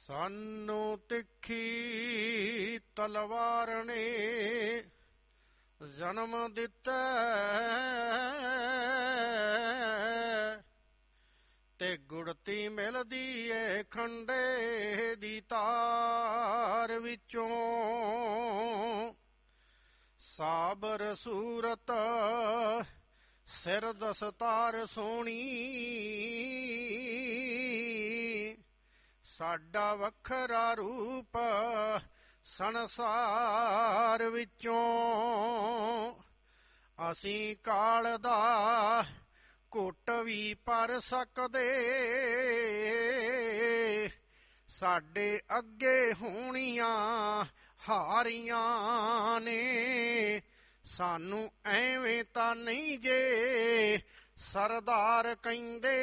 ਸਾਨੂੰ ਤਿੱਖੀ ਤਲਵਾਰ ਨੇ ਜਨਮ ਦਿੱਤਾ ਤੇ ਗੁੜਤੀ ਮਿਲਦੀ ਏ ਖੰਡੇ ਦੀ ਤਾਰ ਵਿੱਚੋਂ। ਸਾਬਰ ਸੂਰਤ ਸਿਰ ਦਸਤਾਰ ਸੋਹਣੀ, ਸਾਡਾ ਵੱਖਰਾ ਰੂਪ ਸੰਸਾਰ ਵਿੱਚੋਂ। ਅਸੀਂ ਕਾਲ ਦਾ ਘੁੱਟ ਵੀ ਭਰ ਸਕਦੇ, ਸਾਡੇ ਅੱਗੇ ਹੋਣੀਆਂ ਹਾਰੀਆਂ ਨੇ। ਸਾਨੂੰ ਐਵੇਂ ਤਾਂ ਨਹੀਂ ਜੇ ਸਰਦਾਰ ਕਹਿੰਦੇ,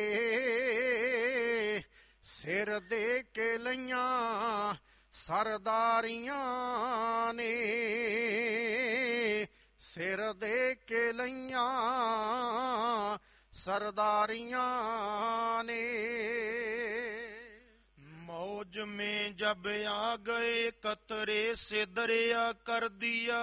ਸਿਰ ਦੇ ਕੇ ਲਈਆਂ ਸਰਦਾਰੀਆਂ ਨੇ। ਸਿਰ ਦੇ ਕੇ ਲਈਆਂ ਸਰਦਾਰੀਆਂ ਨੇ। मौज में जब आ गए कतरे से दरिया कर दिया,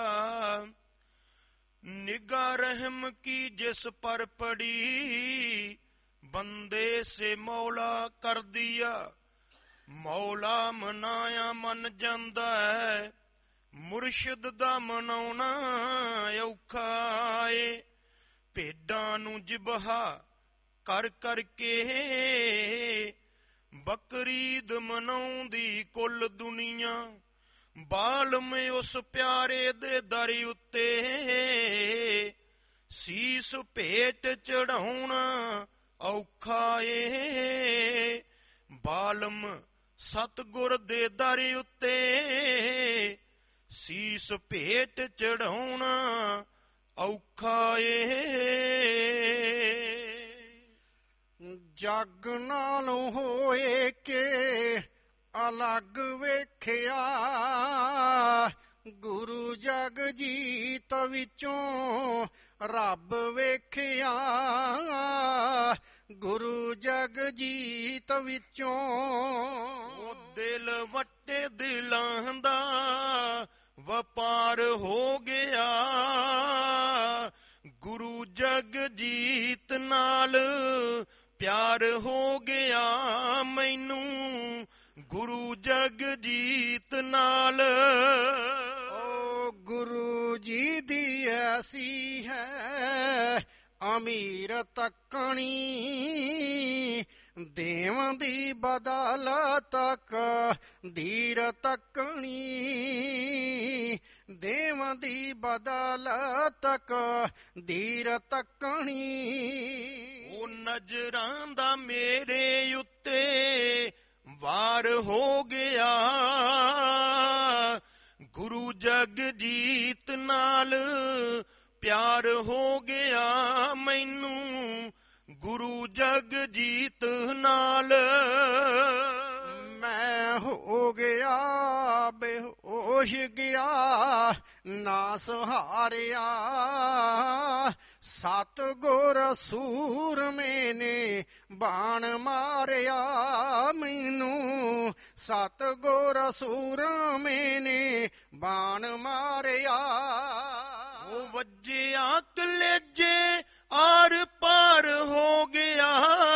निगाह रहम की जिस पर पड़ी, बंदे से मौला कर दिया। मौला मनाया मन जांदा है, मुर्शिद दा मनाउना औखा ਏ। ਭੇਡਾਂ ਨੂੰ ਜਿਬਹਾ ਕਰ ਕਰਕੇ ਬਕਰੀਦ ਮਨਾਉਂਦੀ ਕੁੱਲ ਦੁਨੀਆ। ਬਾਲਮ ਉਸ ਪਿਆਰੇ ਦੇ ਦਰ ਉੱਤੇ ਸੀਸ ਭੇਟ ਚੜਾਉਣਾ ਔਖਾ ਏ। ਬਾਲਮ ਸਤਿਗੁਰ ਦੇ ਦਰ ਉੱਤੇ ਸੀਸ ਭੇਟ ਚੜਾਉਣਾ ਔਖਾ ਏ। ਜੱਗ ਨਾਲੋਂ ਹੋਏ ਕੇ ਅਲੱਗ ਵੇਖਿਆ, ਗੁਰੂ ਜਗਜੀਤ ਵਿੱਚੋਂ ਰੱਬ ਵੇਖਿਆ। ਗੁਰੂ ਜਗਜੀਤ ਵਿੱਚੋਂ ਦਿਲ ਵੱਟੇ ਦਿਲਾਂ ਦਾ ਵਪਾਰ ਹੋ ਗਿਆ। ਗੁਰੂ ਜਗਜੀਤ ਨਾਲ ਪਿਆਰ ਹੋ ਗਿਆ ਮੈਨੂੰ। ਗੁਰੂ ਜਗਜੀਤ ਨਾਲ ਓ ਗੁਰੂ ਜੀ ਦੀ ਐਸੀ ਹੈ ਅਮੀਰ ਤੱਕਣੀ, ਦੇਵਾਂ ਦੀ ਬਦੌਲਤ ਧੀਰ ਤੱਕਣੀ। ਦੇਵਾਂ ਦੀ ਬਦੌਲਤ ਧੀਰ ਤੱਕਣੀ। ਉਹ ਨਜ਼ਰਾਂ ਦਾ ਮੇਰੇ ਉੱਤੇ ਵਾਰ ਹੋ ਗਿਆ। ਗੁਰੂ ਜਗਜੀਤ ਨਾਲ ਪਿਆਰ ਹੋ ਗਿਆ ਮੈਨੂੰ। ਗੁਰੂ ਜਗਜੀਤ ਨਾਲ ਮੈਂ ਹੋ ਗਿਆ ਬੇਹੋਸ਼ ਗਿਆ ਨਾ ਸਹਾਰਿਆ। ਸਤਿਗੁਰ ਸੂਰਮੇ ਨੇ ਬਾਣ ਮਾਰਿਆ ਮੈਨੂੰ। ਸਤਿਗੁਰ ਸੂਰਮੇ ਨੇ ਬਾਣ ਮਾਰਿਆ। ਉਹ ਵੱਜਿਆ ਕਲੇਜੇ ਆਰ ਪਾਰ ਹੋ ਗਿਆ।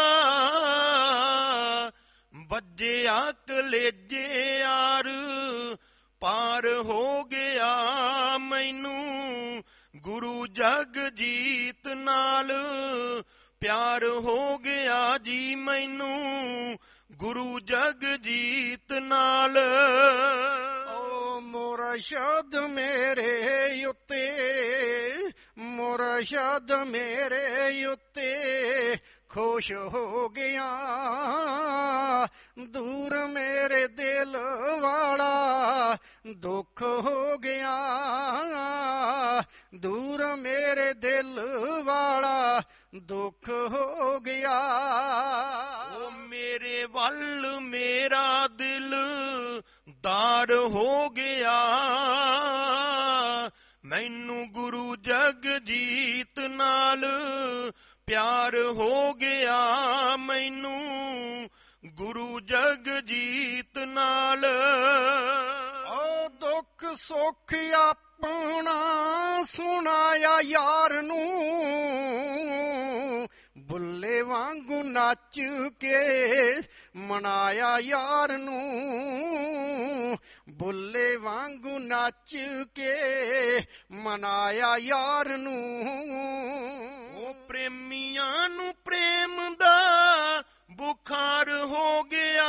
ਵੱਜਿਆ ਕਲੇਜੇ ਆਰ ਪਾਰ ਹੋ ਗਿਆ ਮੈਨੂੰ। ਗੁਰੂ ਜਗਜੀਤ ਨਾਲ ਪਿਆਰ ਹੋ ਗਿਆ ਜੀ ਮੈਨੂੰ। ਗੁਰੂ ਜਗਜੀਤ ਨਾਲ ਓ ਮੁਰਸ਼ਦ ਮੇਰੇ ਉੱਤੇ, ਮੁਰਸ਼ਦ ਮੇਰੇ ਉੱਤੇ ਖੁਸ਼ ਹੋ ਗਿਆ। ਦੂਰ ਮੇਰੇ ਦਿਲ ਵਾਲਾ ਦੁੱਖ ਹੋ ਗਿਆ। ਦੂਰ ਮੇਰੇ ਦਿਲ ਵਾਲਾ ਦੁੱਖ ਹੋ ਗਿਆ। ਉਹ ਮੇਰੇ ਵੱਲ ਮੇਰਾ ਦਿਲ ਦਾਰ ਹੋ ਗਿਆ। ਮੈਨੂੰ ਗੁਰੂ ਜਗਜੀਤ ਨਾਲ ਪਿਆਰ ਹੋ ਗਿਆ ਮੈਨੂੰ। ਗੁਰੂ ਜਗਜੀਤ ਨਾਲ। ਓ ਦੁੱਖ ਸੁੱਖ ਆਪਣਾ ਸੁਣਾਇਆ ਯਾਰ ਨੂੰ, ਬੁੱਲੇ ਵਾਂਗੂ ਨੱਚ ਕੇ ਮਨਾਇਆ ਯਾਰ ਨੂੰ, ਬੁੱਲੇ ਵਾਂਗੂ ਨੱਚ ਕੇ ਮਨਾਇਆ ਯਾਰ ਨੂੰ। ਉਹ ਪ੍ਰੇਮੀਆਂ ਨੂੰ ਪ੍ਰੇਮ ਦਾ ਬੁਖਾਰ ਹੋ ਗਿਆ,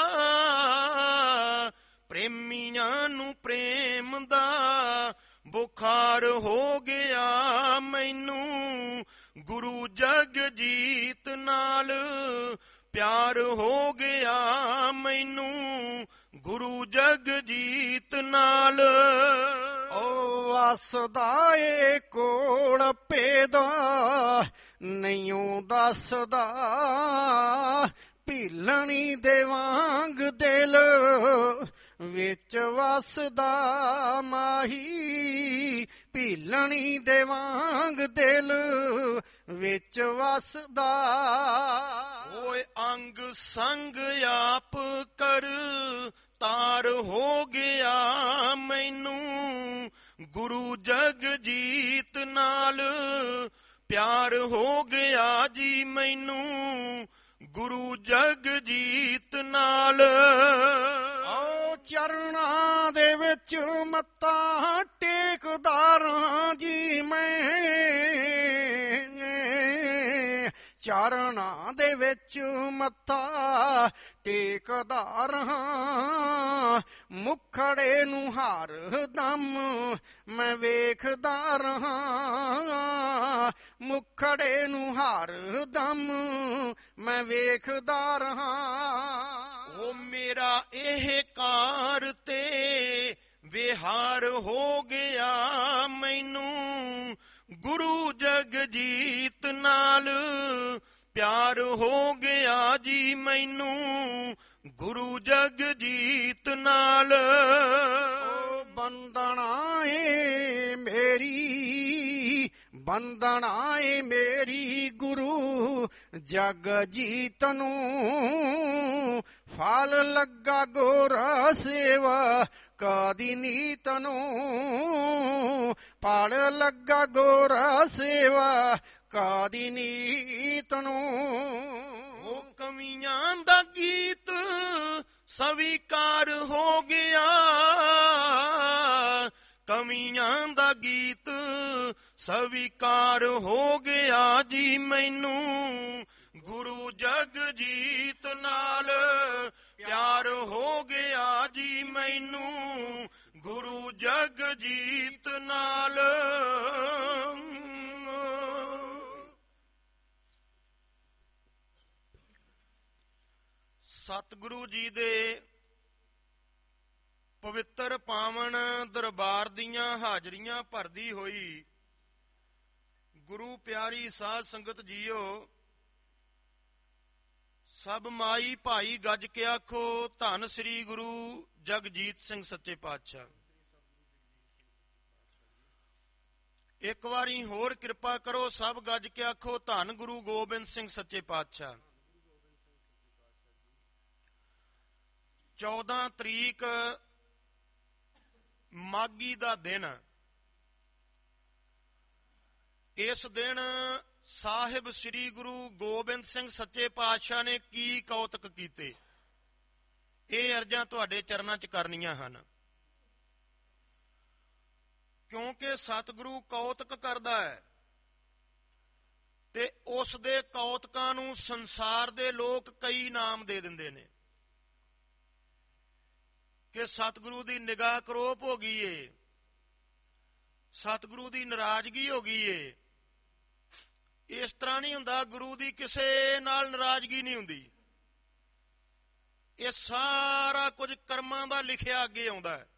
ਪ੍ਰੇਮੀਆਂ ਨੂੰ ਪ੍ਰੇਮ ਦਾ ਬੁਖਾਰ ਹੋ ਗਿਆ, ਮੈਨੂੰ ਗੁਰੂ ਜਗਜੀਤ ਨਾਲ ਪਿਆਰ ਹੋ ਗਿਆ, ਮੈਨੂੰ ਗੁਰੂ ਜਗਜੀਤ ਨਾਲ। ਓ ਵਸਦਾ ਏ ਕੋਲ ਪੈਦਾ ਨਹੀਂਓ ਦੱਸਦਾ, ਭੀਲਣੀ ਦੇ ਵਾਂਗ ਦਿਲ ਵਿੱਚ ਵਸਦਾ ਮਾਹੀ, ਭੀਲਣੀ ਦੇ ਵਾਂਗ ਦਿਲ ਵਿੱਚ ਵਸਦਾ। ਓਏ ਅੰਗ ਸੰਗ ਆਪ ਕਰ ਤਾਰ ਹੋ ਗਿਆ, ਮੈਨੂੰ ਗੁਰੂ ਜਗਜੀਤ ਨਾਲ ਪਿਆਰ ਹੋ ਗਿਆ ਜੀ, ਮੈਨੂੰ ਗੁਰੂ ਜਗਜੀਤ ਨਾਲ। ਆਓ ਚਰਨਾਂ ਦੇ ਵਿੱਚ ਮੱਥਾ ਟੇਕਦਾਰਾਂ ਜੀ ਮੈਂ, ਚਰਨਾਂ ਦੇ ਵਿੱਚ ਮੱਥਾ ਟੇਕਦਾ ਰਹਾਂ, ਮੁਖੜੇ ਨੂੰ ਹਰ ਦਮ ਮੈਂ ਵੇਖਦਾ ਰਹਾਂ, ਮੁਖੜੇ ਨੂੰ ਹਰ ਦਮ ਮੈਂ ਵੇਖਦਾ ਰਹਾਂ। ਉਹ ਮੇਰਾ ਇਹ ਕਾਰ ਤੇ ਵਿਹਾਰ ਹੋ ਗਿਆ, ਮੈਨੂੰ ਗੁਰੂ ਜਗਜੀਤ ਨਾਲ ਪਿਆਰ ਹੋ ਗਿਆ ਜੀ, ਮੈਨੂੰ ਗੁਰੂ ਜਗਜੀਤ ਨਾਲ। ਓ ਬੰਦਨਾ ਏ ਮੇਰੀ, ਬੰਦਨਾ ਏ ਮੇਰੀ ਗੁਰੂ ਜਗਜੀਤ ਨੂੰ, ਫਲ ਲੱਗਾ ਗੋਰਾ ਸੇਵਾ ਕਾਦੀ ਨੀਤ ਨੂੰ, ਫਲ ਲੱਗਾ ਗੋਰਾ ਸੇਵਾ ਕਾਦੀ ਨੀਤ ਨੂੰ। ਉਹ ਕਵੀਆਂ ਦਾ ਗੀਤ ਸਵੀਕਾਰ ਹੋ ਗਿਆ, ਕਵੀਆਂ ਦਾ ਗੀਤ ਸਵੀਕਾਰ ਹੋ ਗਿਆ ਜੀ, ਮੈਨੂੰ ਗੁਰੂ ਜਗਜੀਤ ਨਾਲ ਪਿਆਰ ਹੋ ਗਿਆ ਜੀ, ਮੈਨੂੰ ਗੁਰੂ ਜਗਜੀਤ ਨਾਲ। ਸਤਿਗੁਰੂ ਜੀ ਦੇ ਪਵਿੱਤਰ ਪਾਵਨ ਦਰਬਾਰ ਦੀਆਂ ਹਾਜ਼ਰੀਆਂ ਭਰਦੀ ਹੋਈ ਗੁਰੂ ਪਿਆਰੀ ਸਾਧ ਸੰਗਤ ਜੀਓ, ਸਭ ਮਾਈ ਭਾਈ ਗੱਜ ਕੇ ਆਖੋ ਧੰਨ ਸ੍ਰੀ ਗੁਰੂ ਜਗਜੀਤ ਸਿੰਘ ਸੱਚੇ ਪਾਤਸ਼ਾਹ। ਇੱਕ ਵਾਰੀ ਹੋਰ ਕਿਰਪਾ ਕਰੋ, ਸਭ ਗੱਜ ਕੇ ਆਖੋ ਧੰਨ ਗੁਰੂ ਗੋਬਿੰਦ ਸਿੰਘ ਸੱਚੇ ਪਾਤਸ਼ਾਹ। 14 ਤਰੀਕ ਮਾਘੀ ਦਾ ਦਿਨ। ਇਸ ਦਿਨ ਸਾਹਿਬ ਸ੍ਰੀ ਗੁਰੂ ਗੋਬਿੰਦ ਸਿੰਘ ਸੱਚੇ ਪਾਤਸ਼ਾਹ ਨੇ ਕੀ ਕੌਤਕ ਕੀਤੇ, ਇਹ ਅਰਜ਼ਾਂ ਤੁਹਾਡੇ ਚਰਨਾਂ 'ਚ ਕਰਨੀਆਂ ਹਨ, ਕਿਉਂਕਿ ਸਤਿਗੁਰੂ ਕੌਤਕ ਕਰਦਾ ਹੈ ਤੇ ਉਸ ਦੇ ਕੌਤਕਾਂ ਨੂੰ ਸੰਸਾਰ ਦੇ ਲੋਕ ਕਈ ਨਾਮ ਦੇ ਦਿੰਦੇ ਨੇ ਕਿ ਸਤਿਗੁਰੂ ਦੀ ਨਿਗਾਹ ਕਰੋਪ ਹੋ ਗਈ ਏ, ਸਤਿਗੁਰੂ ਦੀ ਨਾਰਾਜ਼ਗੀ ਹੋ ਗਈ ਏ। ਇਸ ਤਰ੍ਹਾਂ ਨਹੀਂ ਹੁੰਦਾ, ਗੁਰੂ ਦੀ ਕਿਸੇ ਨਾਲ ਨਾਰਾਜ਼ਗੀ ਨਹੀਂ ਹੁੰਦੀ। ਇਹ ਸਾਰਾ ਕੁਝ ਕਰਮਾਂ ਦਾ ਲਿਖਿਆ ਅੱਗੇ ਆਉਂਦਾ ਹੈ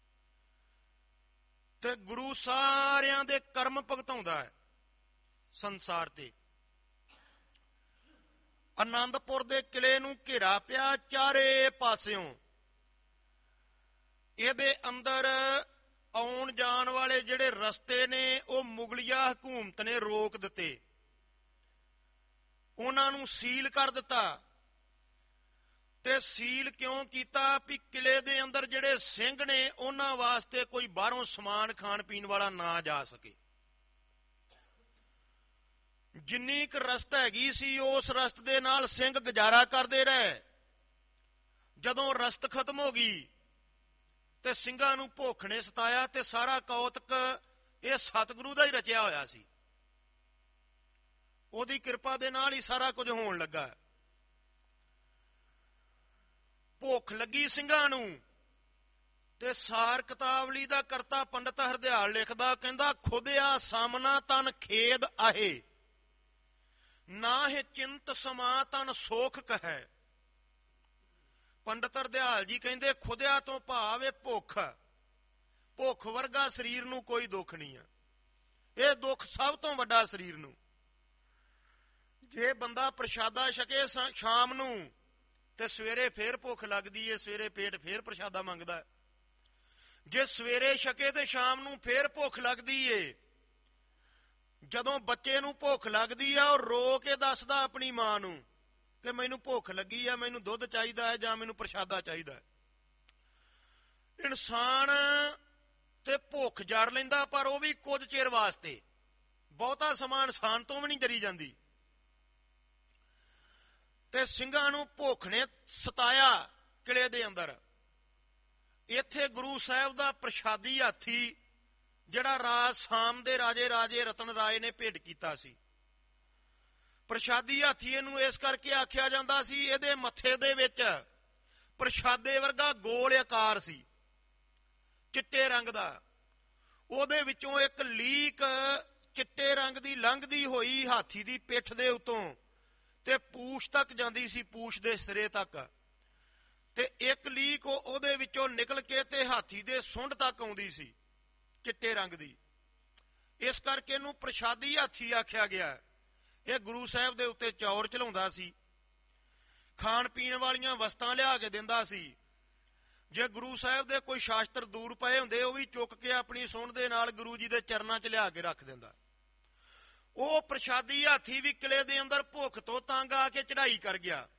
ਤੇ ਗੁਰੂ ਸਾਰਿਆਂ ਦੇ ਕਰਮ ਭੁਗਤਾਉਂਦਾ ਹੈ ਸੰਸਾਰ ਤੇ। ਆਨੰਦਪੁਰ ਦੇ ਕਿਲੇ ਨੂੰ ਘੇਰਾ ਪਿਆ ਚਾਰੇ ਪਾਸਿਓਂ, ਇਹਦੇ ਅੰਦਰ ਆਉਣ ਜਾਣ ਵਾਲੇ ਜਿਹੜੇ ਰਸਤੇ ਨੇ ਉਹ ਮੁਗਲਿਆ ਹਕੂਮਤ ਨੇ ਰੋਕ ਦਿੱਤੇ, ਉਹਨਾਂ ਨੂੰ ਸੀਲ ਕਰ ਦਿੱਤਾ। ਤੇ ਸੀਲ ਕਿਉਂ ਕੀਤਾ ਵੀ ਕਿਲੇ ਦੇ ਅੰਦਰ ਜਿਹੜੇ ਸਿੰਘ ਨੇ ਉਹਨਾਂ ਵਾਸਤੇ ਕੋਈ ਬਾਹਰੋਂ ਸਮਾਨ ਖਾਣ ਪੀਣ ਵਾਲਾ ਨਾ ਜਾ ਸਕੇ। ਜਿੰਨੀ ਕੁ ਰਸਤ ਹੈਗੀ ਸੀ ਉਸ ਰਸਤ ਦੇ ਨਾਲ ਸਿੰਘ ਗੁਜ਼ਾਰਾ ਕਰਦੇ ਰਹੇ। ਜਦੋਂ ਰਸਤ ਖਤਮ ਹੋ ਗਈ ਤੇ ਸਿੰਘਾਂ ਨੂੰ ਭੁੱਖ ਨੇ ਸਤਾਇਆ ਤੇ ਸਾਰਾ ਕੌਤਕ ਇਹ ਸਤਿਗੁਰੂ ਦਾ ਹੀ ਰਚਿਆ ਹੋਇਆ ਸੀ। ਉਹਦੀ ਕਿਰਪਾ ਦੇ ਨਾਲ ਹੀ ਸਾਰਾ ਕੁਝ ਹੋਣ ਲੱਗਾ। ਭੁੱਖ ਲੱਗੀ ਸਿੰਘਾਂ ਨੂੰ ਤੇ ਸਾਰ ਕਿਤਾਵਲੀ ਦਾ ਕਰਤਾ ਪੰਡਤ ਹਰਦਿਆਲ ਲਿਖਦਾ, ਕਹਿੰਦਾ ਖੁਦਿਆ ਸਾਮਨਾ ਤਨ ਖੇਦ ਆਹੇ, ਨਾ ਹੈ ਚਿੰਤ ਸਮਾ ਤਨ ਸੋਖ ਕਹੈ। ਪੰਡਤ ਹਰਦਿਆਲ ਜੀ ਕਹਿੰਦੇ ਖੁਦਿਆ ਤੋਂ ਭਾਵ ਇਹ ਭੁੱਖ, ਭੁੱਖ ਵਰਗਾ ਸਰੀਰ ਨੂੰ ਕੋਈ ਦੁੱਖ ਨਹੀਂ ਆ। ਇਹ ਦੁੱਖ ਸਭ ਤੋਂ ਵੱਡਾ ਸਰੀਰ ਨੂੰ। ਜੇ ਬੰਦਾ ਪ੍ਰਸ਼ਾਦਾ ਛਕੇ ਸ਼ਾਮ ਨੂੰ ਤੇ ਸਵੇਰੇ ਫੇਰ ਭੁੱਖ ਲੱਗਦੀ ਏ, ਸਵੇਰੇ ਪੇਟ ਫੇਰ ਪ੍ਰਸ਼ਾਦਾ ਮੰਗਦਾ। ਜੇ ਸਵੇਰੇ ਛਕੇ ਤੇ ਸ਼ਾਮ ਨੂੰ ਫੇਰ ਭੁੱਖ ਲੱਗਦੀ ਏ। ਜਦੋਂ ਬੱਚੇ ਨੂੰ ਭੁੱਖ ਲੱਗਦੀ ਆ ਉਹ ਰੋ ਕੇ ਦੱਸਦਾ ਆਪਣੀ ਮਾਂ ਨੂੰ ਕਿ ਮੈਨੂੰ ਭੁੱਖ ਲੱਗੀ ਆ, ਮੈਨੂੰ ਦੁੱਧ ਚਾਹੀਦਾ ਹੈ ਜਾਂ ਮੈਨੂੰ ਪ੍ਰਸ਼ਾਦਾ ਚਾਹੀਦਾ ਹੈ। ਇਨਸਾਨ ਤੇ ਭੁੱਖ ਜਰ ਲੈਂਦਾ ਪਰ ਉਹ ਵੀ ਕੁਝ ਚਿਰ ਵਾਸਤੇ, ਬਹੁਤਾ ਸਮਾਂ ਇਨਸਾਨ ਤੋਂ ਵੀ ਨਹੀਂ ਜਰੀ ਜਾਂਦੀ। ਤੇ ਸਿੰਘਾਂ ਨੂੰ ਭੁੱਖ ਨੇ ਸਤਾਇਆ ਕਿਲੇ ਦੇ ਅੰਦਰ। ਇੱਥੇ ਗੁਰੂ ਸਾਹਿਬ ਦਾ ਪ੍ਰਸ਼ਾਦੀ ਹਾਥੀ ਜਿਹੜਾ ਰਾਜ ਸਾਮ ਦੇ ਰਾਜੇ ਰਤਨ ਰਾਏ ਨੇ ਭੇਟ ਕੀਤਾ ਸੀ। ਪ੍ਰਸ਼ਾਦੀ ਹਾਥੀ ਇਹਨੂੰ ਇਸ ਕਰਕੇ ਆਖਿਆ ਜਾਂਦਾ ਸੀ, ਇਹਦੇ ਮੱਥੇ ਦੇ ਵਿੱਚ ਪ੍ਰਸ਼ਾਦੇ ਵਰਗਾ ਗੋਲ ਆਕਾਰ ਸੀ, ਚਿੱਟੇ ਰੰਗ ਦਾ। ਉਹਦੇ ਵਿੱਚੋਂ ਇੱਕ ਲੀਕ ਚਿੱਟੇ ਰੰਗ ਦੀ ਲੰਘਦੀ ਹੋਈ ਹਾਥੀ ਦੀ ਪਿੱਠ ਦੇ ਉੱਤੋਂ ਤੇ ਪੂਛ ਤੱਕ ਜਾਂਦੀ ਸੀ, ਪੂਛ ਦੇ ਸਿਰੇ ਤੱਕ, ਤੇ ਇੱਕ ਲੀਕ ਉਹਦੇ ਵਿੱਚੋਂ ਨਿਕਲ ਕੇ ਤੇ ਹਾਥੀ ਦੇ ਸੁੰਡ ਤੱਕ ਆਉਂਦੀ ਸੀ, ਚਿੱਟੇ ਰੰਗ ਦੀ। ਇਸ ਕਰਕੇ ਇਹਨੂੰ ਪ੍ਰਸ਼ਾਦੀ ਹਾਥੀ ਆਖਿਆ ਗਿਆ। ਇਹ ਗੁਰੂ ਸਾਹਿਬ ਦੇ ਉੱਤੇ ਚੌਰ ਚਲਾਉਂਦਾ ਸੀ, ਖਾਣ ਪੀਣ ਵਾਲੀਆਂ ਵਸਤਾਂ ਲਿਆ ਕੇ ਦਿੰਦਾ ਸੀ। ਜੇ ਗੁਰੂ ਸਾਹਿਬ ਦੇ ਕੋਈ ਸ਼ਾਸਤਰ ਦੂਰ ਪਏ ਹੁੰਦੇ ਉਹ ਵੀ ਚੁੱਕ ਕੇ ਆਪਣੀ ਸੁੰਡ ਦੇ ਨਾਲ ਗੁਰੂ ਜੀ ਦੇ ਚਰਨਾਂ 'ਚ ਲਿਆ ਕੇ ਰੱਖ ਦਿੰਦਾ। ਉਹ ਪ੍ਰਸ਼ਾਦੀ ਹਾਥੀ ਵੀ ਕਿਲੇ ਦੇ ਅੰਦਰ ਭੁੱਖ ਤੋਂ ਤੰਗ ਆ ਕੇ ਚੜ੍ਹਾਈ ਕਰ ਗਿਆ।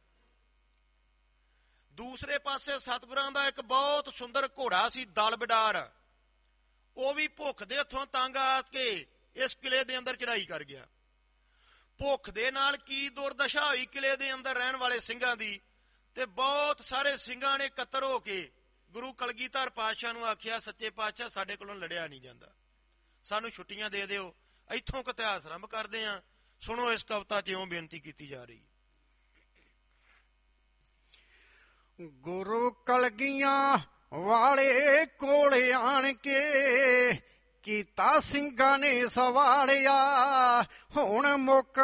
ਦੂਸਰੇ ਪਾਸੇ ਸਤਿਗੁਰਾਂ ਦਾ ਇੱਕ ਬਹੁਤ ਸੁੰਦਰ ਘੋੜਾ ਸੀ ਦਲ ਬਿਡਾਰ, ਉਹ ਵੀ ਭੁੱਖ ਦੇ ਹੱਥੋਂ ਤੰਗ ਆ ਕੇ ਇਸ ਕਿਲੇ ਦੇ ਅੰਦਰ ਚੜ੍ਹਾਈ ਕਰ ਗਿਆ। ਭੁੱਖ ਦੇ ਨਾਲ ਕੀ ਦੁਰਦਸ਼ਾ ਹੋਈ ਕਿਲੇ ਦੇ ਅੰਦਰ ਰਹਿਣ ਵਾਲੇ ਸਿੰਘਾਂ ਦੀ, ਤੇ ਬਹੁਤ ਸਾਰੇ ਸਿੰਘਾਂ ਨੇ ਇਕੱਤਰ ਹੋ ਕੇ ਗੁਰੂ ਕਲਗੀਧਰ ਪਾਤਸ਼ਾਹ ਨੂੰ ਆਖਿਆ, ਸੱਚੇ ਪਾਤਸ਼ਾਹ ਸਾਡੇ ਕੋਲੋਂ ਲੜਿਆ ਨਹੀਂ ਜਾਂਦਾ, ਸਾਨੂੰ ਛੁੱਟੀਆਂ ਦੇ ਦਿਓ, ਇੱਥੋਂ ਕੁ ਇਤਿਹਾਸ ਆਰੰਭ ਕਰਦੇ ਹਾਂ। ਸੁਣੋ ਇਸ ਕਵਿਤਾ 'ਚ ਇਉਂ ਬੇਨਤੀ ਕੀਤੀ ਜਾ ਰਹੀ। ਗੁਰੂ ਕਲਗੀਆਂ ਵਾਲੇ ਕੋਲ ਆਣ ਕੇ ਕੀਤਾ ਸਿੰਘਾਂ ਨੇ ਸਵਾਲਿਆ, ਹੁਣ ਮੁੱਕ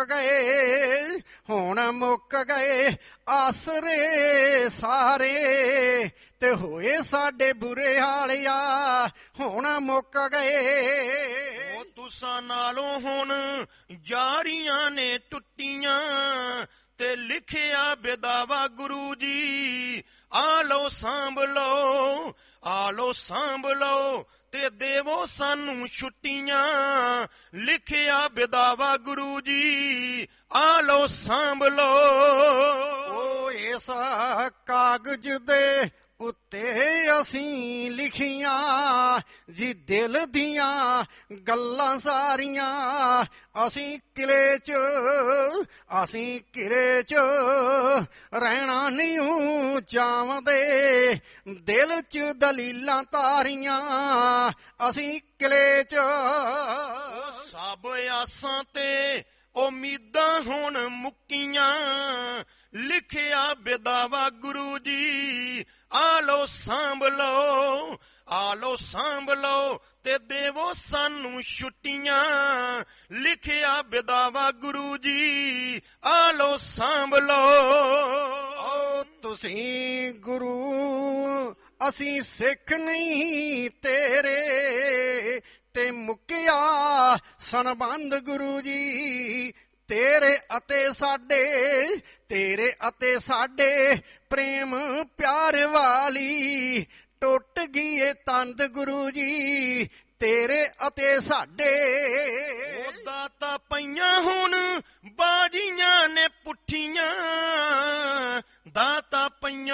ਗਏ ਆਸਰੇ ਸਾਰੇ, ਤੇ ਹੋਏ ਸਾਡੇ ਬੁਰੇ ਹਾਲਿਆ, ਹੁਣ ਮੁੱਕ ਗਏ। ਉਹ ਤੁਸਾਂ ਨਾਲੋਂ ਹੁਣ ਯਾਰੀਆਂ ਨੇ ਟੁੱਟੀਆਂ, ਤੇ ਲਿਖਿਆ ਬੇਦਾਵਾ ਗੁਰੂ ਜੀ, ਆ ਲਓ ਸਾਂਭ ਲਓ ਤੇ ਦੇਵੋ ਸਾਨੂੰ ਛੁੱਟੀਆਂ, ਲਿਖਿਆ ਬੇਦਾਵਾ ਗੁਰੂ ਜੀ, ਆ ਲਓ ਸਾਂਭ ਲਓ। ਉਹ ਇਸ ਕਾਗਜ਼ ਦੇ ਉੱਤੇ ਅਸੀਂ ਲਿਖੀਆਂ ਜੀ ਦਿਲ ਦੀਆਂ ਗੱਲਾਂ ਸਾਰੀਆਂ, ਅਸੀਂ ਕਿਲੇ 'ਚ ਰਹਿਣਾ ਨਹੀਂ ਚਾਹੁੰਦੇ, ਦਿਲ 'ਚ ਦਲੀਲਾਂ ਤਾਰੀਆਂ, ਅਸੀਂ ਕਿਲੇ 'ਚ। ਸਭ ਆਸਾਂ ਤੇ ਉਮੀਦਾਂ ਹੁਣ ਮੁੱਕੀਆਂ, ਲਿਖਿਆ ਬੇਦਾਵਾ ਗੁਰੂ ਜੀ, ਆ ਲਓ ਸਾਂਭ ਲਓ ਤੇ ਦੇਵੋ ਸਾਨੂੰ ਛੁੱਟੀਆਂ, ਲਿਖਿਆ ਬੇਦਾਵਾ ਗੁਰੂ ਜੀ, ਆ ਲਓ ਸਾਂਭ ਲਓ। ਤੁਸੀਂ ਗੁਰੂ ਅਸੀਂ ਸਿੱਖ ਨਹੀਂ ਤੇਰੇ, ਤੇ ਮੁੱਕਿਆ ਸੰਬੰਧ ਗੁਰੂ ਜੀ, ਤੇਰੇ ਅਤੇ ਸਾਡੇ ਪ੍ਰੇਮ ਪਿਆਰ ਵਾਲੀ, ਟੁੱਟ ਗਈ ਏ ਤੰਦ ਗੁਰੂ ਜੀ, ਤੇਰੇ ਅਤੇ ਸਾਡੇ। ਉਹਦਾ ਤਾਂ ਪਈਆਂ ਹੁਣ ਬਾਜੀਆਂ ਨੇ ਪੁੱਠੀਆਂ, ਦਾਤਾ ਪਈਆਂ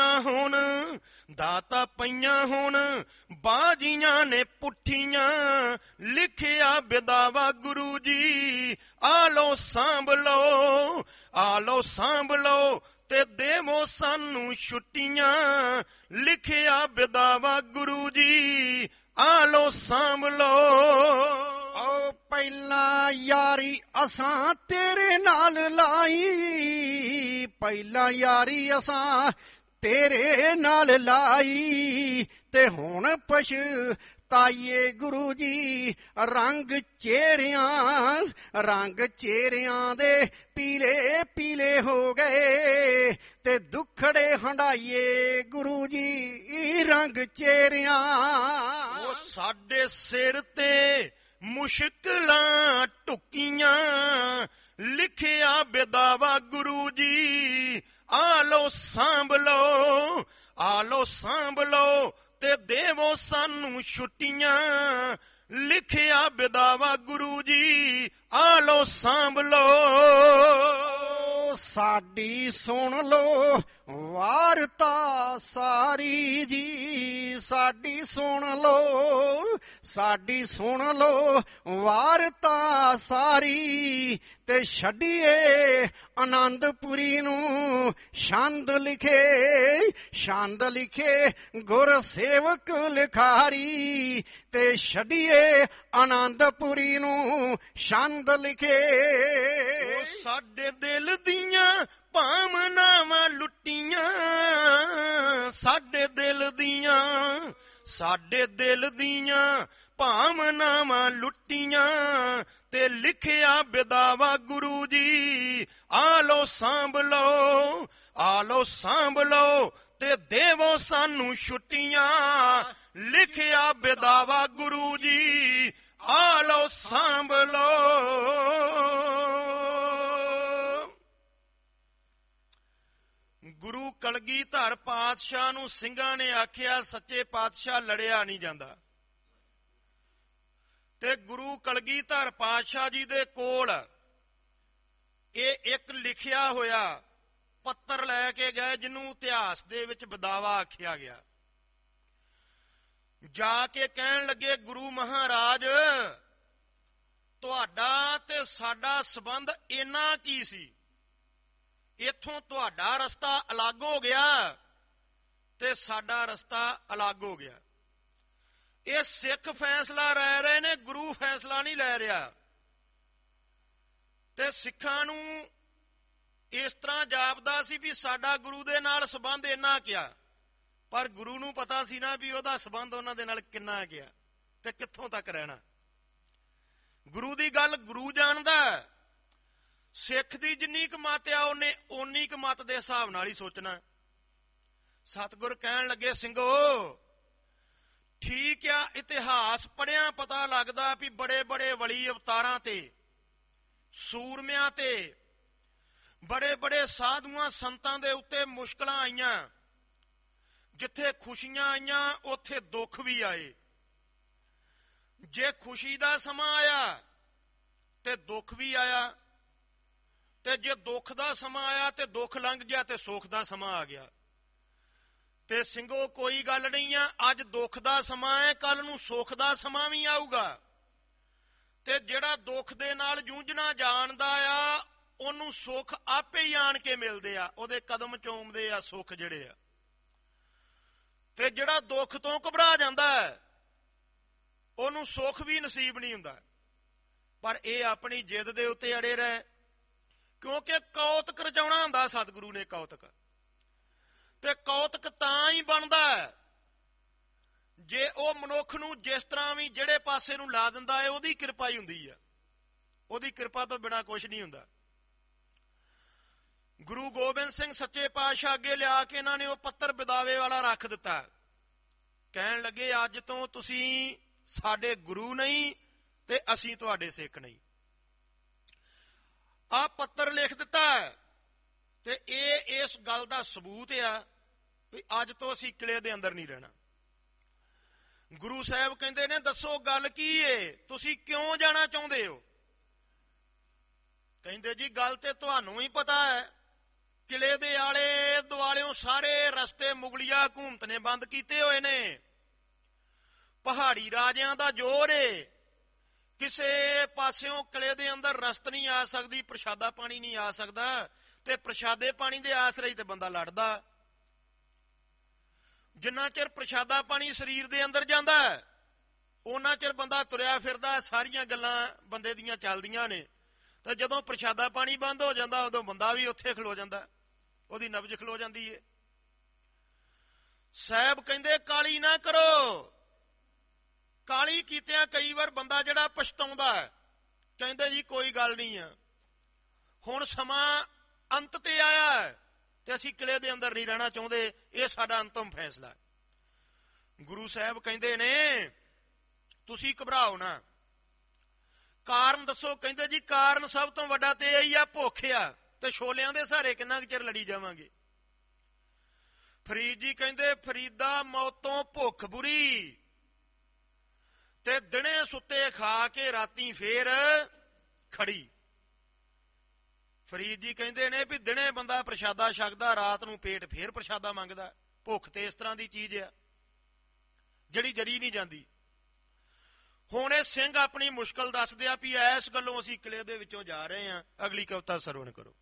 ਪਈਆਂ ਹੁਣ ਬਾਜੀਆਂ ਨੇ ਪੁੱਠੀਆਂ, ਲਿਖਿਆ ਬਿਦਾਵਾ ਗੁਰੂ ਜੀ ਆ ਲੋ ਸਾਂਭ ਲੋ, ਆ ਲੋ ਸਾਂਭ ਲੋ ਤੇ ਦੇਵੋ ਸਾਨੂੰ ਛੁੱਟੀਆਂ, ਲਿਖਿਆ ਬਿਦਾਵਾ ਗੁਰੂ ਜੀ ਆ ਲੋ ਸਾਂਭ ਲੋ। ਓ ਪਹਿਲਾਂ ਯਾਰੀ ਅਸਾਂ ਤੇਰੇ ਨਾਲ ਲਾਈ, ਪਹਿਲਾਂ ਯਾਰੀ ਅਸਾਂ ਤੇਰੇ ਨਾਲ ਲਾਈ, ਤੇ ਹੁਣ ਪਛਤਾਈਏ ਗੁਰੂ ਜੀ ਰੰਗ ਚਿਹਰਿਆਂ ਦੇ ਪੀਲੇ ਪੀਲੇ ਹੋ ਗਏ, ਤੇ ਦੁੱਖੜੇ ਹੰਡਾਈਏ ਗੁਰੂ ਜੀ ਰੰਗ ਚਿਹਰਿਆਂ। ਉਹ ਸਾਡੇ ਸਿਰ ਤੇ ਮੁਸ਼ਕਿਲਾਂ ਢੁੱਕੀਆਂ, ਲਿਖਿਆ ਬਿਦਾਵਾ ਗੁਰੂ ਜੀ ਆ ਲੋ ਸਾਂਭ ਲੋ, ਆ ਲੋ ਸਾਂਭ ਲੋ ਤੇ ਦੇਵੋ ਸਾਨੂੰ ਛੁੱਟੀਆਂ, ਲਿਖਿਆ ਬਿਦਾਵਾ ਗੁਰੂ ਜੀ ਆ ਲੋ ਸਾਂਭ ਲੋ। ਸਾਡੀ ਸੁਣ ਲੋ ਵਾਰਤਾ ਸਾਰੀ ਜੀ, ਸਾਡੀ ਸੁਣ ਲੋ ਵਾਰਤਾ ਸਾਰੀ, ਤੇ ਛੱਡੀਏ ਆਨੰਦਪੁਰੀ ਨੂੰ ਛੰਦ ਲਿਖੇ ਗੁਰ ਸੇਵਕ ਲਿਖਾਰੀ, ਤੇ ਛੱਡੀਏ ਆਨੰਦਪੁਰੀ ਨੂੰ ਛੰਦ ਲਿਖੇ। ਸਾਡੇ ਦਿਲ ਦੀਆਂ ਭਾਵਨਾਵਾਂ ਲੁੱਟੀਆਂ, ਸਾਡੇ ਦਿਲ ਦੀਆਂ ਭਾਵਨਾਵਾਂ ਲੁੱਟੀਆਂ, ਤੇ ਲਿਖਿਆ ਬਿਦਾਵਾ ਗੁਰੂ ਜੀ ਆ ਲੋ ਸਾਂਭ ਲੋ, ਆ ਲੋ ਸਾਂਭ ਲੋ ਤੇ ਦੇਵੋ ਸਾਨੂੰ ਛੁੱਟੀਆਂ, ਲਿਖਿਆ ਬਿਦਾਵਾ ਗੁਰੂ ਜੀ ਆ ਲੋ ਸਾਂਭ ਲੋ। ਗੁਰੂ ਕਲਗੀਧਰ ਪਾਤਸ਼ਾਹ ਨੂੰ ਸਿੰਘਾਂ ਨੇ ਆਖਿਆ ਸੱਚੇ ਪਾਤਸ਼ਾਹ ਲੜਿਆ ਨਹੀਂ ਜਾਂਦਾ, ਤੇ ਗੁਰੂ ਕਲਗੀਧਰ ਪਾਤਸ਼ਾਹ ਜੀ ਦੇ ਕੋਲ ਇਹ ਇੱਕ ਲਿਖਿਆ ਹੋਇਆ ਪੱਤਰ ਲੈ ਕੇ ਗਏ, ਜਿਹਨੂੰ ਇਤਿਹਾਸ ਦੇ ਵਿੱਚ ਬਿਦਾਵਾ ਆਖਿਆ ਗਿਆ। ਜਾ ਕੇ ਕਹਿਣ ਲੱਗੇ ਗੁਰੂ ਮਹਾਰਾਜ ਤੁਹਾਡਾ ਤੇ ਸਾਡਾ ਸੰਬੰਧ ਇੰਨਾ ਕੀ ਸੀ, ਇੱਥੋਂ ਤੁਹਾਡਾ ਰਸਤਾ ਅਲੱਗ ਹੋ ਗਿਆ ਤੇ ਸਾਡਾ ਰਸਤਾ ਅਲੱਗ ਹੋ ਗਿਆ। ਇਹ ਸਿੱਖ ਫੈਸਲਾ ਲੈ ਰਹੇ ਨੇ, ਗੁਰੂ ਫੈਸਲਾ ਨਹੀਂ ਲੈ ਰਿਹਾ। ਤੇ ਸਿੱਖਾਂ ਨੂੰ ਇਸ ਤਰ੍ਹਾਂ ਜਾਪਦਾ ਸੀ ਵੀ ਸਾਡਾ ਗੁਰੂ ਦੇ ਨਾਲ ਸੰਬੰਧ ਇੰਨਾ ਕਿਆ, ਪਰ ਗੁਰੂ ਨੂੰ ਪਤਾ ਸੀ ਨਾ ਵੀ ਉਹਦਾ ਸੰਬੰਧ ਉਹਨਾਂ ਦੇ ਨਾਲ ਕਿੰਨਾ ਗਿਆ ਤੇ ਕਿੱਥੋਂ ਤੱਕ ਰਹਿਣਾ। ਗੁਰੂ ਦੀ ਗੱਲ ਗੁਰੂ ਜਾਣਦਾ, ਸਿੱਖ ਦੀ ਜਿੰਨੀ ਕੁ ਮੱਤ ਆ ਉਹਨੇ ਓਨੀ ਕੁ ਮੱਤ ਦੇ ਹਿਸਾਬ ਨਾਲ ਹੀ ਸੋਚਣਾ। ਸਤਿਗੁਰ ਕਹਿਣ ਲੱਗੇ ਸਿੰਘੋ ਠੀਕ ਆ, ਇਤਿਹਾਸ ਪੜ੍ਹਿਆ ਪਤਾ ਲੱਗਦਾ ਵੀ ਬੜੇ ਬੜੇ ਵਲੀ ਅਵਤਾਰਾਂ ਤੇ ਸੂਰਮਿਆਂ ਤੇ ਬੜੇ ਬੜੇ ਸਾਧੂਆਂ ਸੰਤਾਂ ਦੇ ਉੱਤੇ ਮੁਸ਼ਕਲਾਂ ਆਈਆਂ, ਜਿੱਥੇ ਖੁਸ਼ੀਆਂ ਆਈਆਂ ਉੱਥੇ ਦੁੱਖ ਵੀ ਆਏ। ਜੇ ਖੁਸ਼ੀ ਦਾ ਸਮਾਂ ਆਇਆ ਤੇ ਦੁੱਖ ਵੀ ਆਇਆ, ਤੇ ਜੇ ਦੁੱਖ ਦਾ ਸਮਾਂ ਆਇਆ ਤੇ ਦੁੱਖ ਲੰਘ ਗਿਆ ਤੇ ਸੁੱਖ ਦਾ ਸਮਾਂ ਆ ਗਿਆ। ਤੇ ਸਿੰਘੋ ਕੋਈ ਗੱਲ ਨਹੀਂ ਆ, ਅੱਜ ਦੁੱਖ ਦਾ ਸਮਾਂ ਹੈ, ਕੱਲ ਨੂੰ ਸੁੱਖ ਦਾ ਸਮਾਂ ਵੀ ਆਊਗਾ। ਤੇ ਜਿਹੜਾ ਦੁੱਖ ਦੇ ਨਾਲ ਜੂਝਣਾ ਜਾਣਦਾ ਆ ਉਹਨੂੰ ਸੁੱਖ ਆਪੇ ਹੀ ਆਣ ਕੇ ਮਿਲਦੇ ਆ, ਉਹਦੇ ਕਦਮ ਚੂਮਦੇ ਆ ਸੁੱਖ ਜਿਹੜੇ ਆ। ਤੇ ਜਿਹੜਾ ਦੁੱਖ ਤੋਂ ਘਬਰਾ ਜਾਂਦਾ ਉਹਨੂੰ ਸੁੱਖ ਵੀ ਨਸੀਬ ਨਹੀਂ ਹੁੰਦਾ। ਪਰ ਇਹ ਆਪਣੀ ਜਿੱਦ ਦੇ ਉੱਤੇ ਅੜੇ ਰਹੇ, ਕਿਉਂਕਿ ਕੌਤਕ ਰਚਾਉਣਾ ਹੁੰਦਾ ਸਤਿਗੁਰੂ ਨੇ ਕੌਤਕ, ਤੇ ਕੌਤਕ ਤਾਂ ਹੀ ਬਣਦਾ ਜੇ ਉਹ ਮਨੁੱਖ ਨੂੰ ਜਿਸ ਤਰ੍ਹਾਂ ਵੀ ਜਿਹੜੇ ਪਾਸੇ ਨੂੰ ਲਾ ਦਿੰਦਾ ਹੈ ਉਹਦੀ ਕਿਰਪਾ ਹੀ ਹੁੰਦੀ ਆ, ਉਹਦੀ ਕਿਰਪਾ ਤੋਂ ਬਿਨਾਂ ਕੁਝ ਨਹੀਂ ਹੁੰਦਾ। ਗੁਰੂ ਗੋਬਿੰਦ ਸਿੰਘ ਸੱਚੇ ਪਾਤਸ਼ਾਹ ਅੱਗੇ ਲਿਆ ਕੇ ਇਹਨਾਂ ਨੇ ਉਹ ਪੱਤਰ ਬਿਦਾਵੇ ਵਾਲਾ ਰੱਖ ਦਿੱਤਾ। ਕਹਿਣ ਲੱਗੇ ਅੱਜ ਤੋਂ ਤੁਸੀਂ ਸਾਡੇ ਗੁਰੂ ਨਹੀਂ ਤੇ ਅਸੀਂ ਤੁਹਾਡੇ ਸਿੱਖ ਨਹੀਂ। ਆਹ ਪੱਤਰ ਲਿਖ ਦਿੱਤਾ ਤੇ ਇਹ ਇਸ ਗੱਲ ਦਾ ਸਬੂਤ ਆ ਵੀ ਅੱਜ ਤੋਂ ਅਸੀਂ ਕਿਲੇ ਦੇ ਅੰਦਰ ਨਹੀਂ ਰਹਿਣਾ। ਗੁਰੂ ਸਾਹਿਬ ਕਹਿੰਦੇ ਨੇ ਦੱਸੋ ਗੱਲ ਕੀ ਏ, ਤੁਸੀਂ ਕਿਉਂ ਜਾਣਾ ਚਾਹੁੰਦੇ ਹੋ? ਕਹਿੰਦੇ ਜੀ ਗੱਲ ਤੇ ਤੁਹਾਨੂੰ ਹੀ ਪਤਾ ਹੈ ਕਿਲੇ ਦੇ ਆਲੇ ਦੁਆਲਿਓਂ ਸਾਰੇ ਰਸਤੇ ਮੁਗਲਿਆ ਹਕੂਮਤ ਨੇ ਬੰਦ ਕੀਤੇ ਹੋਏ ਨੇ। ਪਹਾੜੀ ਰਾਜਿਆਂ ਦਾ ਜ਼ੋਰ ਏ, ਕਿਸੇ ਪਾਸਿਓਂ ਕਿਲੇ ਦੇ ਅੰਦਰ ਰਸਤ ਨਹੀਂ ਆ ਸਕਦੀ, ਪ੍ਰਸ਼ਾਦਾ ਪਾਣੀ ਨਹੀਂ ਆ ਸਕਦਾ, ਤੇ ਪ੍ਰਸ਼ਾਦੇ ਪਾਣੀ ਦੇ ਆਸਰੇ ਤੇ ਬੰਦਾ ਲੜਦਾ। ਜਿੰਨਾ ਚਿਰ ਪ੍ਰਸ਼ਾਦਾ ਪਾਣੀ ਸਰੀਰ ਦੇ ਅੰਦਰ ਜਾਂਦਾ ਉਹਨਾਂ ਚਿਰ ਬੰਦਾ ਤੁਰਿਆ ਫਿਰਦਾ, ਸਾਰੀਆਂ ਗੱਲਾਂ ਬੰਦੇ ਦੀਆਂ ਚੱਲਦੀਆਂ ਨੇ। ਤੇ ਜਦੋਂ ਪ੍ਰਸ਼ਾਦਾ ਪਾਣੀ ਬੰਦ ਹੋ ਜਾਂਦਾ ਉਦੋਂ ਬੰਦਾ ਵੀ ਉੱਥੇ ਖਲੋ ਜਾਂਦਾ, ਉਹਦੀ ਨਬਜ਼ ਖਲੋ ਜਾਂਦੀ ਏ। ਸਾਹਿਬ ਕਹਿੰਦੇ ਕਾਲੀ ਨਾ ਕਰੋ। ਕਾਲੀ ਕੀਤਿਆਂ ਕਈ ਵਾਰ ਬੰਦਾ ਜਿਹੜਾ ਪਛਤਾਉਂਦਾ ਹੈ, ਕਹਿੰਦੇ ਜੀ ਕੋਈ ਗੱਲ ਨਹੀਂ ਆ, ਹੁਣ ਸਮਾਂ ਅੰਤ ਤੇ ਆਇਆ ਹੈ ਤੇ ਅਸੀਂ ਕਿਲੇ ਦੇ ਅੰਦਰ ਨਹੀਂ ਰਹਿਣਾ ਚਾਹੁੰਦੇ, ਇਹ ਸਾਡਾ ਅੰਤਮ ਫੈਸਲਾ। ਗੁਰੂ ਸਾਹਿਬ ਕਹਿੰਦੇ ਨੇ ਤੁਸੀਂ ਘਬਰਾਓ ਨਾ, ਕਾਰਨ ਦੱਸੋ। ਕਹਿੰਦੇ ਜੀ ਕਾਰਨ ਸਭ ਤੋਂ ਵੱਡਾ ਤੇ ਇਹੀ ਆ, ਭੁੱਖ ਆ, ਤੇ ਛੋਲਿਆਂ ਦੇ ਸਹਾਰੇ ਕਿੰਨਾ ਕੁ ਚਿਰ ਲੜੀ ਜਾਵਾਂਗੇ। ਫਰੀਦ ਜੀ ਕਹਿੰਦੇ ਫਰੀਦਾ ਮੌਤੋਂ ਭੁੱਖ ਬੁਰੀ, ਤੇ ਦਿਨੇ ਸੁੱਤੇ ਖਾ ਕੇ ਰਾਤੀ ਫੇਰ ਖੜੀ। ਫਰੀਦ ਜੀ ਕਹਿੰਦੇ ਨੇ ਵੀ ਦਿਨੇ ਬੰਦਾ ਪ੍ਰਸ਼ਾਦਾ ਛਕਦਾ, ਰਾਤ ਨੂੰ ਪੇਟ ਫੇਰ ਪ੍ਰਸ਼ਾਦਾ ਮੰਗਦਾ। ਭੁੱਖ ਤੇ ਇਸ ਤਰ੍ਹਾਂ ਦੀ ਚੀਜ਼ ਆ ਜਿਹੜੀ ਜਰੀ ਨਹੀਂ ਜਾਂਦੀ। ਹੁਣ ਇਹ ਸਿੰਘ ਆਪਣੀ ਮੁਸ਼ਕਲ ਦੱਸਦੇ ਆ ਵੀ ਇਸ ਗੱਲੋਂ ਅਸੀਂ ਕਿਲੇ ਦੇ ਵਿੱਚੋਂ ਜਾ ਰਹੇ ਹਾਂ। ਅਗਲੀ ਕਵਿਤਾ ਸਰਵਣ ਕਰੋ।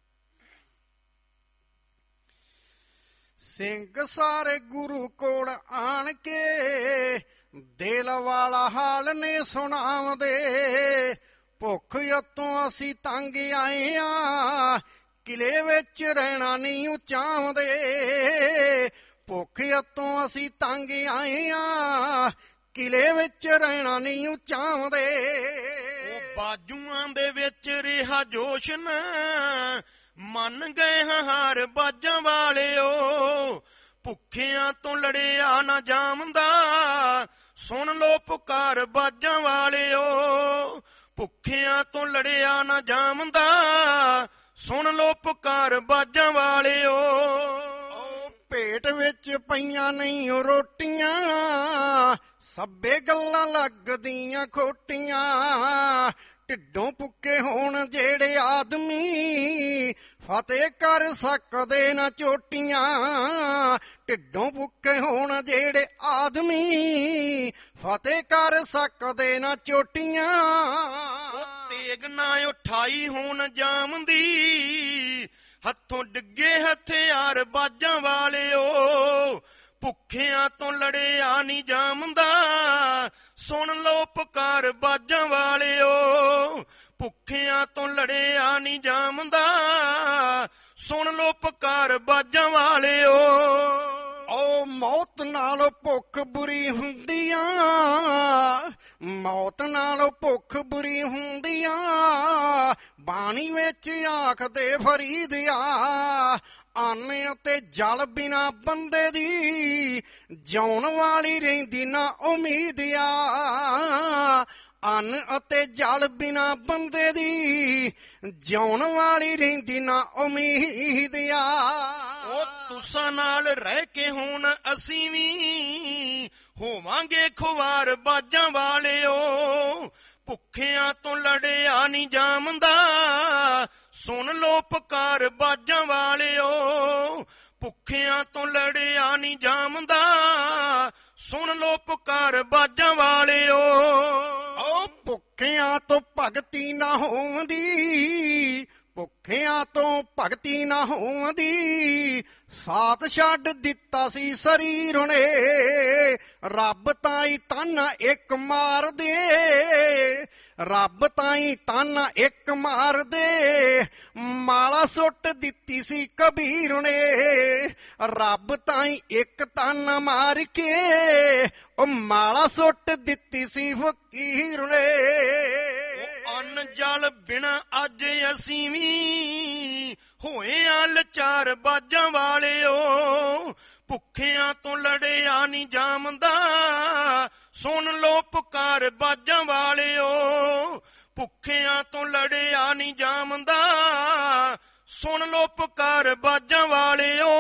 ਸਿੰਘ ਸਾਰੇ ਗੁਰੂ ਕੋਲ ਆਣ ਕੇ ਦਿਲ ਵਾਲਾ ਹਾਲ ਨੇ ਸੁਣਾਉਂਦੇ। ਭੁੱਖ ਉਤੋਂ ਅਸੀਂ ਤੰਗ ਆਏ ਆ, ਕਿਲੇ ਵਿੱਚ ਰਹਿਣਾ ਨਹੀਂ ਚਾਹੁੰਦੇ। ਭੁੱਖ ਉਤੋਂ ਅਸੀਂ ਤੰਗ ਆਏ ਆ, ਕਿਲੇ ਵਿੱਚ ਰਹਿਣਾ ਨਹੀਂ ਚਾਹੁੰਦੇ। ਉਹ ਬਾਜੂਆਂ ਦੇ ਵਿੱਚ ਰਿਹਾ ਜੋਸ਼ ਨਾ, ਮੰਨ ਗਏ ਹਾਰ ਬਾਜਾਂ ਵਾਲਿਓ। ਭੁੱਖਿਆਂ ਤੋਂ ਲੜਿਆ ਨਾ ਜਾਮਦਾ, ਸੁਣ ਲੋ ਪੁਕਾਰ ਬਾਜਾਂ ਵਾਲਿਓ। ਭੁੱਖਿਆਂ ਤੋਂ ਲੜਿਆ ਨਾ ਜਾਮਦਾ, ਸੁਣ ਲੋ ਪੁਕਾਰ ਬਾਜਾਂ ਵਾਲਿਓ। ਭੇਟ ਵਿੱਚ ਪਈਆਂ ਨਹੀਂ ਰੋਟੀਆਂ, ਸਭੇ ਗੱਲਾਂ ਲੱਗਦੀਆਂ ਖੋਟੀਆਂ। ਢਿੱਡੋਂ ਭੁੱਖੇ ਹੋਣ ਜਿਹੜੇ ਆਦਮੀ, ਫਤਿਹ ਕਰ ਸਕਦੇ ਨਾ ਚੋਟੀਆਂ। ਢਿੱਡੋਂ ਭੁੱਖੇ ਹੋਣ ਜਿਹੜੇ ਆਦਮੀ, ਫਤਿਹ ਕਰ ਸਕਦੇ ਨਾ ਚੋਟੀਆਂ। ਤੇਗ ਨਾ ਉਠਾਈ ਹੋਣ ਜਾਮਦੀ, ਹੱਥੋਂ ਡਿੱਗੇ ਹਥਿਆਰ ਬਾਜਾਂ ਵਾਲਿਓ। ਭੁੱਖਿਆਂ ਤੋਂ ਲੜਿਆ ਨਹੀਂ ਜਾਮਦਾ, ਸੁਣ ਲੋ ਪੁਕਾਰ ਬਾਜਾਂ ਵਾਲਿਓ। ਭੁੱਖਿਆਂ ਤੋਂ ਲੜਿਆ ਨਹੀਂ ਜਾਮਦਾ, ਸੁਣ ਲੋ ਪੁਕਾਰ ਬਾਜਾਂ ਵਾਲਿਓ। ਓ ਮੌਤ ਨਾਲ ਭੁੱਖ ਬੁਰੀ ਹੁੰਦੀ ਆ, ਮੌਤ ਨਾਲ ਭੁੱਖ ਬੁਰੀ ਹੁੰਦੀ ਆ। ਬਾਣੀ ਵਿੱਚ ਆਖਦੇ ਫਰੀਦ ਆ, ਅੰਨ ਅਤੇ ਜਲ ਬਿਨਾ ਬੰਦੇ ਦੀ, ਜਿਉਣ ਵਾਲੀ ਰਹਿੰਦੀ ਨਾ ਉਮੀਦ ਆ। ਅੰਨ ਅਤੇ ਜਲ ਬਿਨਾ ਬੰਦੇ ਦੀ, ਜਿਉਣ ਵਾਲੀ ਰਹਿੰਦੀ ਨਾ ਉਮੀਦ ਆ। ਉਹ ਤੁਸਾਂ ਨਾਲ ਰਹਿ ਕੇ ਹੁਣ ਅਸੀਂ ਵੀ ਹੋਵਾਂਗੇ ਖੁਆਰ ਬਾਜਾਂ ਵਾਲਿਓ। ਭੁੱਖਿਆਂ ਤੋਂ ਲੜਿਆ ਨਹੀਂ ਜਾਮਦਾ, ਸੁਣ ਲੋ ਪੁਕਾਰ ਬਾਜਾਂ ਵਾਲਿਓ। ਭੁੱਖਿਆਂ ਤੋਂ ਲੜਿਆ ਨਹੀਂ ਜਾਮਦਾ, ਸੁਣ ਲੋ ਪੁਕਾਰ ਬਾਜਾਂ ਵਾਲਿਓ। ਓ ਭੁੱਖਿਆਂ ਤੋਂ ਭਗਤੀ ਨਾ ਹੋਂਦੀ, ਭੁੱਖਿਆਂ ਤੋਂ ਭਗਤੀ ਨਾ ਹੋਂਦੀ। ਸਾਥ ਛੱਡ ਦਿੱਤਾ ਸੀ ਸਰੀਰ ਨੇ, ਰੱਬ ਤਾਈ ਤਾਨਾ ਇੱਕ ਮਾਰ ਦੇ। ਰੱਬ ਤਾਈ ਤਾਨਾ ਇੱਕ ਮਾਰ ਦੇ, ਮਾਲਾ ਸੁੱਟ ਦਿੱਤੀ ਸੀ ਕਬੀਰ ਨੇ। ਰੱਬ ਤਾਈ ਇੱਕ ਤਾਨਾ ਮਾਰ ਕੇ, ਉਹ ਮਾਲਾ ਸੁੱਟ ਦਿੱਤੀ ਸੀ ਫਕੀਰ ਨੇ। ਅੰਨ ਜਲ ਬਿਨਾ ਅੱਜ ਅਸੀਂ ਵੀ ਹੋਏ ਆ ਲਾਚਾਰ ਬਾਜਾਂ ਵਾਲਿਓ। ਭੁੱਖਿਆਂ ਤੋਂ ਲੜਿਆ ਨਹੀਂ ਜਾਮਦਾ, ਸੁਣ ਲੋ ਪੁਕਾਰ ਬਾਜਾਂ ਵਾਲਿਓ। ਭੁੱਖਿਆਂ ਤੋਂ ਲੜਿਆ ਨਹੀਂ ਜਾਮਦਾ, ਸੁਣ ਲੋ ਪੁਕਾਰ ਬਾਜਾਂ ਵਾਲਿਓ।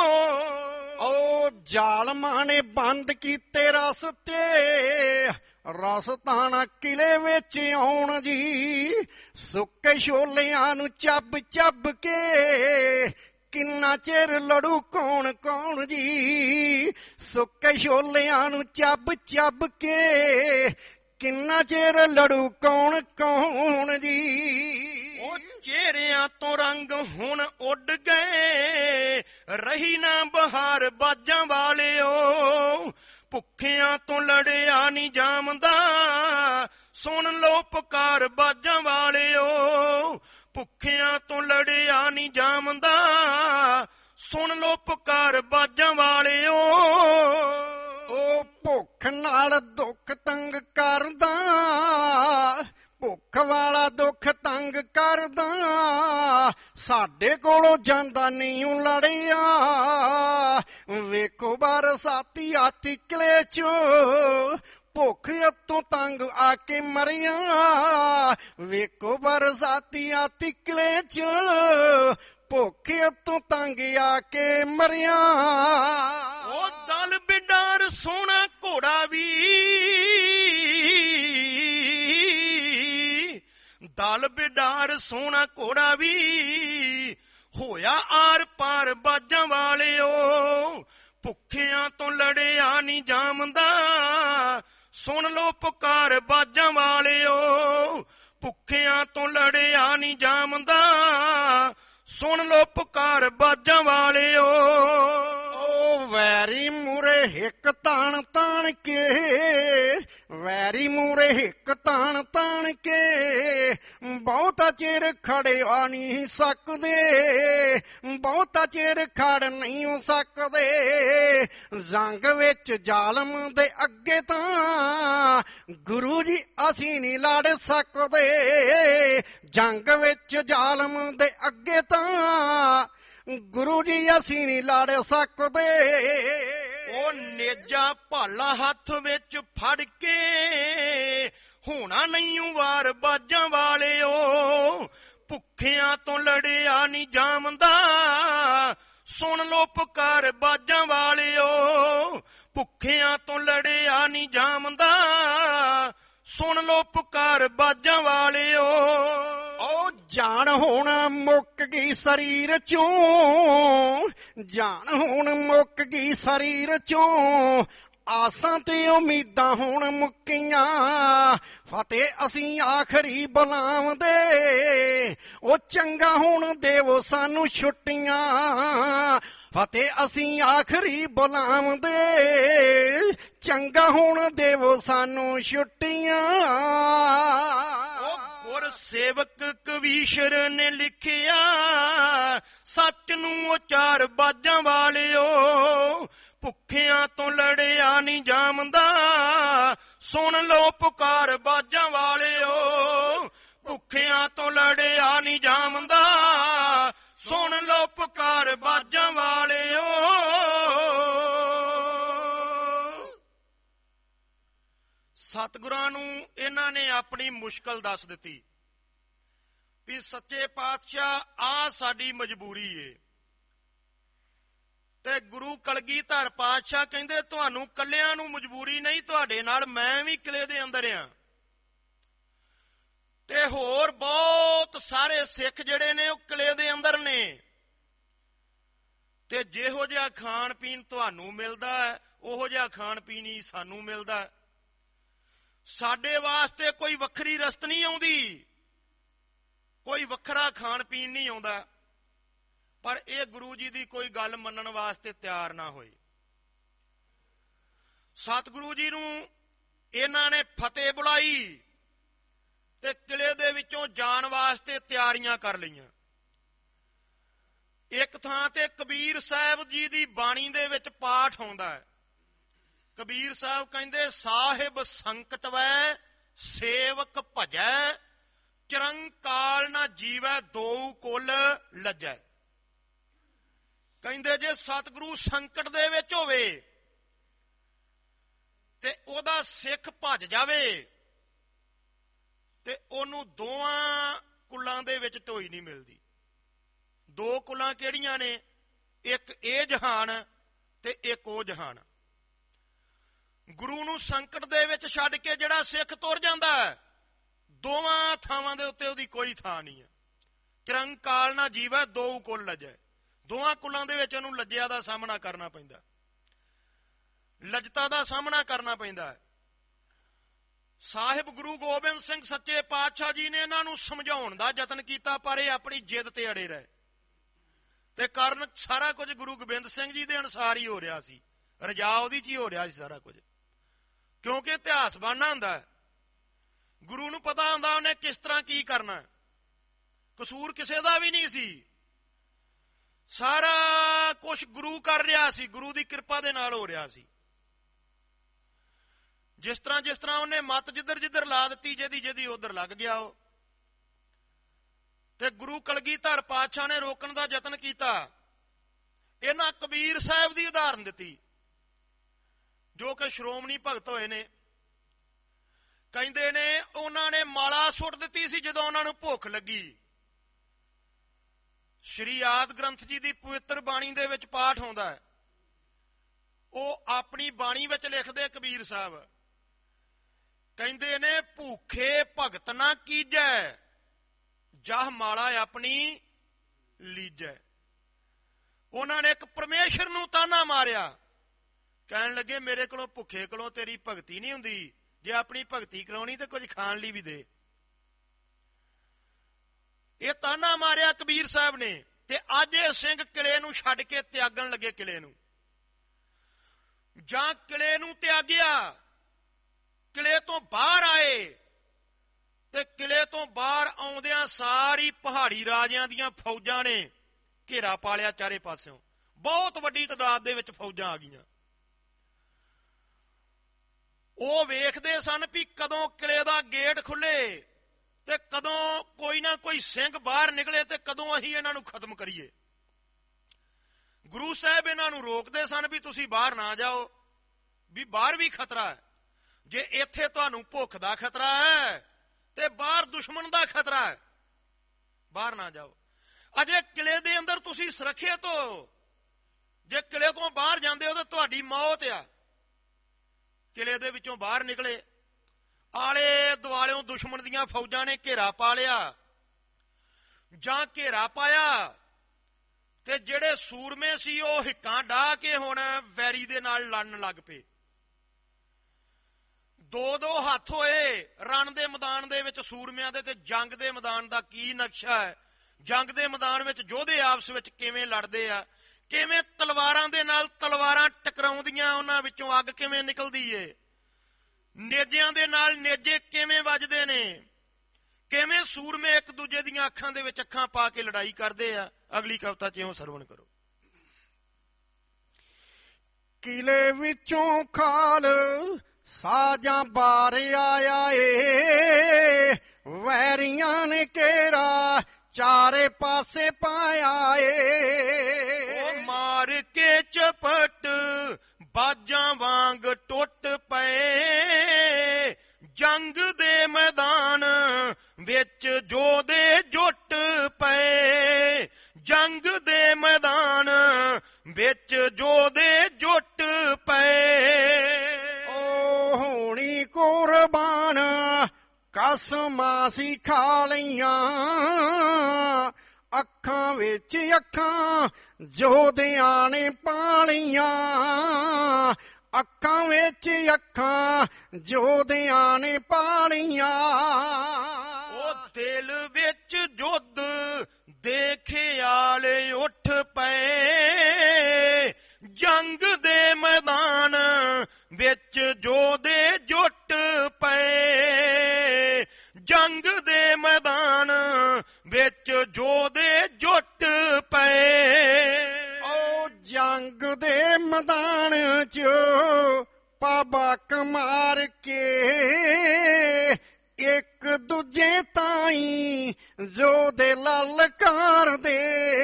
ਓ ਜ਼ਾਲਮਾਂ ਨੇ ਬੰਦ ਕੀਤੇ ਰਸਤੇ, ਰਸਤਾਨਾ ਕਿਲੇ ਵਿੱਚ ਆਉਣ ਜੀ। ਸੁੱਕੇ ਛੋਲਿਆਂ ਨੂੰ ਚੱਬ ਚੱਬ ਕੇ ਕਿੰਨਾ ਚਿਰ ਲੜੂ ਕੌਣ ਕੌਣ ਜੀ, ਸੁੱਕੇ ਛੋਲਿਆਂ ਨੂੰ ਚੱਬ ਚੱਬ ਕੇ ਕਿੰਨਾ ਚਿਰ ਲੜੂ ਕੌਣ ਕੌਣ ਜੀ। ਉਹ ਚਿਹਰਿਆਂ ਤੋਂ ਰੰਗ ਹੁਣ ਉੱਡ ਗਏ, ਰਹੀ ਨਾ ਬਹਾਰ ਬਾਜਾਂ ਵਾਲਿਓ, ਭੁੱਖਿਆਂ ਤੋਂ ਲੜਿਆ ਨਹੀਂ ਜਾਮਦਾ, ਸੁਣ ਲੋ ਪੁਕਾਰ ਬਾਜਾਂ ਵਾਲਿਓ, ਭੁੱਖਿਆਂ ਤੋਂ ਲੜਿਆ ਨਹੀਂ ਜਾਮਦਾ, ਸੁਣ ਲੋ ਪੁਕਾਰ ਬਾਜਾਂ ਵਾਲਿਓ। ਉਹ ਭੁੱਖ ਨਾਲ ਦੁੱਖ ਤੰਗ ਕਰਦਾ, ਭੁੱਖ ਵਾਲਾ ਦੁੱਖ ਤੰਗ ਕਰਦਾ, ਸਾਡੇ ਕੋਲੋਂ ਜਾਂਦਾ ਨਹੀਂ ਓ ਲੜਿਆ, ਵੇਖੋ ਬਰਸਾਤੀ ਆਤੀ ਕਿਲੇ ਚੋਂ, ਭੁੱਖ ਉੱਤੋਂ ਤੰਗ ਆ ਕੇ ਮਰਿਆ, ਵੇਖੋ ਬਰਸਾਤੀ ਆਤੀ ਕਿਲੇ ਚੋਂ, ਭੁੱਖ ਉੱਤੋਂ ਤੰਗ ਆ ਕੇ ਮਰਿਆ। ਉਹ ਦਲ ਬਿਡਾਰ ਸੋਹਣਾ ਘੋੜਾ ਵੀ, ਦਲ ਬਿਡਾਰ ਸੋਹਣਾ ਘੋੜਾ ਵੀ, ਹੋਇਆ ਆਰ ਪਾਰ ਬਾਜਾਂ ਵਾਲਿਓ, ਭੁੱਖਿਆਂ ਤੋਂ ਲੜਿਆ ਨਹੀਂ ਜਾਮਦਾ, ਸੁਣ ਲੋ ਪੁਕਾਰ ਬਾਜਾਂ ਵਾਲਿਓ, ਭੁੱਖਿਆਂ ਤੋਂ ਲੜਿਆ ਨਹੀਂ ਜਾਮਦਾ, ਸੁਣ ਲੋ ਪੁਕਾਰ ਬਾਜਾਂ ਵਾਲਿਓ। ਉਹ ਵੈਰੀ ਮੂਰੇ ਹਿੱਕ ਤਾਣ ਤਾਣ ਕੇ, ਵੈਰੀ ਮੂਰੇ ਹਿੱਕ ਤਾਣ ਤਾਣ ਕੇ, ਬਹੁਤਾ ਚਿਰ ਖੜੇ ਆ ਨਹੀਂ ਸਕਦੇ, ਬਹੁਤਾ ਚਿਰ ਖੜ ਨਹੀਂ ਹੋ ਸਕਦੇ, ਜੰਗ ਵਿੱਚ ਜ਼ਾਲਮ ਦੇ ਅੱਗੇ ਤਾਂ ਗੁਰੂ ਜੀ ਅਸੀਂ ਨਹੀਂ ਲੜ ਸਕਦੇ, ਜੰਗ ਵਿੱਚ ਜ਼ਾਲਮ ਦੇ ਅੱਗੇ ਤਾਂ ਗੁਰੂ ਜੀ ਅਸੀਂ ਨਹੀਂ ਲੜ ਸਕਦੇ। ਉਹ ਨੇਜਾ ਭਾਲਾ ਹੱਥ ਵਿੱਚ ਫੜ ਕੇ, ਹੋਣਾ ਨਹੀਂ ਵਾਰ ਬਾਜਾਂ ਵਾਲਿਓ, ਭੁੱਖਿਆਂ ਤੋਂ ਲੜਿਆ ਨਹੀਂ ਜਾਮਦਾ, ਸੁਣ ਲੋ ਪੁਕਾਰ ਬਾਜਾਂ ਵਾਲਿਓ, ਭੁੱਖਿਆਂ ਤੋਂ ਲੜਿਆ ਨਹੀਂ ਜਾਮਦਾ, ਸੁਣ ਲੋ ਪੁਕਾਰ ਬਾਜਾਂ ਵਾਲਿਓ। ਉਹ ਜਾਨ ਹੁਣ ਮੁੱਕ ਗਈ ਸਰੀਰ ਚੋਂ, ਜਾਨ ਹੁਣ ਮੁੱਕ ਗਈ ਸਰੀਰ ਚੋਂ, ਆਸਾਂ ਤੇ ਉਮੀਦਾਂ ਹੁਣ ਮੁੱਕੀਆਂ, ਫਤਿਹ ਅਸੀਂ ਆਖਰੀ ਬੁਲਾਉਂਦੇ, ਉਹ ਚੰਗਾ ਹੁਣ ਦੇਵੋ ਸਾਨੂੰ ਛੁੱਟੀਆਂ, ਫਤਿਹ ਅਸੀਂ ਆਖਰੀ ਬੁਲਾਉਂਦੇ, ਚੰਗਾ ਹੁਣ ਦੇਵੋ ਸਾਨੂੰ ਛੁੱਟੀਆਂ। ਗੁਰ ਸੇਵਕ ਕਵੀਸ਼ਰ ਨੇ ਲਿਖਿਆ, ਸੱਚ ਨੂੰ ਉਚਾਰ ਬਾਜਾਂ ਵਾਲਿਓ, ਭੁੱਖਿਆਂ ਤੋਂ ਲੜਿਆ ਨਹੀਂ ਜਾਮਦਾ, ਸੁਣ ਲੋ ਪੁਕਾਰ ਬਾਜਾਂ ਵਾਲਿਓ, ਭੁੱਖਿਆਂ ਤੋਂ ਲੜਿਆ ਨਹੀਂ ਜਾਮਦਾ, ਸੁਣ ਲੋ ਪੁਕਾਰ ਬਾਜਾਂ ਵਾਲਿਓ। ਸਤਿਗੁਰਾਂ ਨੂੰ ਇਹਨਾਂ ਨੇ ਆਪਣੀ ਮੁਸ਼ਕਲ ਦੱਸ ਦਿੱਤੀ ਵੀ ਸੱਚੇ ਪਾਤਸ਼ਾਹ ਆ ਸਾਡੀ ਮਜਬੂਰੀ ਏ, ਤੇ ਗੁਰੂ ਕਲਗੀਧਰ ਪਾਤਸ਼ਾਹ ਕਹਿੰਦੇ ਤੁਹਾਨੂੰ ਕੱਲਿਆਂ ਨੂੰ ਮਜਬੂਰੀ ਨਹੀਂ, ਤੁਹਾਡੇ ਨਾਲ ਮੈਂ ਵੀ ਕਿਲੇ ਦੇ ਅੰਦਰ ਆ, ਤੇ ਹੋਰ ਬਹੁਤ ਸਾਰੇ ਸਿੱਖ ਜਿਹੜੇ ਨੇ ਉਹ ਕਿਲੇ ਦੇ ਅੰਦਰ ਨੇ, ਤੇ ਜਿਹੋ ਜਿਹਾ ਖਾਣ ਪੀਣ ਤੁਹਾਨੂੰ ਮਿਲਦਾ ਹੈ ਉਹੋ ਜਿਹਾ ਖਾਣ ਪੀਣ ਹੀ ਸਾਨੂੰ ਮਿਲਦਾ ਹੈ, ਸਾਡੇ ਵਾਸਤੇ ਕੋਈ ਵੱਖਰੀ ਰਸਤ ਨਹੀਂ ਆਉਂਦੀ, ਕੋਈ ਵੱਖਰਾ ਖਾਣ ਪੀਣ ਨਹੀਂ ਆਉਂਦਾ, ਪਰ ਇਹ ਗੁਰੂ ਜੀ ਦੀ ਕੋਈ ਗੱਲ ਮੰਨਣ ਵਾਸਤੇ ਤਿਆਰ ਨਾ ਹੋਏ। ਸਤਿਗੁਰੂ ਜੀ ਨੂੰ ਇਹਨਾਂ ਨੇ ਫਤਿਹ ਬੁਲਾਈ ਤੇ ਕਿਲੇ ਦੇ ਵਿੱਚੋਂ ਜਾਣ ਵਾਸਤੇ ਤਿਆਰੀਆਂ ਕਰ ਲਈਆਂ। ਇੱਕ ਥਾਂ ਤੇ ਕਬੀਰ ਸਾਹਿਬ ਜੀ ਦੀ ਬਾਣੀ ਦੇ ਵਿੱਚ ਪਾਠ ਆਉਂਦਾ ਹੈ। ਕਬੀਰ ਸਾਹਿਬ ਕਹਿੰਦੇ, ਸਾਹਿਬ ਸੰਕਟ ਵੈ ਸੇਵਕ ਭਜੈ, ਚਿਰੰਕਾਲ ਨਾ ਜੀਵੈ ਦੋਊ ਕੁਲ ਲੱਜੈ। ਕਹਿੰਦੇ ਜੇ ਸਤਿਗੁਰੂ ਸੰਕਟ ਦੇ ਵਿੱਚ ਹੋਵੇ ਤੇ ਉਹਦਾ ਸਿੱਖ ਭੱਜ ਜਾਵੇ ਤੇ ਉਹਨੂੰ ਦੋਵਾਂ ਕੁਲਾਂ ਦੇ ਵਿੱਚ ਢੋਈ ਨਹੀਂ ਮਿਲਦੀ। ਦੋ ਕੁਲਾਂ ਕਿਹੜੀਆਂ ਨੇ? ਇੱਕ ਇਹ ਜਹਾਨ ਤੇ ਇੱਕ ਉਹ ਜਹਾਨ। ਗੁਰੂ ਨੂੰ ਸੰਕਟ ਦੇ ਵਿੱਚ ਛੱਡ ਕੇ ਜਿਹੜਾ ਸਿੱਖ ਤੁਰ ਜਾਂਦਾ ਹੈ, ਦੋਵਾਂ ਥਾਵਾਂ ਦੇ ਉੱਤੇ ਉਹਦੀ ਕੋਈ ਥਾਂ ਨਹੀਂ ਹੈ। ਚਿਰੰਕਾਲ ਨਾ ਜੀਵੈ ਦੋਊ ਕੁਲ ਲੱਜੈ, ਦੋਹਾਂ ਕੁਲਾਂ ਦੇ ਵਿੱਚ ਉਹਨੂੰ ਲੱਜਿਆ ਦਾ ਸਾਹਮਣਾ ਕਰਨਾ ਪੈਂਦਾ, ਲੱਜਤਾ ਦਾ ਸਾਹਮਣਾ ਕਰਨਾ ਪੈਂਦਾ ਹੈ। ਸਾਹਿਬ ਗੁਰੂ ਗੋਬਿੰਦ ਸਿੰਘ ਸੱਚੇ ਪਾਤਸ਼ਾਹ ਜੀ ਨੇ ਇਹਨਾਂ ਨੂੰ ਸਮਝਾਉਣ ਦਾ ਯਤਨ ਕੀਤਾ, ਪਰ ਇਹ ਆਪਣੀ ਜਿੱਦ ਤੇ ਅੜੇ ਰਹੇ, ਤੇ ਕਾਰਨ ਸਾਰਾ ਕੁਝ ਗੁਰੂ ਗੋਬਿੰਦ ਸਿੰਘ ਜੀ ਦੇ ਅਨੁਸਾਰ ਹੀ ਹੋ ਰਿਹਾ ਸੀ, ਰਜਾ ਉਹਦੀ ਚ ਹੀ ਹੋ ਰਿਹਾ ਸੀ ਸਾਰਾ ਕੁਝ, ਕਿਉਂਕਿ ਇਤਿਹਾਸ ਬਣਨਾ ਹੁੰਦਾ ਹੈ। ਗੁਰੂ ਨੂੰ ਪਤਾ ਹੁੰਦਾ ਉਹਨੇ ਕਿਸ ਤਰ੍ਹਾਂ ਕੀ ਕਰਨਾ, ਕਸੂਰ ਕਿਸੇ ਦਾ ਵੀ ਨਹੀਂ ਸੀ, ਸਾਰਾ ਕੁਝ ਗੁਰੂ ਕਰ ਰਿਹਾ ਸੀ, ਗੁਰੂ ਦੀ ਕਿਰਪਾ ਦੇ ਨਾਲ ਹੋ ਰਿਹਾ ਸੀ। ਜਿਸ ਤਰ੍ਹਾਂ ਉਹਨੇ ਮੱਤ ਜਿੱਧਰ ਜਿੱਧਰ ਲਾ ਦਿੱਤੀ, ਜਿਹਦੀ ਉਧਰ ਲੱਗ ਗਿਆ ਉਹ, ਤੇ ਗੁਰੂ ਕਲਗੀਧਰ ਪਾਤਸ਼ਾਹ ਨੇ ਰੋਕਣ ਦਾ ਯਤਨ ਕੀਤਾ। ਇਹਨਾਂ ਕਬੀਰ ਸਾਹਿਬ ਦੀ ਉਦਾਹਰਨ ਦਿੱਤੀ, ਜੋ ਕਿ ਸ਼੍ਰੋਮਣੀ ਭਗਤ ਹੋਏ ਨੇ। ਕਹਿੰਦੇ ਨੇ ਉਹਨਾਂ ਨੇ ਮਾਲਾ ਸੁੱਟ ਦਿੱਤੀ ਸੀ ਜਦੋਂ ਉਹਨਾਂ ਨੂੰ ਭੁੱਖ ਲੱਗੀ। ਸ਼੍ਰੀ ਆਦਿ ਗ੍ਰੰਥ ਜੀ ਦੀ ਪਵਿੱਤਰ ਬਾਣੀ ਦੇ ਵਿੱਚ ਪਾਠ ਆਉਂਦਾ ਹੈ, ਉਹ ਆਪਣੀ ਬਾਣੀ ਵਿੱਚ ਲਿਖਦੇ ਕਬੀਰ ਸਾਹਿਬ, ਕਹਿੰਦੇ ਨੇ ਭੁੱਖੇ ਭਗਤ ਨਾ ਕੀਜੈ, ਜਹ ਮਾਲਾ ਆਪਣੀ ਲੀਜੈ। ਉਹਨਾਂ ਨੇ ਇੱਕ ਪਰਮੇਸ਼ਰ ਨੂੰ ਤਾਨਾ ਮਾਰਿਆ, ਕਹਿਣ ਲੱਗੇ ਮੇਰੇ ਕੋਲੋਂ ਭੁੱਖੇ ਕੋਲੋਂ ਤੇਰੀ ਭਗਤੀ ਨਹੀਂ ਹੁੰਦੀ, ਜੇ ਆਪਣੀ ਭਗਤੀ ਕਰਾਉਣੀ ਤੇ ਕੁਝ ਖਾਣ ਲਈ ਵੀ ਦੇ। ਇਹ ਤਾਨਾ ਮਾਰਿਆ ਕਬੀਰ ਸਾਹਿਬ ਨੇ, ਤੇ ਅੱਜ ਇਹ ਸਿੰਘ ਕਿਲੇ ਨੂੰ ਛੱਡ ਕੇ ਤਿਆਗਣ ਲੱਗੇ ਕਿਲੇ ਨੂੰ। ਜਾਂ ਕਿਲੇ ਨੂੰ ਤਿਆਗਿਆ, ਕਿਲੇ ਤੋਂ ਬਾਹਰ ਆਏ, ਤੇ ਕਿਲੇ ਤੋਂ ਬਾਹਰ ਆਉਂਦਿਆਂ ਸਾਰੀ ਪਹਾੜੀ ਰਾਜਿਆਂ ਦੀਆਂ ਫੌਜਾਂ ਨੇ ਘੇਰਾ ਪਾ ਲਿਆ ਚਾਰੇ ਪਾਸਿਓਂ, ਬਹੁਤ ਵੱਡੀ ਤਾਦਾਦ ਦੇ ਵਿੱਚ ਫੌਜਾਂ ਆ ਗਈਆਂ। ਉਹ ਵੇਖਦੇ ਸਨ ਵੀ ਕਦੋਂ ਕਿਲੇ ਦਾ ਗੇਟ ਖੁੱਲੇ, ਤੇ ਕਦੋਂ ਕੋਈ ਨਾ ਕੋਈ ਸਿੰਘ ਬਾਹਰ ਨਿਕਲੇ, ਤੇ ਕਦੋਂ ਅਸੀਂ ਇਹਨਾਂ ਨੂੰ ਖਤਮ ਕਰੀਏ। ਗੁਰੂ ਸਾਹਿਬ ਇਹਨਾਂ ਨੂੰ ਰੋਕਦੇ ਸਨ ਵੀ ਤੁਸੀਂ ਬਾਹਰ ਨਾ ਜਾਓ, ਵੀ ਬਾਹਰ ਵੀ ਖਤਰਾ ਹੈ, ਜੇ ਇੱਥੇ ਤੁਹਾਨੂੰ ਭੁੱਖ ਦਾ ਖਤਰਾ ਹੈ ਤੇ ਬਾਹਰ ਦੁਸ਼ਮਣ ਦਾ ਖਤਰਾ ਹੈ, ਬਾਹਰ ਨਾ ਜਾਓ। ਅਜੇ ਕਿਲੇ ਦੇ ਅੰਦਰ ਤੁਸੀਂ ਸੁਰੱਖਿਅਤ ਹੋ, ਜੇ ਕਿਲੇ ਤੋਂ ਬਾਹਰ ਜਾਂਦੇ ਹੋ ਤਾਂ ਤੁਹਾਡੀ ਮੌਤ ਆ। ਕਿਲੇ ਦੇ ਵਿੱਚੋਂ ਬਾਹਰ ਨਿਕਲੇ, ਆਲੇ ਦੁਆਲਿਓਂ ਦੁਸ਼ਮਣ ਦੀਆਂ ਫੌਜਾਂ ਨੇ ਘੇਰਾ ਪਾ ਲਿਆ। ਜਾਂ ਘੇਰਾ ਪਾਇਆ ਤੇ ਜਿਹੜੇ ਸੂਰਮੇ ਸੀ ਉਹ ਹਿੱਕਾਂ ਡਾਹ ਕੇ ਹੁਣ ਵੈਰੀ ਦੇ ਨਾਲ ਲੜਨ ਲੱਗ ਪਏ। ਦੋ ਹੱਥ ਹੋਏ ਰਣ ਦੇ ਮੈਦਾਨ ਦੇ ਵਿੱਚ ਸੂਰਮਿਆਂ ਦੇ। ਤੇ ਜੰਗ ਦੇ ਮੈਦਾਨ ਦਾ ਕੀ ਨਕਸ਼ਾ ਹੈ, ਜੰਗ ਦੇ ਮੈਦਾਨ ਵਿੱਚ ਯੋਧੇ ਆਪਸ ਵਿੱਚ ਕਿਵੇਂ ਲੜਦੇ ਆ, ਕਿਵੇਂ ਤਲਵਾਰਾਂ ਦੇ ਨਾਲ ਤਲਵਾਰਾਂ ਟਕਰਾਉਂਦੀਆਂ, ਉਹਨਾਂ ਵਿੱਚੋਂ ਅੱਗ ਕਿਵੇਂ ਨਿਕਲਦੀ ਏ, ਨੇਜਿਆਂ ਦੇ ਨਾਲ ਨੇਜੇ ਕਿਵੇਂ ਵੱਜਦੇ ਨੇ, ਕਿਵੇਂ ਸੂਰਮੇ ਇੱਕ ਦੂਜੇ ਦੀਆਂ ਅੱਖਾਂ ਦੇ ਵਿੱਚ ਅੱਖਾਂ ਪਾ ਕੇ ਲੜਾਈ ਕਰਦੇ ਆ। ਅਗਲੀ ਕਵਿਤਾ 'ਚ ਇਉਂ ਸਰਵਣ ਕਰੋ। ਕਿਲੇ ਵਿੱਚੋਂ ਖਾਲ ਸਾਜਾਂ ਬਾਰ ਆਇਆ ਏ, ਵੈਰੀਆਂ ਨੇ ਘੇਰਾ ਚਾਰੇ ਪਾਸੇ ਪਾਇਆ ਏ। ਉਹ ਮਾਰ ਕੇ ਚਪਟ ਬਾਜਾਂ ਵਾਂਗ ਟੁੱਟ ਪਏ, ਜੰਗ ਦੇ ਮੈਦਾਨ ਵਿੱਚ ਜੋਧੇ ਜੁੱਟ ਪਏ, ਜੰਗ ਦੇ ਮੈਦਾਨ ਵਿੱਚ ਜੋਧੇ ਜੁੱਟ ਪਏ। ਉਹ ਹੋਣੀ ਕੁਰਬਾਨ ਕਸਮਾਂ ਸੀ ਖਾ ਲਈਆਂ, ਅੱਖਾਂ ਵਿੱਚ ਅੱਖਾਂ ਜੋਧਿਆਂ ਨੇ ਪਾ ਲਈਆਂ, ਅੱਖਾਂ ਵਿੱਚ ਅੱਖਾਂ ਜੋਧਿਆਂ ਨੇ ਪਾ ਲਈਆਂ। ਉਹ ਦਿਲ ਵਿੱਚ ਜੁੱਧ ਦੇ ਖਿਆਲ ਉੱਠ ਪਏ, ਜੰਗ ਦੇ ਮੈਦਾਨ ਵਿੱਚ ਜੋਧੇ ਜੁੱਟ ਪਏ, ਜੰਗ ਦੇ ਮੈਦਾਨ ਵਿੱਚ ਜੋਧੇ ਜੁੱਟ ਪਏ। ਉਹ ਜੰਗ ਦੇ ਮੈਦਾਨ 'ਚ ਪਾਬਕ ਮਾਰ ਕੇ, ਇੱਕ ਦੂਜੇ ਤਾਈਂ ਜੋਧੇ ਲਲਕਾਰਦੇ,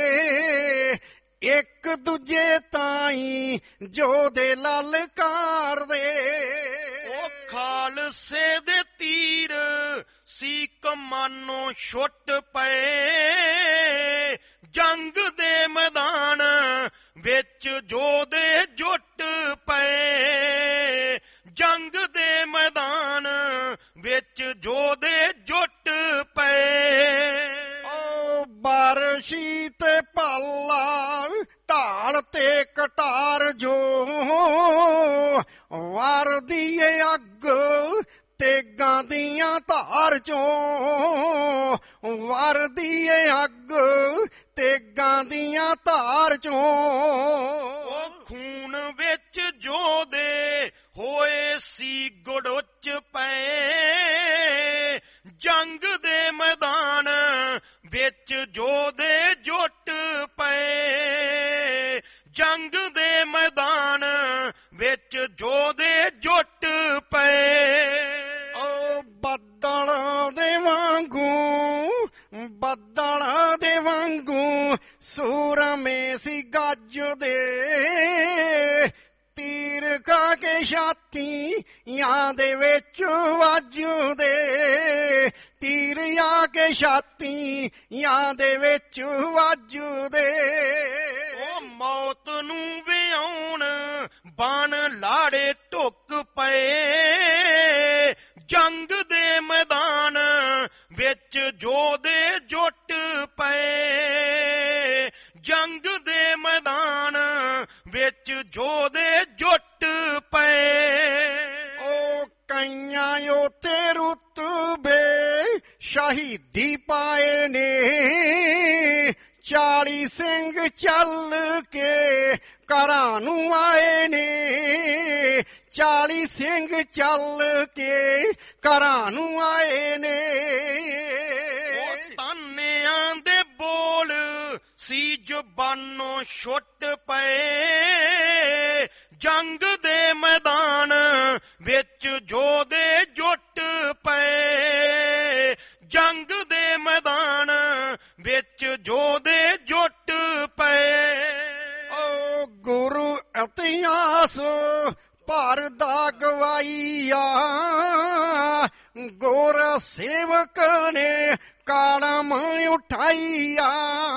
ਇੱਕ ਦੂਜੇ ਤਾਈਂ ਜੋਧੇ ਲਲਕਾਰਦੇ। ਉਹ ਖਾਲਸੇ ਦੇ ਤੀਰ ਸੀ ਕਮਾਨੋਂ ਛੁੱਟ ਪਏ, ਜੰਗ ਦੇ ਮੈਦਾਨ ਵਿੱਚ ਜੋਧੇ ਜੁੱਟ ਪਏ, ਜੰਗ ਦੇ ਮੈਦਾਨ ਵਿੱਚ ਜੋਧੇ ਜੁੱਟ ਪਏ। ਉਹ ਬਾਰਸ਼ੀ ਤੇ ਢਾਲਾ ਢਾਲ ਤੇ ਕਟਾਰ ਜੋ ਵਰਦੀ ਏ ਅੱਗ ਤੇਗਾਂ ਦੀਆਂ ਧਾਰ ਚੋਂ ਵਰਦੀ ਏ ਅੱਗ ਤੇਗਾਂ ਦੀਆਂ ਧਾਰ ਚੋਂ। ਉਹ ਖੂਨ ਵਿੱਚ ਜੋਦੇ ਹੋਏ ਸੀ ਗੁੜੁੱਚ ਪਏ, ਜੰਗ ਦੇ ਮੈਦਾਨ ਵਿੱਚ ਜੋਦੇ ਜੁੱਟ ਪਏ, ਜੰਗ ਦੇ ਮੈਦਾਨ ਵਿੱਚ ਜੋਦੇ ਜੁੱਟ ਪਏ। ਓ ਬੱਦਲਾਂ ਦੇ ਵਾਂਗੂ ਬੱਦਲਾਂ ਦੇ ਵਾਂਗੂ ਸੂਰਮੇ ਸੀ ਗੱਜਦੇ, ਤੀਰ ਖਾ ਕੇ ਛਾਤੀਆਂ ਦੇ ਵਿੱਚ ਵੱਜਦੇ, ਤੀਰ ਆ ਕੇ ਛਾਤੀਆਂ ਦੇ ਵਿੱਚ ਵੱਜਦੇ। ਉਹ ਮੌਤ ਨੂੰ ਵਿਆਉਣ ਬਾਣ ਲਾੜੇ ਢੁੱਕ ਪਏ, ਜੰਗ ਦੇ ਮੈਦਾਨ ਵਿੱਚ ਜੋਦੇ ਜੁੱਟ ਪਏ, ਜੰਗ ਦੇ ਮੈਦਾਨ ਵਿੱਚ ਜੋਦੇ ਜੁੱਟ ਪਏ। ਉਹ ਕਈਆਂ ਉੱਤੇ ਰੁਤਬੇ ਸ਼ਹੀਦੀ ਪਾਏ ਨੇ, 40 ਸਿੰਘ ਚੱਲ ਕੇ ਘਰਾਂ ਨੂੰ ਆਏ ਨੇ, 40 ਸਿੰਘ ਚੱਲ ਕੇ ਘਰਾਂ ਨੂੰ ਆਏ ਨੇ। ਉਹ ਤਾਨਿਆਂ ਦੇ ਬੋਲ ਸੀ ਜ਼ੁਬਾਨੋਂ ਛੁੱਟ ਪਏ, ਜੰਗ ਦੇ ਮੈਦਾਨ ਵਿੱਚ ਜੋਦੇ ਜੁੱਟ ਪਏ, ਜੰਗ ਦੇ ਮੈਦਾਨ ਵਿੱਚ ਜੋਦੇ ਜੁੱਟ ਪਏ। ਓ ਗੁਰੂ ਇਤਿਹਾਸ ਭਰਦਾ ਗਵਾਈਆ, ਗੋਰ ਸੇਵਕ ਨੇ ਕਾਲਮ ਉਠਾਈਆ,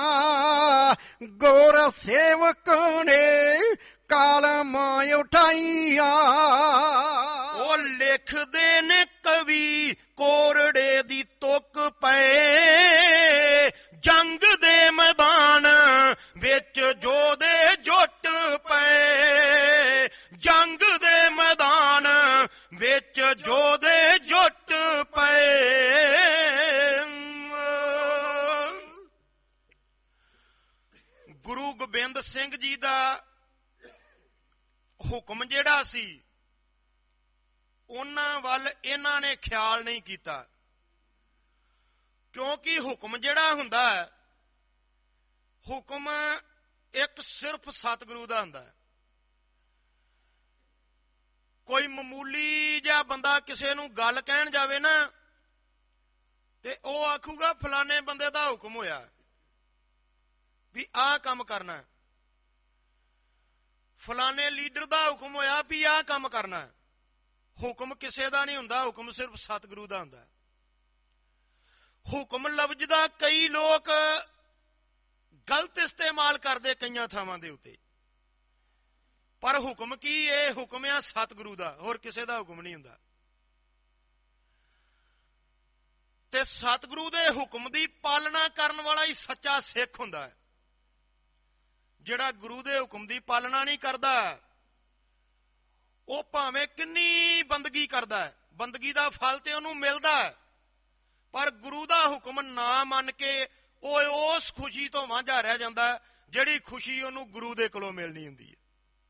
ਗੋਰ ਸੇਵਕ ਨੇ ਕਾਲਮ ਉਠਾਈਆ। ਉਹ ਲਿਖਦੇ ਨੇ ਕਵੀ ਕੋਰੜੇ ਦੀ ਤੁਕ ਪਏ, ਜੰਗ ਦੇ ਮੈਦਾਨ ਵਿੱਚ ਜੋਦੇ ਜੁੱਟ ਪਏ, ਜੰਗ ਦੇ ਮੈਦਾਨ ਵਿੱਚ ਜੋਦੇ ਜੁੱਟ ਪਏ। ਗੁਰੂ ਗੋਬਿੰਦ ਸਿੰਘ ਜੀ ਦਾ ਹੁਕਮ ਜਿਹੜਾ ਸੀ, ਉਹਨਾਂ ਵੱਲ ਇਹਨਾਂ ਨੇ ਖਿਆਲ ਨਹੀਂ ਕੀਤਾ, ਕਿਉਂਕਿ ਹੁਕਮ ਜਿਹੜਾ ਹੁੰਦਾ ਹੈ, ਹੁਕਮ ਇੱਕ ਸਿਰਫ ਸਤਿਗੁਰੂ ਦਾ ਹੁੰਦਾ ਹੈ। ਕੋਈ ਮਾਮੂਲੀ ਜਿਹਾ ਬੰਦਾ ਕਿਸੇ ਨੂੰ ਗੱਲ ਕਹਿਣ ਜਾਵੇ ਨਾ, ਤੇ ਉਹ ਆਖੂਗਾ ਫਲਾਣੇ ਬੰਦੇ ਦਾ ਹੁਕਮ ਹੋਇਆ ਵੀ ਆਹ ਕੰਮ ਕਰਨਾ, ਫਲਾਣੇ ਲੀਡਰ ਦਾ ਹੁਕਮ ਹੋਇਆ ਵੀ ਆਹ ਕੰਮ ਕਰਨਾ। ਹੁਕਮ ਕਿਸੇ ਦਾ ਨਹੀਂ ਹੁੰਦਾ, ਹੁਕਮ ਸਿਰਫ ਸਤਿਗੁਰੂ ਦਾ ਹੁੰਦਾ। ਹੁਕਮ ਲਫ਼ਜ਼ ਦਾ ਕਈ ਲੋਕ ਗਲਤ ਇਸਤੇਮਾਲ ਕਰਦੇ ਕਈਆਂ ਥਾਵਾਂ ਦੇ ਉੱਤੇ, ਪਰ ਹੁਕਮ ਕੀ? ਇਹ ਹੁਕਮ ਆ ਸਤਿਗੁਰੂ ਦਾ, ਹੋਰ ਕਿਸੇ ਦਾ ਹੁਕਮ ਨਹੀਂ ਹੁੰਦਾ। ਤੇ ਸਤਿਗੁਰੂ ਦੇ ਹੁਕਮ ਦੀ ਪਾਲਣਾ ਕਰਨ ਵਾਲਾ ਹੀ ਸੱਚਾ ਸਿੱਖ ਹੁੰਦਾ ਹੈ। ਜਿਹੜਾ ਗੁਰੂ ਦੇ ਹੁਕਮ ਦੀ ਪਾਲਣਾ ਨਹੀਂ ਕਰਦਾ, ਉਹ ਭਾਵੇਂ ਕਿੰਨੀ ਬੰਦਗੀ ਕਰਦਾ ਹੈ, ਬੰਦਗੀ ਦਾ ਫਲ ਤੇ ਉਹਨੂੰ ਮਿਲਦਾ ਹੈ, ਪਰ ਗੁਰੂ ਦਾ ਹੁਕਮ ਨਾ ਮੰਨ ਕੇ ਉਹ ਉਸ ਖੁਸ਼ੀ ਤੋਂ ਵਾਂਝਾ ਰਹਿ ਜਾਂਦਾ ਜਿਹੜੀ ਖੁਸ਼ੀ ਉਹਨੂੰ ਗੁਰੂ ਦੇ ਕੋਲੋਂ ਮਿਲਣੀ ਹੁੰਦੀ ਹੈ।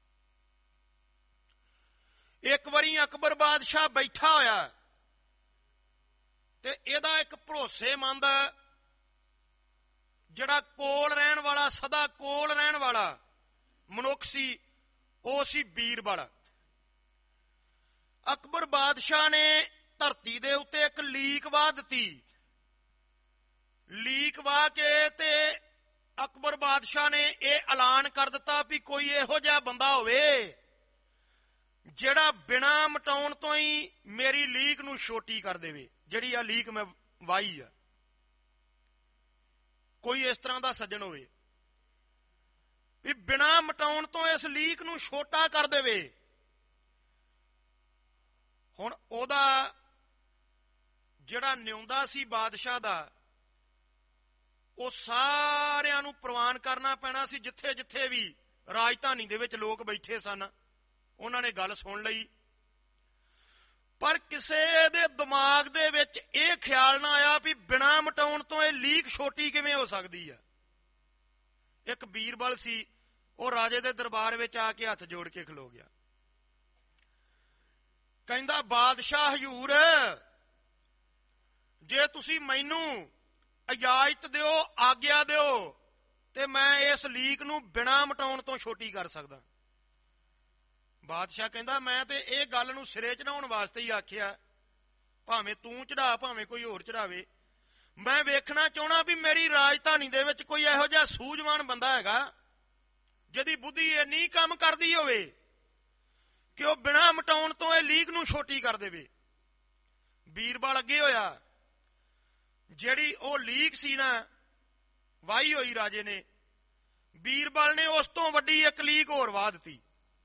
ਇੱਕ ਵਾਰੀ ਅਕਬਰ ਬਾਦਸ਼ਾਹ ਬੈਠਾ ਹੋਇਆ, ਤੇ ਇਹਦਾ ਇੱਕ ਭਰੋਸੇਮੰਦ ਜਿਹੜਾ ਕੋਲ ਰਹਿਣ ਵਾਲਾ, ਸਦਾ ਕੋਲ ਰਹਿਣ ਵਾਲਾ ਮਨੁੱਖ ਸੀ, ਉਹ ਸੀ ਬੀਰਬਲ। ਅਕਬਰ ਬਾਦਸ਼ਾਹ ਨੇ ਧਰਤੀ ਦੇ ਉੱਤੇ ਇੱਕ ਲੀਕ ਵਾਹ ਦਿੱਤੀ। ਲੀਕ ਵਾਹ ਕੇ ਤੇ ਅਕਬਰ ਬਾਦਸ਼ਾਹ ਨੇ ਇਹ ਐਲਾਨ ਕਰ ਦਿੱਤਾ ਵੀ ਕੋਈ ਇਹੋ ਜਿਹਾ ਬੰਦਾ ਹੋਵੇ ਜਿਹੜਾ ਬਿਨਾਂ ਮਟਾਉਣ ਤੋਂ ਹੀ ਮੇਰੀ ਲੀਕ ਨੂੰ ਛੋਟੀ ਕਰ ਦੇਵੇ, ਜਿਹੜੀ ਆ ਲੀਕ ਮੈਂ ਵਾਹੀ ਆ। ਕੋਈ ਇਸ ਤਰ੍ਹਾਂ ਦਾ ਸੱਜਣ ਹੋਵੇ ਵੀ ਬਿਨਾਂ ਮਟਾਉਣ ਤੋਂ ਇਸ ਲੀਕ ਨੂੰ ਛੋਟਾ ਕਰ ਦੇਵੇ। ਹੁਣ ਉਹਦਾ ਜਿਹੜਾ ਨਿਉਂਦਾ ਸੀ ਬਾਦਸ਼ਾਹ ਦਾ, ਉਹ ਸਾਰਿਆਂ ਨੂੰ ਪ੍ਰਵਾਨ ਕਰਨਾ ਪੈਣਾ ਸੀ। ਜਿੱਥੇ ਜਿੱਥੇ ਵੀ ਰਾਜਧਾਨੀ ਦੇ ਵਿੱਚ ਲੋਕ ਬੈਠੇ ਸਨ, ਉਹਨਾਂ ਨੇ ਗੱਲ ਸੁਣ ਲਈ। ਪਰ ਕਿਸੇ ਦੇ ਦਿਮਾਗ ਦੇ ਵਿੱਚ ਇਹ ਖਿਆਲ ਨਾ ਆਇਆ ਵੀ ਬਿਨਾਂ ਮਿਟਾਉਣ ਤੋਂ ਇਹ ਲੀਕ ਛੋਟੀ ਕਿਵੇਂ ਹੋ ਸਕਦੀ ਆ। ਇੱਕ ਬੀਰਬਲ ਸੀ, ਉਹ ਰਾਜੇ ਦੇ ਦਰਬਾਰ ਵਿੱਚ ਆ ਕੇ ਹੱਥ ਜੋੜ ਕੇ ਖਲੋ ਗਿਆ। ਕਹਿੰਦਾ, ਬਾਦਸ਼ਾਹ ਹਜ਼ੂਰ, ਜੇ ਤੁਸੀਂ ਮੈਨੂੰ ਇਜਾਜ਼ਤ ਦਿਓ, ਆਗਿਆ ਦਿਓ, ਤੇ ਮੈਂ ਇਸ ਲੀਕ ਨੂੰ ਬਿਨਾਂ ਮਿਟਾਉਣ ਤੋਂ ਛੋਟੀ ਕਰ ਸਕਦਾ। ਬਾਦਸ਼ਾਹ ਕਹਿੰਦਾ, ਮੈਂ ਤੇ ਇਹ ਗੱਲ ਨੂੰ ਸਿਰੇ ਚੜਾਉਣ ਵਾਸਤੇ ਹੀ ਆਖਿਆ, ਭਾਵੇਂ ਤੂੰ ਚੜਾ ਭਾਵੇਂ ਕੋਈ ਹੋਰ ਚੜਾਵੇ। ਮੈਂ ਵੇਖਣਾ ਚਾਹੁੰਦਾ ਵੀ ਮੇਰੀ ਰਾਜਧਾਨੀ ਦੇ ਵਿੱਚ ਕੋਈ ਇਹੋ ਜਿਹਾ ਸੂਝਵਾਨ ਬੰਦਾ ਹੈਗਾ ਜਿਹਦੀ ਬੁੱਧੀ ਇੰਨੀ ਕੰਮ ਕਰਦੀ ਹੋਵੇ ਕਿ ਉਹ ਬਿਨਾਂ ਮਿਟਾਉਣ ਤੋਂ ਇਹ ਲੀਕ ਨੂੰ ਛੋਟੀ ਕਰ ਦੇਵੇ। ਬੀਰਬਲ ਅੱਗੇ ਹੋਇਆ। ਜਿਹੜੀ ਉਹ ਲੀਕ ਸੀ ਨਾ ਵਾਹੀ ਹੋਈ ਰਾਜੇ ਨੇ, ਬੀਰਬਲ ਨੇ ਉਸ ਤੋਂ ਵੱਡੀ ਇੱਕ ਲੀਕ ਹੋਰ ਵਾਹ ਦਿੱਤੀ।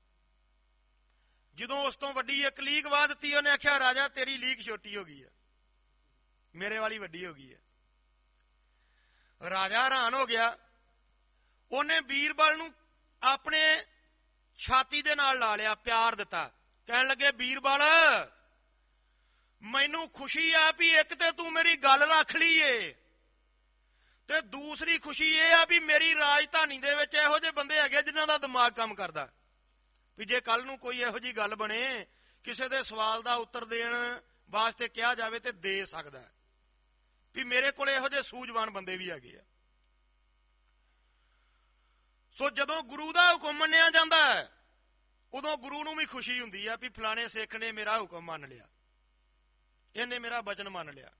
ਜਦੋਂ ਉਸ ਤੋਂ ਵੱਡੀ ਇੱਕ ਲੀਕ ਵਾਹ ਦਿੱਤੀ, ਉਹਨੇ ਆਖਿਆ, ਰਾਜਾ ਤੇਰੀ ਲੀਕ ਛੋਟੀ ਹੋ ਗਈ ਹੈ, ਮੇਰੇ ਵਾਲੀ ਵੱਡੀ ਹੋ ਗਈ ਹੈ। ਰਾਜਾ ਹੈਰਾਨ ਹੋ ਗਿਆ। ਉਹਨੇ ਬੀਰਬਲ ਨੂੰ ਆਪਣੇ ਛਾਤੀ ਦੇ ਨਾਲ ਲਾ ਲਿਆ, ਪਿਆਰ ਦਿੱਤਾ। ਕਹਿਣ ਲੱਗੇ, ਬੀਰਬਲ, ਮੈਨੂੰ ਖੁਸ਼ੀ ਆ ਵੀ ਇੱਕ ਤੇ ਤੂੰ ਮੇਰੀ ਗੱਲ ਰੱਖ ਲਈ ਏ, ਤੇ ਦੂਸਰੀ ਖੁਸ਼ੀ ਇਹ ਆ ਵੀ ਮੇਰੀ ਰਾਜਧਾਨੀ ਦੇ ਵਿੱਚ ਇਹੋ ਜਿਹੇ ਬੰਦੇ ਹੈਗੇ ਜਿਨ੍ਹਾਂ ਦਾ ਦਿਮਾਗ ਕੰਮ ਕਰਦਾ, ਵੀ ਜੇ ਕੱਲ ਨੂੰ ਕੋਈ ਇਹੋ ਜਿਹੀ ਗੱਲ ਬਣੇ, ਕਿਸੇ ਦੇ ਸਵਾਲ ਦਾ ਉੱਤਰ ਦੇਣ ਵਾਸਤੇ ਕਿਹਾ ਜਾਵੇ ਤੇ ਦੇ ਸਕਦਾ, ਵੀ ਮੇਰੇ ਕੋਲ ਇਹੋ ਜਿਹੇ ਸੂਝਵਾਨ ਬੰਦੇ ਵੀ ਹੈਗੇ ਆ। ਸੋ ਜਦੋਂ ਗੁਰੂ ਦਾ ਹੁਕਮ ਮੰਨਿਆ ਜਾਂਦਾ ਹੈ, ਉਦੋਂ ਗੁਰੂ ਨੂੰ ਵੀ ਖੁਸ਼ੀ ਹੁੰਦੀ ਆ ਵੀ ਫਲਾਣੇ ਸਿੱਖ ਨੇ ਮੇਰਾ ਹੁਕਮ ਮੰਨ ਲਿਆ, ਇਹਨੇ ਮੇਰਾ ਬਚਨ ਮੰਨ ਲਿਆ।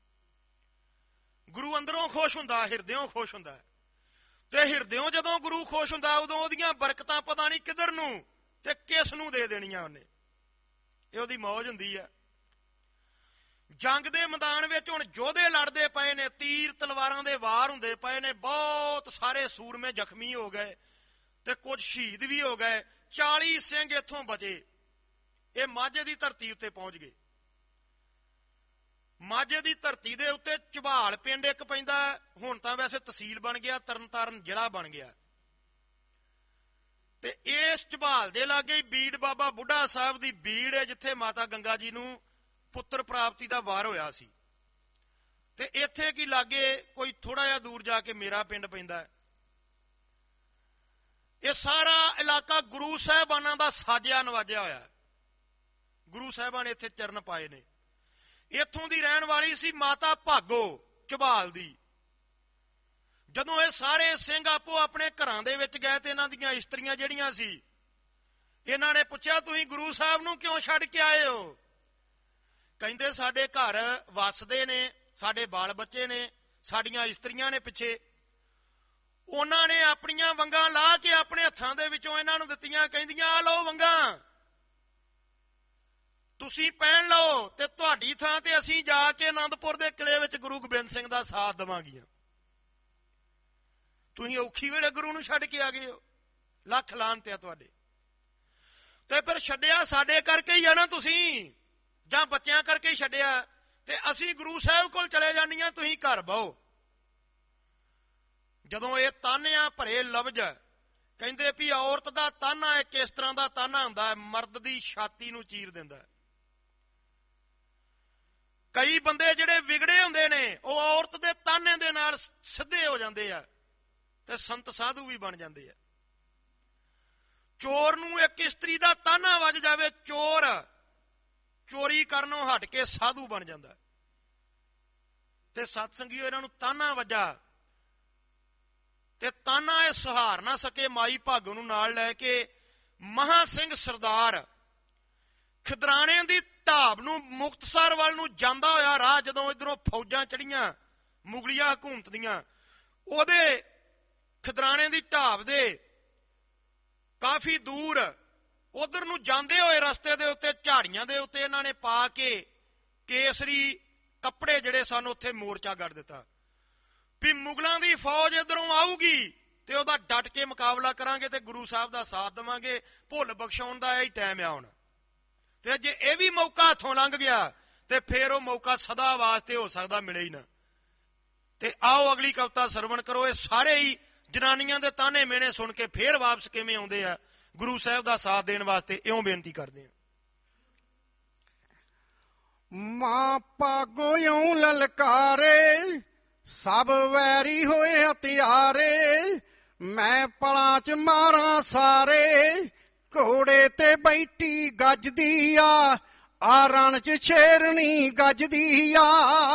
ਗੁਰੂ ਅੰਦਰੋਂ ਖੁਸ਼ ਹੁੰਦਾ, ਹਿਰਦਿਓਂ ਖੁਸ਼ ਹੁੰਦਾ। ਤੇ ਹਿਰਦਿਓਂ ਜਦੋਂ ਗੁਰੂ ਖੁਸ਼ ਹੁੰਦਾ, ਉਦੋਂ ਉਹਦੀਆਂ ਬਰਕਤਾਂ ਪਤਾ ਨਹੀਂ ਕਿੱਧਰ ਨੂੰ ਤੇ ਕਿਸ ਨੂੰ ਦੇ ਦੇਣੀਆਂ ਉਹਨੇ, ਇਹ ਉਹਦੀ ਮੌਜ ਹੁੰਦੀ ਆ। ਜੰਗ ਦੇ ਮੈਦਾਨ ਵਿੱਚ ਹੁਣ ਯੋਧੇ ਲੜਦੇ ਪਏ ਨੇ, ਤੀਰ ਤਲਵਾਰਾਂ ਦੇ ਵਾਰ ਹੁੰਦੇ ਪਏ ਨੇ, ਬਹੁਤ ਸਾਰੇ ਸੂਰਮੇ ਜ਼ਖਮੀ ਹੋ ਗਏ ਤੇ ਕੁਝ ਸ਼ਹੀਦ ਵੀ ਹੋ ਗਏ। 40 ਸਿੰਘ ਇੱਥੋਂ ਬਚੇ। ਇਹ ਮਾਝੇ ਦੀ ਧਰਤੀ ਉੱਤੇ ਪਹੁੰਚ ਗਏ। ਮਾਝੇ ਦੀ ਧਰਤੀ ਦੇ ਉੱਤੇ ਝਬਾਲ ਪਿੰਡ ਇੱਕ ਪੈਂਦਾ, ਹੁਣ ਤਾਂ ਵੈਸੇ ਤਹਿਸੀਲ ਬਣ ਗਿਆ, ਤਰਨਤਾਰਨ ਜ਼ਿਲ੍ਹਾ ਬਣ ਗਿਆ। ਤੇ ਇਸ ਝਬਾਲ ਦੇ ਲਾਗੇ ਹੀ ਬੀੜ ਬਾਬਾ ਬੁੱਢਾ ਸਾਹਿਬ ਦੀ ਬੀੜ ਹੈ, ਜਿੱਥੇ ਮਾਤਾ ਗੰਗਾ ਜੀ ਨੂੰ ਪੁੱਤਰ ਪ੍ਰਾਪਤੀ ਦਾ ਵਾਰ ਹੋਇਆ ਸੀ। ਤੇ ਇੱਥੇ ਕੀ ਲਾਗੇ ਕੋਈ ਥੋੜਾ ਜਿਹਾ ਦੂਰ ਜਾ ਕੇ ਮੇਰਾ ਪਿੰਡ ਪੈਂਦਾ। ਇਹ ਸਾਰਾ ਇਲਾਕਾ ਗੁਰੂ ਸਾਹਿਬਾਨਾਂ ਦਾ ਸਾਜਿਆ ਨਵਾਜਿਆ ਹੋਇਆ। ਗੁਰੂ ਸਾਹਿਬਾਨ ਨੇ ਇੱਥੇ ਚਰਨ ਪਾਏ ਨੇ। ਇੱਥੋਂ ਦੀ ਰਹਿਣ ਵਾਲੀ ਸੀ ਮਾਤਾ ਭਾਗੋ ਝਬਾਲ ਦੀ। ਜਦੋਂ ਇਹ ਸਾਰੇ ਸਿੰਘ ਆਪੋ ਆਪਣੇ ਘਰਾਂ ਦੇ ਵਿੱਚ ਗਏ ਤੇ ਇਹਨਾਂ ਦੀਆਂ ਇਸਤਰੀਆਂ ਜਿਹੜੀਆਂ ਸੀ, ਇਹਨਾਂ ਨੇ ਪੁੱਛਿਆ, ਤੁਸੀਂ ਗੁਰੂ ਸਾਹਿਬ ਨੂੰ ਕਿਉਂ ਛੱਡ ਕੇ ਆਏ ਹੋ? ਕਹਿੰਦੇ, ਸਾਡੇ ਘਰ ਵਸਦੇ ਨੇ, ਸਾਡੇ ਬਾਲ ਬੱਚੇ ਨੇ, ਸਾਡੀਆਂ ਇਸਤਰੀਆਂ ਨੇ ਪਿੱਛੇ। ਉਹਨਾਂ ਨੇ ਆਪਣੀਆਂ ਵੰਗਾਂ ਲਾ ਕੇ ਆਪਣੇ ਹੱਥਾਂ ਦੇ ਵਿੱਚੋਂ ਇਹਨਾਂ ਨੂੰ ਦਿੱਤੀਆਂ, ਕਹਿੰਦੀਆਂ, ਆ ਲਓ ਵੰਗਾਂ, ਤੁਸੀਂ ਪਹਿਨ ਲਓ, ਤੇ ਤੁਹਾਡੀ ਥਾਂ ਤੇ ਅਸੀਂ ਜਾ ਕੇ ਆਨੰਦਪੁਰ ਦੇ ਕਿਲੇ ਵਿੱਚ ਗੁਰੂ ਗੋਬਿੰਦ ਸਿੰਘ ਦਾ ਸਾਥ ਦੇਵਾਂਗੀਆਂ। ਤੁਸੀਂ ਔਖੀ ਵੇਲੇ ਗੁਰੂ ਨੂੰ ਛੱਡ ਕੇ ਆ ਗਏ ਹੋ, ਲੱਖ ਲਾਹਨਤ ਆ ਤੁਹਾਡੇ ਤੇ। ਫਿਰ ਛੱਡਿਆ ਸਾਡੇ ਕਰਕੇ ਹੀ ਆ ਨਾ ਤੁਸੀਂ, ਜਾਂ ਬੱਚਿਆਂ ਕਰਕੇ ਹੀ ਛੱਡਿਆ, ਤੇ ਅਸੀਂ ਗੁਰੂ ਸਾਹਿਬ ਕੋਲ ਚਲੇ ਜਾਂਦੀਆਂ, ਤੁਸੀਂ ਘਰ ਬਹੋ। ਜਦੋਂ ਇਹ ਤਾਨਿਆਂ ਭਰੇ ਲਫ਼ਜ਼, ਕਹਿੰਦੇ ਵੀ ਔਰਤ ਦਾ ਤਾਨਾ ਇੱਕ ਇਸ ਤਰ੍ਹਾਂ ਦਾ ਤਾਨਾ ਹੁੰਦਾ ਹੈ, ਮਰਦ ਦੀ ਛਾਤੀ ਨੂੰ ਚੀਰ ਦਿੰਦਾ। ਕਈ ਬੰਦੇ ਜਿਹੜੇ ਵਿਗੜੇ ਹੁੰਦੇ ਨੇ, ਉਹ ਔਰਤ ਦੇ ਤਾਨੇ ਦੇ ਨਾਲ ਸਿੱਧੇ ਹੋ ਜਾਂਦੇ ਆ ਤੇ ਸੰਤ ਸਾਧੂ ਵੀ ਬਣ ਜਾਂਦੇ ਆ। ਚੋਰ ਨੂੰ ਇੱਕ ਇਸਤਰੀ ਦਾ ਤਾਨਾ ਵੱਜ ਜਾਵੇ, ਚੋਰ ਚੋਰੀ ਕਰਨੋਂ ਹਟ ਕੇ ਸਾਧੂ ਬਣ ਜਾਂਦਾ। ਤੇ ਸਤ ਸੰਗੀਓ, ਇਹਨਾਂ ਨੂੰ ਤਾਨਾ ਵੱਜਾ ਤੇ ਤਾਨਾ ਇਹ ਸਹਾਰ ਨਾ ਸਕੇ। ਮਾਈ ਭਾਗੋ ਨੂੰ ਨਾਲ ਲੈ ਕੇ ਮਹਾਂ ਸਿੰਘ ਸਰਦਾਰ ਖਿਦਰਾਣੇ ਦੀ ਢਾਬ ਨੂੰ, ਮੁਕਤਸਰ ਵੱਲ ਨੂੰ ਜਾਂਦਾ ਹੋਇਆ ਰਾਹ, ਜਦੋਂ ਇਧਰੋਂ ਫੌਜਾਂ ਚੜੀਆਂ ਮੁਗਲੀਆ ਹਕੂਮਤ ਦੀਆਂ, ਉਹਦੇ ਖਿਦਰਾਣੇ ਦੀ ਢਾਬ ਦੇ ਕਾਫੀ ਦੂਰ ਉਧਰ ਨੂੰ ਜਾਂਦੇ ਹੋਏ ਰਸਤੇ ਦੇ ਉੱਤੇ ਝਾੜੀਆਂ ਦੇ ਉੱਤੇ ਇਹਨਾਂ ਨੇ ਪਾ ਕੇ ਕੇਸਰੀ ਕੱਪੜੇ ਜਿਹੜੇ ਸਨ ਉੱਥੇ ਮੋਰਚਾ ਗੱਡ ਦਿੱਤਾ ਵੀ ਮੁਗਲਾਂ ਦੀ ਫੌਜ ਇਧਰੋਂ ਆਊਗੀ ਤੇ ਉਹਦਾ ਡਟ ਕੇ ਮੁਕਾਬਲਾ ਕਰਾਂਗੇ ਤੇ ਗੁਰੂ ਸਾਹਿਬ ਦਾ ਸਾਥ ਦੇਵਾਂਗੇ। ਭੁੱਲ ਬਖਸ਼ਾਉਣ ਦਾ ਇਹੀ ਟਾਈਮ ਆ ਹੁਣ। ਤੇ ਜੇ ਇਹ ਵੀ ਮੌਕਾ ਹੱਥੋਂ ਲੰਘ ਗਿਆ ਤੇ ਫੇਰ ਉਹ ਮੌਕਾ ਸਦਾ ਵਾਸਤੇ ਹੋ ਸਕਦਾ ਮਿਲੇ ਹੀ ਨਾ। ਤੇ ਆਓ ਅਗਲੀ ਕਵਿਤਾ ਸਰਵਣ ਕਰੋ। ਇਹ ਸਾਰੇ ਹੀ ਜਨਾਨੀਆਂ ਦੇ ਤਾਨੇ ਮੇਣੇ ਸੁਣ ਕੇ ਫੇਰ ਵਾਪਸ ਕਿਵੇਂ ਆਉਂਦੇ ਆ ਗੁਰੂ ਸਾਹਿਬ ਦਾ ਸਾਥ ਦੇਣ ਵਾਸਤੇ, ਇਉਂ ਬੇਨਤੀ ਕਰਦੇ ਆ। ਮਾਂ ਭਾਗੋ ਇਉਂ ਲਲਕਾਰੇ, ਸਭ ਵੈਰੀ ਹੋਏ ਹਥਿਆਰੇ, ਮੈਂ ਪਲਾਂ ਚ ਮਾਰਾਂ ਸਾਰੇ, ਘੋੜੇ ਤੇ ਬੈਠੀ ਗੱਜਦੀ ਆ ਰਣ ਚ ਸ਼ੇਰਣੀ ਗੱਜਦੀ ਆ।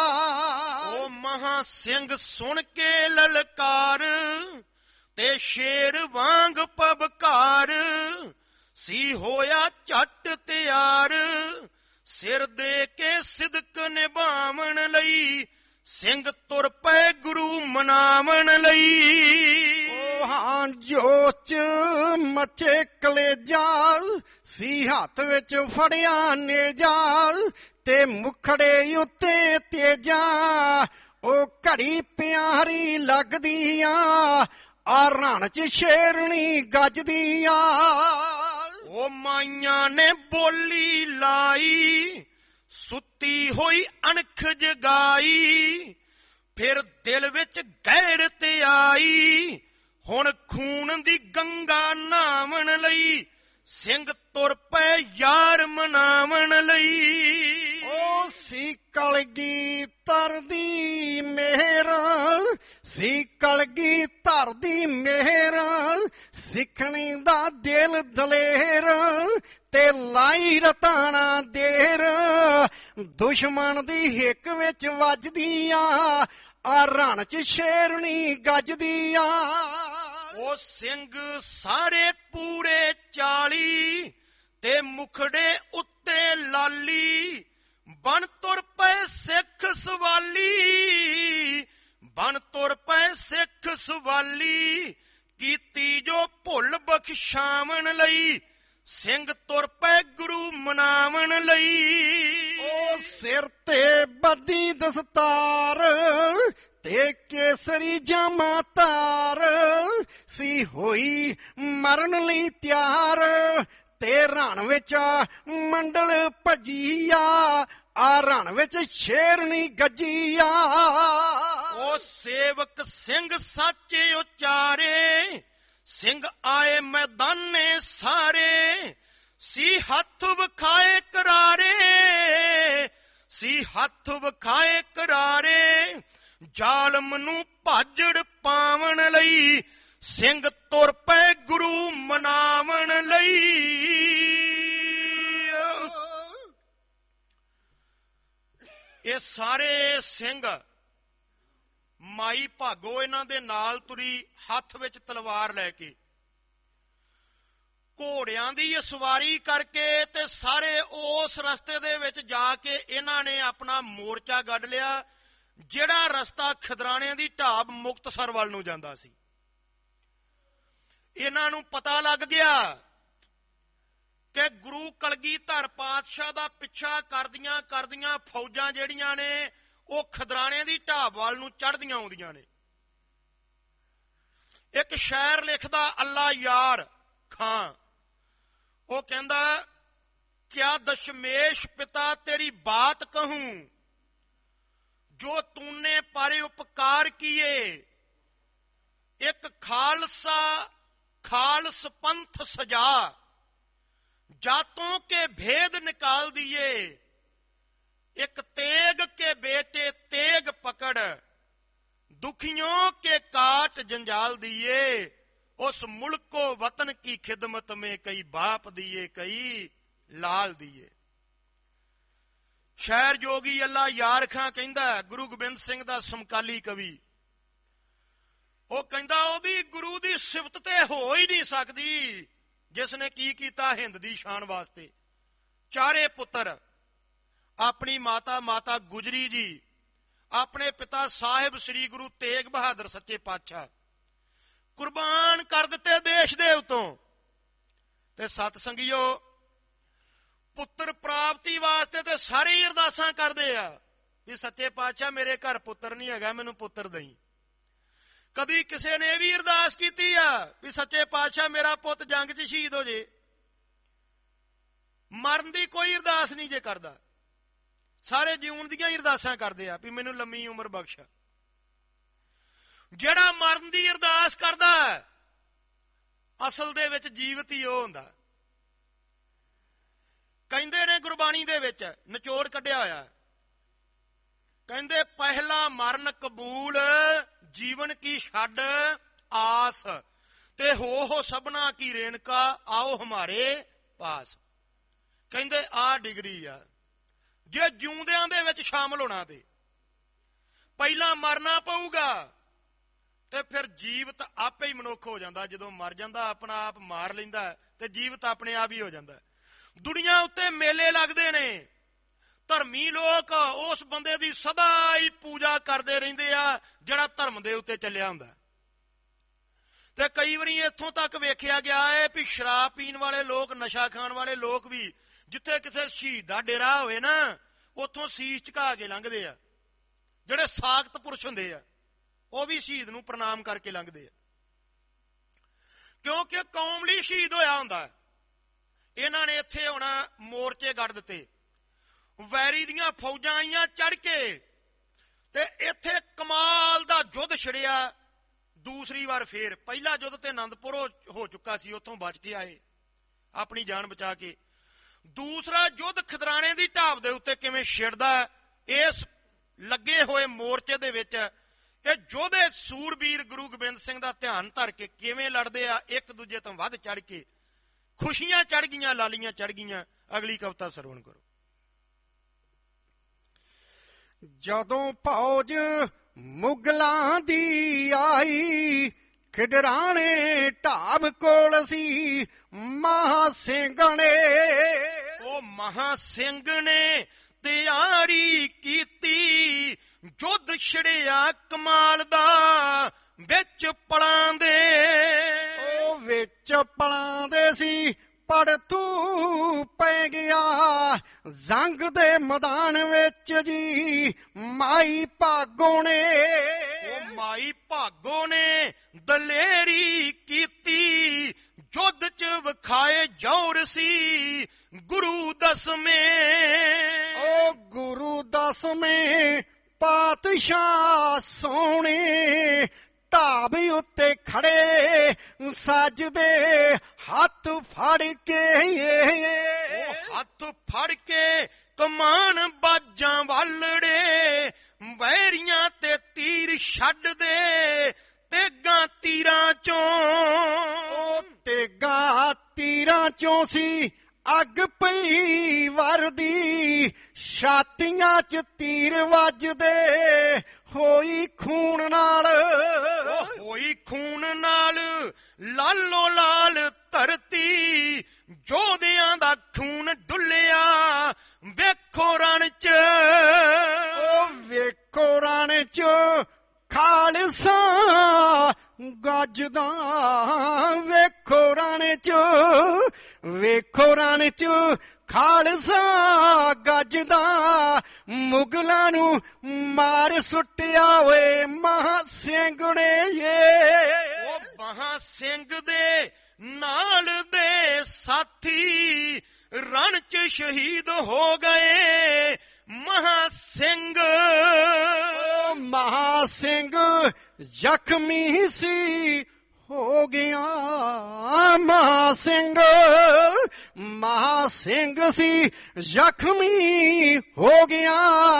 ਉਹ ਮਹਾ ਸਿੰਘ ਸੁਣ ਕੇ ਲਲਕਾਰ, ਤੇ ਸ਼ੇਰ ਵਾਂਗ ਪਬਕਾਰ, ਸੀ ਹੋਇਆ ਝੱਟ ਤਿਆਰ, ਸਿਰ ਦੇ ਕੇ ਸਿਦਕ ਨਿਭਾਵਣ ਲਈ, ਸਿੰਘ ਤੁਰ ਪਏ ਗੁਰੂ ਮਨਾਵਣ ਲਈ। ਉਹ ਹਾਂ ਜੋਚ ਮੱਚੇ ਕਲੇਜਾ, ਸੀ ਹੱਥ ਵਿੱਚ ਫੜਿਆ ਨੇਜਾ, ਤੇ ਮੁਖੜੇ ਉੱਤੇ ਤੇਜਾ, ਉਹ ਘੜੀ ਪਿਆਰੀ ਲੱਗਦੀ ਆ ਰਣ ਚ ਸ਼ੇਰਣੀ ਗੱਜਦੀ ਆ। ਉਹ ਮਾਈਆਂ ਨੇ ਬੋਲੀ ਲਾਈ, ਸੁੱਤੀ ਹੋਈ ਅਣਖ ਜਗਾਈ, ਫਿਰ ਦਿਲ ਵਿੱਚ ਗੈਰਤ ਆਈ, ਹੁਣ ਖੂਨ ਦੀ ਗੰਗਾ ਨਹਾਵਣ ਲਈ, ਸਿੰਘ ਤੁਰ ਪਏ ਯਾਰ ਮਨਾਵਣ ਲਈ। ਉਹ ਸੀ ਕਲਗੀਧਰ ਦੀ ਮਿਹਰ, ਸੀ ਕਲਗੀਧਰ ਦੀ ਮਿਹਰ, ਸਿੱਖਣੀ ਦਾ ਦਿਲ ਦਲੇਰ, ਤੇ ਲਾਈ ਰਤਾਣਾ ਦੇਰ, ਦੁਸ਼ਮਣ ਦੀ ਹਿੱਕ ਵਿੱਚ ਵੱਜਦੀ ਆ ਰਣ ਚ ਸ਼ੇਰਣੀ ਗੱਜਦੀ ਆ। ਉਹ ਸਿੰਘ ਸਾਰੇ ਪੂਰੇ 40, ਤੇ ਮੁਖੜੇ ਉੱਤੇ ਲਾਲੀ, ਬਣ ਤੁਰ ਪਏ ਸਿੱਖ ਸਵਾਲੀ, ਬਣ ਤੁਰ ਪਏ ਸਿੱਖ ਸਵਾਲੀ, ਕੀਤੀ ਜੋ ਭੁੱਲ ਬਖਸ਼ਾਵਣ ਲਈ, ਸਿੰਘ ਤੁਰ ਪਏ ਗੁਰੂ ਮਨਾਵਣ ਲਈ। ਉਹ ਸਿਰ ਤੇ ਬੱਦੀ ਦਸਤਾਰ, ਤੇ ਕੇਸਰੀ ਜਾਮਾ ਤਾਰ, ਸੀ ਹੋਈ ਮਰਨ ਲਈ ਤਿਆਰ, ਤੇ ਰਣ ਵਿੱਚ ਮੰਡਲ ਭੱਜੀ ਆ ਰਣ ਵਿੱਚ ਸ਼ੇਰਣੀ ਗੱਜੀ ਆ। ਉਹ ਸੇਵਕ ਸਿੰਘ ਸਾਚੇ ਉਚਾਰੇ, ਸਿੰਘ ਆਏ ਮੈਦਾਨੇ ਸਾਰੇ, ਸੀ ਹੱਥ ਵਿਖਾਏ ਕਰਾਰੇ, ਸੀ ਹੱਥ ਵਿਖਾਏ ਕਰਾਰੇ, ਜ਼ਾਲਮ ਨੂੰ ਭਾਜੜ ਪਾਵਣ ਲਈ, ਸਿੰਘ ਤੁਰ ਪਏ ਗੁਰੂ ਮਨਾਵਣ ਲਈ। ਇਹ ਸਾਰੇ ਸਿੰਘ ਮਾਈ ਭਾਗੋ ਇਹਨਾਂ ਦੇ ਨਾਲ ਤੁਰੀ, ਹੱਥ ਵਿੱਚ ਤਲਵਾਰ ਲੈ ਕੇ, ਘੋੜਿਆਂ ਦੀ ਸਵਾਰੀ ਕਰਕੇ, ਤੇ ਸਾਰੇ ਉਸ ਰਸਤੇ ਦੇ ਵਿੱਚ ਜਾ ਕੇ ਇਹਨਾਂ ਨੇ ਆਪਣਾ ਮੋਰਚਾ ਗੱਡ ਲਿਆ, ਜਿਹੜਾ ਰਸਤਾ ਖਿਦਰਾਣੇ ਦੀ ਢਾਬ ਮੁਕਤਸਰ ਵੱਲ ਨੂੰ ਜਾਂਦਾ ਸੀ। ਇਹਨਾਂ ਨੂੰ ਪਤਾ ਲੱਗ ਗਿਆ ਕਿ ਗੁਰੂ ਕਲਗੀਧਰ ਪਾਤਸ਼ਾਹ ਦਾ ਪਿੱਛਾ ਕਰਦੀਆਂ ਕਰਦੀਆਂ ਫੌਜਾਂ ਜਿਹੜੀਆਂ ਨੇ ਉਹ ਖਿਦਰਾਣੇ ਦੀ ਢਾਬ ਵੱਲ ਨੂੰ ਚੜ੍ਹਦੀਆਂ ਆਉਂਦੀਆਂ ਨੇ। ਇੱਕ ਸ਼ਾਇਰ ਲਿਖਦਾ ਅੱਲਾ ਯਾਰ ਖਾਂ, ਉਹ ਕਹਿੰਦਾ, ਕਿਆ ਦਸ਼ਮੇਸ਼ ਪਿਤਾ ਤੇਰੀ ਬਾਤ ਕਹੂੰ, ਜੋ ਤੂਨੇ ਪਰ ਉਪਕਾਰ ਕੀਏ, ਇੱਕ ਖਾਲਸ ਪੰਥ ਸਜਾ, जातों के भेद निकाल दिए, एक तेग के बेटे तेग पकड़, दुखियों के काट जंजाल दिए, उस मुल्क को वतन की खिदमत में कई बाप दिए कई लाल दिए। शायर जोगी अल्लाह यार खां कहंदा, गुरु गोबिंद सिंह दा समकाली कवि, ਉਹ ਕਹਿੰਦਾ ਉਹਦੀ ਗੁਰੂ ਦੀ ਸਿਫਤ ਤੇ ਹੋ ਹੀ ਨਹੀਂ ਸਕਦੀ ਜਿਸ ਨੇ ਕੀ ਕੀਤਾ ਹਿੰਦ ਦੀ ਸ਼ਾਨ ਵਾਸਤੇ। ਚਾਰੇ ਪੁੱਤਰ, ਆਪਣੀ ਮਾਤਾ ਗੁਜਰੀ ਜੀ, ਆਪਣੇ ਪਿਤਾ ਸਾਹਿਬ ਸ੍ਰੀ ਗੁਰੂ ਤੇਗ ਬਹਾਦਰ ਸੱਚੇ ਪਾਤਸ਼ਾਹ ਕੁਰਬਾਨ ਕਰ ਦਿੱਤੇ ਦੇਸ਼ ਦੇ ਉਤੋਂ। ਤੇ ਸਤ ਸੰਗਿਓ, ਪੁੱਤਰ ਪ੍ਰਾਪਤੀ ਵਾਸਤੇ ਤੇ ਸਾਰੇ ਹੀ ਅਰਦਾਸਾਂ ਕਰਦੇ ਆ ਵੀ ਸੱਚੇ ਪਾਤਸ਼ਾਹ ਮੇਰੇ ਘਰ ਪੁੱਤਰ ਨਹੀਂ ਹੈਗਾ, ਮੈਨੂੰ ਪੁੱਤਰ ਦੇਈਂ। ਕਦੀ ਕਿਸੇ ਨੇ ਇਹ ਵੀ ਅਰਦਾਸ ਕੀਤੀ ਆ ਵੀ ਸੱਚੇ ਪਾਤਸ਼ਾਹ ਮੇਰਾ ਪੁੱਤ ਜੰਗ 'ਚ ਸ਼ਹੀਦ ਹੋ ਜੇ। ਮਰਨ ਦੀ ਕੋਈ ਅਰਦਾਸ ਨਹੀਂ ਜੇ ਕਰਦਾ, ਸਾਰੇ ਜਿਉਣ ਦੀਆਂ ਹੀ ਅਰਦਾਸਾਂ ਕਰਦੇ ਆ ਵੀ ਮੈਨੂੰ ਲੰਮੀ ਉਮਰ ਬਖਸ਼। ਜਿਹੜਾ ਮਰਨ ਦੀ ਅਰਦਾਸ ਕਰਦਾ ਅਸਲ ਦੇ ਵਿੱਚ ਜੀਵਤ ਹੀ ਉਹ ਹੁੰਦਾ। ਕਹਿੰਦੇ ਨੇ ਗੁਰਬਾਣੀ ਦੇ ਵਿੱਚ ਨਿਚੋੜ ਕੱਢਿਆ ਹੋਇਆ, ਕਹਿੰਦੇ ਪਹਿਲਾ ਮਰਨ ਕਬੂਲ ਜੀਵਨ ਕੀ ਛੱਡ ਆਸ, ਤੇ ਹੋ ਸਭਨਾ ਕੀ ਰੇਣਕਾ ਆਓ ਹਮਾਰੇ ਪਾਸ। ਕਹਿੰਦੇ ਆਹ ਡਿਗਰੀ ਆ, ਜੇ ਜਿਉਂਦਿਆਂ ਦੇ ਵਿੱਚ ਸ਼ਾਮਲ ਹੋਣਾ ਤੇ ਪਹਿਲਾਂ ਮਰਨਾ ਪਊਗਾ, ਤੇ ਫਿਰ ਜੀਵਤ ਆਪੇ ਹੀ ਮਨੁੱਖ ਹੋ ਜਾਂਦਾ। ਜਦੋਂ ਮਰ ਜਾਂਦਾ ਆਪਣਾ ਆਪ ਮਾਰ ਲੈਂਦਾ ਤੇ ਜੀਵਤ ਆਪਣੇ ਆਪ ਹੀ ਹੋ ਜਾਂਦਾ। ਦੁਨੀਆ ਉੱਤੇ ਮੇਲੇ ਲੱਗਦੇ ਨੇ, ਧਰਮੀ ਲੋਕ ਉਸ ਬੰਦੇ ਦੀ ਸਦਾ ਹੀ ਪੂਜਾ ਕਰਦੇ ਰਹਿੰਦੇ ਆ ਜਿਹੜਾ ਧਰਮ ਦੇ ਉੱਤੇ ਚੱਲਿਆ ਹੁੰਦਾ। ਤੇ ਕਈ ਵਾਰੀ ਇੱਥੋਂ ਤੱਕ ਵੇਖਿਆ ਗਿਆ ਹੈ ਵੀ ਸ਼ਰਾਬ ਪੀਣ ਵਾਲੇ ਲੋਕ, ਨਸ਼ਾ ਖਾਣ ਵਾਲੇ ਲੋਕ ਵੀ ਜਿੱਥੇ ਕਿਸੇ ਸ਼ਹੀਦ ਦਾ ਡੇਰਾ ਹੋਵੇ ਨਾ, ਉੱਥੋਂ ਸੀਸ ਝੁਕਾ ਕੇ ਲੰਘਦੇ ਆ। ਜਿਹੜੇ ਸਾਖਤ ਪੁਰਸ਼ ਹੁੰਦੇ ਆ ਉਹ ਵੀ ਸ਼ਹੀਦ ਨੂੰ ਪ੍ਰਣਾਮ ਕਰਕੇ ਲੰਘਦੇ ਆ, ਕਿਉਂਕਿ ਕੌਮ ਲਈ ਸ਼ਹੀਦ ਹੋਇਆ ਹੁੰਦਾ। ਇਹਨਾਂ ਨੇ ਇੱਥੇ ਹੁਣ ਮੋਰਚੇ ਗੱਡ ਦਿੱਤੇ, ਵੈਰੀ ਦੀਆਂ ਫੌਜਾਂ ਆਈਆਂ ਚੜ ਕੇ, ਤੇ ਇੱਥੇ ਕਮਾਲ ਦਾ ਯੁੱਧ ਛਿੜਿਆ। ਦੂਸਰੀ ਵਾਰ ਫੇਰ, ਪਹਿਲਾ ਯੁੱਧ ਤੇ ਆਨੰਦਪੁਰ ਹੋ ਚੁੱਕਾ ਸੀ, ਉੱਥੋਂ ਬਚ ਕੇ ਆਏ ਆਪਣੀ ਜਾਨ ਬਚਾ ਕੇ। ਦੂਸਰਾ ਯੁੱਧ ਖਿਦਰਾਣੇ ਦੀ ਢਾਬ ਦੇ ਉੱਤੇ ਕਿਵੇਂ ਛਿੜਦਾ, ਇਸ ਲੱਗੇ ਹੋਏ ਮੋਰਚੇ ਦੇ ਵਿੱਚ ਇਹ ਯੋਧੇ ਸੂਰਬੀਰ ਗੁਰੂ ਗੋਬਿੰਦ ਸਿੰਘ ਦਾ ਧਿਆਨ ਧਰ ਕੇ ਕਿਵੇਂ ਲੜਦੇ ਆ, ਇੱਕ ਦੂਜੇ ਤੋਂ ਵੱਧ ਚੜ ਕੇ। ਖੁਸ਼ੀਆਂ ਚੜ ਗਈਆਂ, ਲਾਲੀਆਂ ਚੜ ਗਈਆਂ। ਅਗਲੀ ਕਵਿਤਾ ਸਰਵਣ ਕਰੋ। ਜਦੋਂ ਫੌਜ ਮੁਗਲਾਂ ਦੀ ਆਈ, ਖਿਦਰਾਣੇ ਢਾਬ ਕੋਲ ਸੀ ਮਹਾਂ ਸਿੰਘ ਨੇ। ਉਹ ਮਹਾਂ ਸਿੰਘ ਨੇ ਤਿਆਰੀ ਕੀਤੀ, ਯੁੱਧ ਛਿੜਿਆ ਕਮਾਲ ਦਾ ਵਿੱਚ ਪਲਾਂ ਦੇ। ਉਹ ਵਿੱਚ ਪਲਾਂ ਦੇ ਸੀ, ਪੜਥੂ ਪੈ ਗਿਆ ਜੰਗ ਦੇ ਮੈਦਾਨ ਵਿੱਚ ਜੀ ਮਾਈ ਭਾਗੋ ਨੇ। ਉਹ ਮਾਈ ਭਾਗੋ ਨੇ ਦਲੇਰੀ ਕੀਤੀ, ਯੁੱਧ ਚ ਵਿਖਾਏ ਜੌਰ ਸੀ ਗੁਰੂ ਦਸਵੇਂ। ਉਹ ਗੁਰੂ ਦਸਵੇਂ ਪਾਤਸ਼ਾਹ ਸੋਹਣੇ ਢਾਬ ਉੱਤੇ ਖੜੇ ਸੱਜਦੇ ਹੱਥ ਫੜ ਕੇ। ਉਹ ਹੱਥ ਫੜ ਕੇ ਕਮਾਨ ਬਾਜਾਂ ਵਾਲੜੇ, ਵੈਰੀਆਂ ਤੇ ਤੀਰ ਛੱਡਦੇ ਤੇਗਾਂ ਤੀਰਾਂ ਚੋਂ। ਉਹ ਤੇਗਾਂ ਤੀਰਾਂ ਚੋਂ ਸੀ ਅੱਗ ਪਈ ਵਰਦੀ, ਛਾਤੀਆਂ ਚ ਤੀਰ ਵੱਜਦੇ ਹੋਈ ਖੂਨ ਨਾਲ। ਹੋਈ ਖੂਨ ਨਾਲ ਲਾਲੋ ਲਾਲ ਧਰਤੀ, ਯੋਧਿਆਂ ਦਾ ਖੂਨ ਡੁੱਲਿਆ ਵੇਖੋ ਰਣ ਚ। ਉਹ ਵੇਖੋ ਰਣ ਚ ਖਾਲਸਾ ਗੱਜਦਾ, ਵੇਖੋ ਰਣ ਚ, ਵੇਖੋ ਰਣ ਚ ਖਾਲਸਾ ਗੱਜਦਾ, ਮੁਗਲਾਂ ਨੂੰ ਮਾਰ ਸੁੱਟਿਆ ਓਏ ਮਹਾਂ ਸਿੰਘ ਨੇ। ਉਹ ਮਹਾਂ ਸਿੰਘ ਦੇ ਨਾਲ ਦੇ ਸਾਥੀ ਰਣ ਚ ਸ਼ਹੀਦ ਹੋ ਗਏ ਮਹਾਂ ਸਿੰਘ। ਉਹ ਮਹਾਂ ਸਿੰਘ ਜ਼ਖਮੀ ਸੀ ਹੋ ਗਿਆ ਮਹਾਂ ਸਿੰਘ। ਮਹਾਂ ਸਿੰਘ ਸੀ ਜ਼ਖਮੀ ਹੋ ਗਿਆ,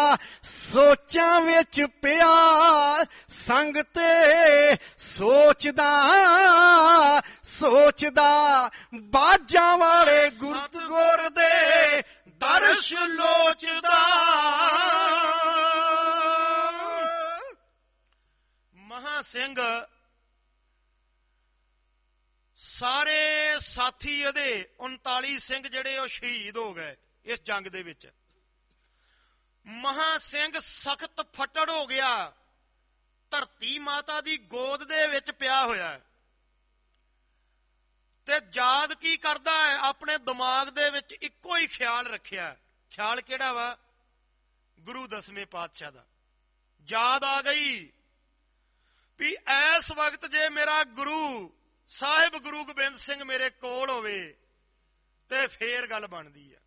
ਸੋਚਾਂ ਵਿੱਚ ਪਿਆ ਸੰਗ ਤੇ ਸੋਚਦਾ ਸੋਚਦਾ, ਬਾਜਾਂ ਵਾਲੇ ਗੁਰ ਦੇ ਦਰਸ਼ ਲੋਚਦਾ। ਮਹਾਂ ਸਿੰਘ ਸਾਰੇ ਸਾਥੀ ਇਹਦੇ 39 ਸਿੰਘ ਜਿਹੜੇ ਉਹ ਸ਼ਹੀਦ ਹੋ ਗਏ ਇਸ ਜੰਗ ਦੇ ਵਿੱਚ। ਮਹਾਂ ਸਿੰਘ ਸਖਤ ਫੱਟੜ ਹੋ ਗਿਆ, ਧਰਤੀ ਮਾਤਾ ਦੀ ਗੋਦ ਦੇ ਵਿੱਚ ਪਿਆ ਹੋਇਆ, ਤੇ ਯਾਦ ਕੀ ਕਰਦਾ ਹੈ, ਆਪਣੇ ਦਿਮਾਗ ਦੇ ਵਿੱਚ ਇੱਕੋ ਹੀ ਖਿਆਲ ਰੱਖਿਆ। ਖਿਆਲ ਕਿਹੜਾ ਵਾ? ਗੁਰੂ ਦਸਵੇਂ ਪਾਤਸ਼ਾਹ ਦਾ। ਯਾਦ ਆ ਗਈ ਵੀ ਇਸ ਵਕਤ ਜੇ ਮੇਰਾ ਗੁਰੂ ਸਾਹਿਬ ਗੁਰੂ ਗੋਬਿੰਦ ਸਿੰਘ ਮੇਰੇ ਕੋਲ ਹੋਵੇ ਤੇ ਫੇਰ ਗੱਲ ਬਣਦੀ ਆ।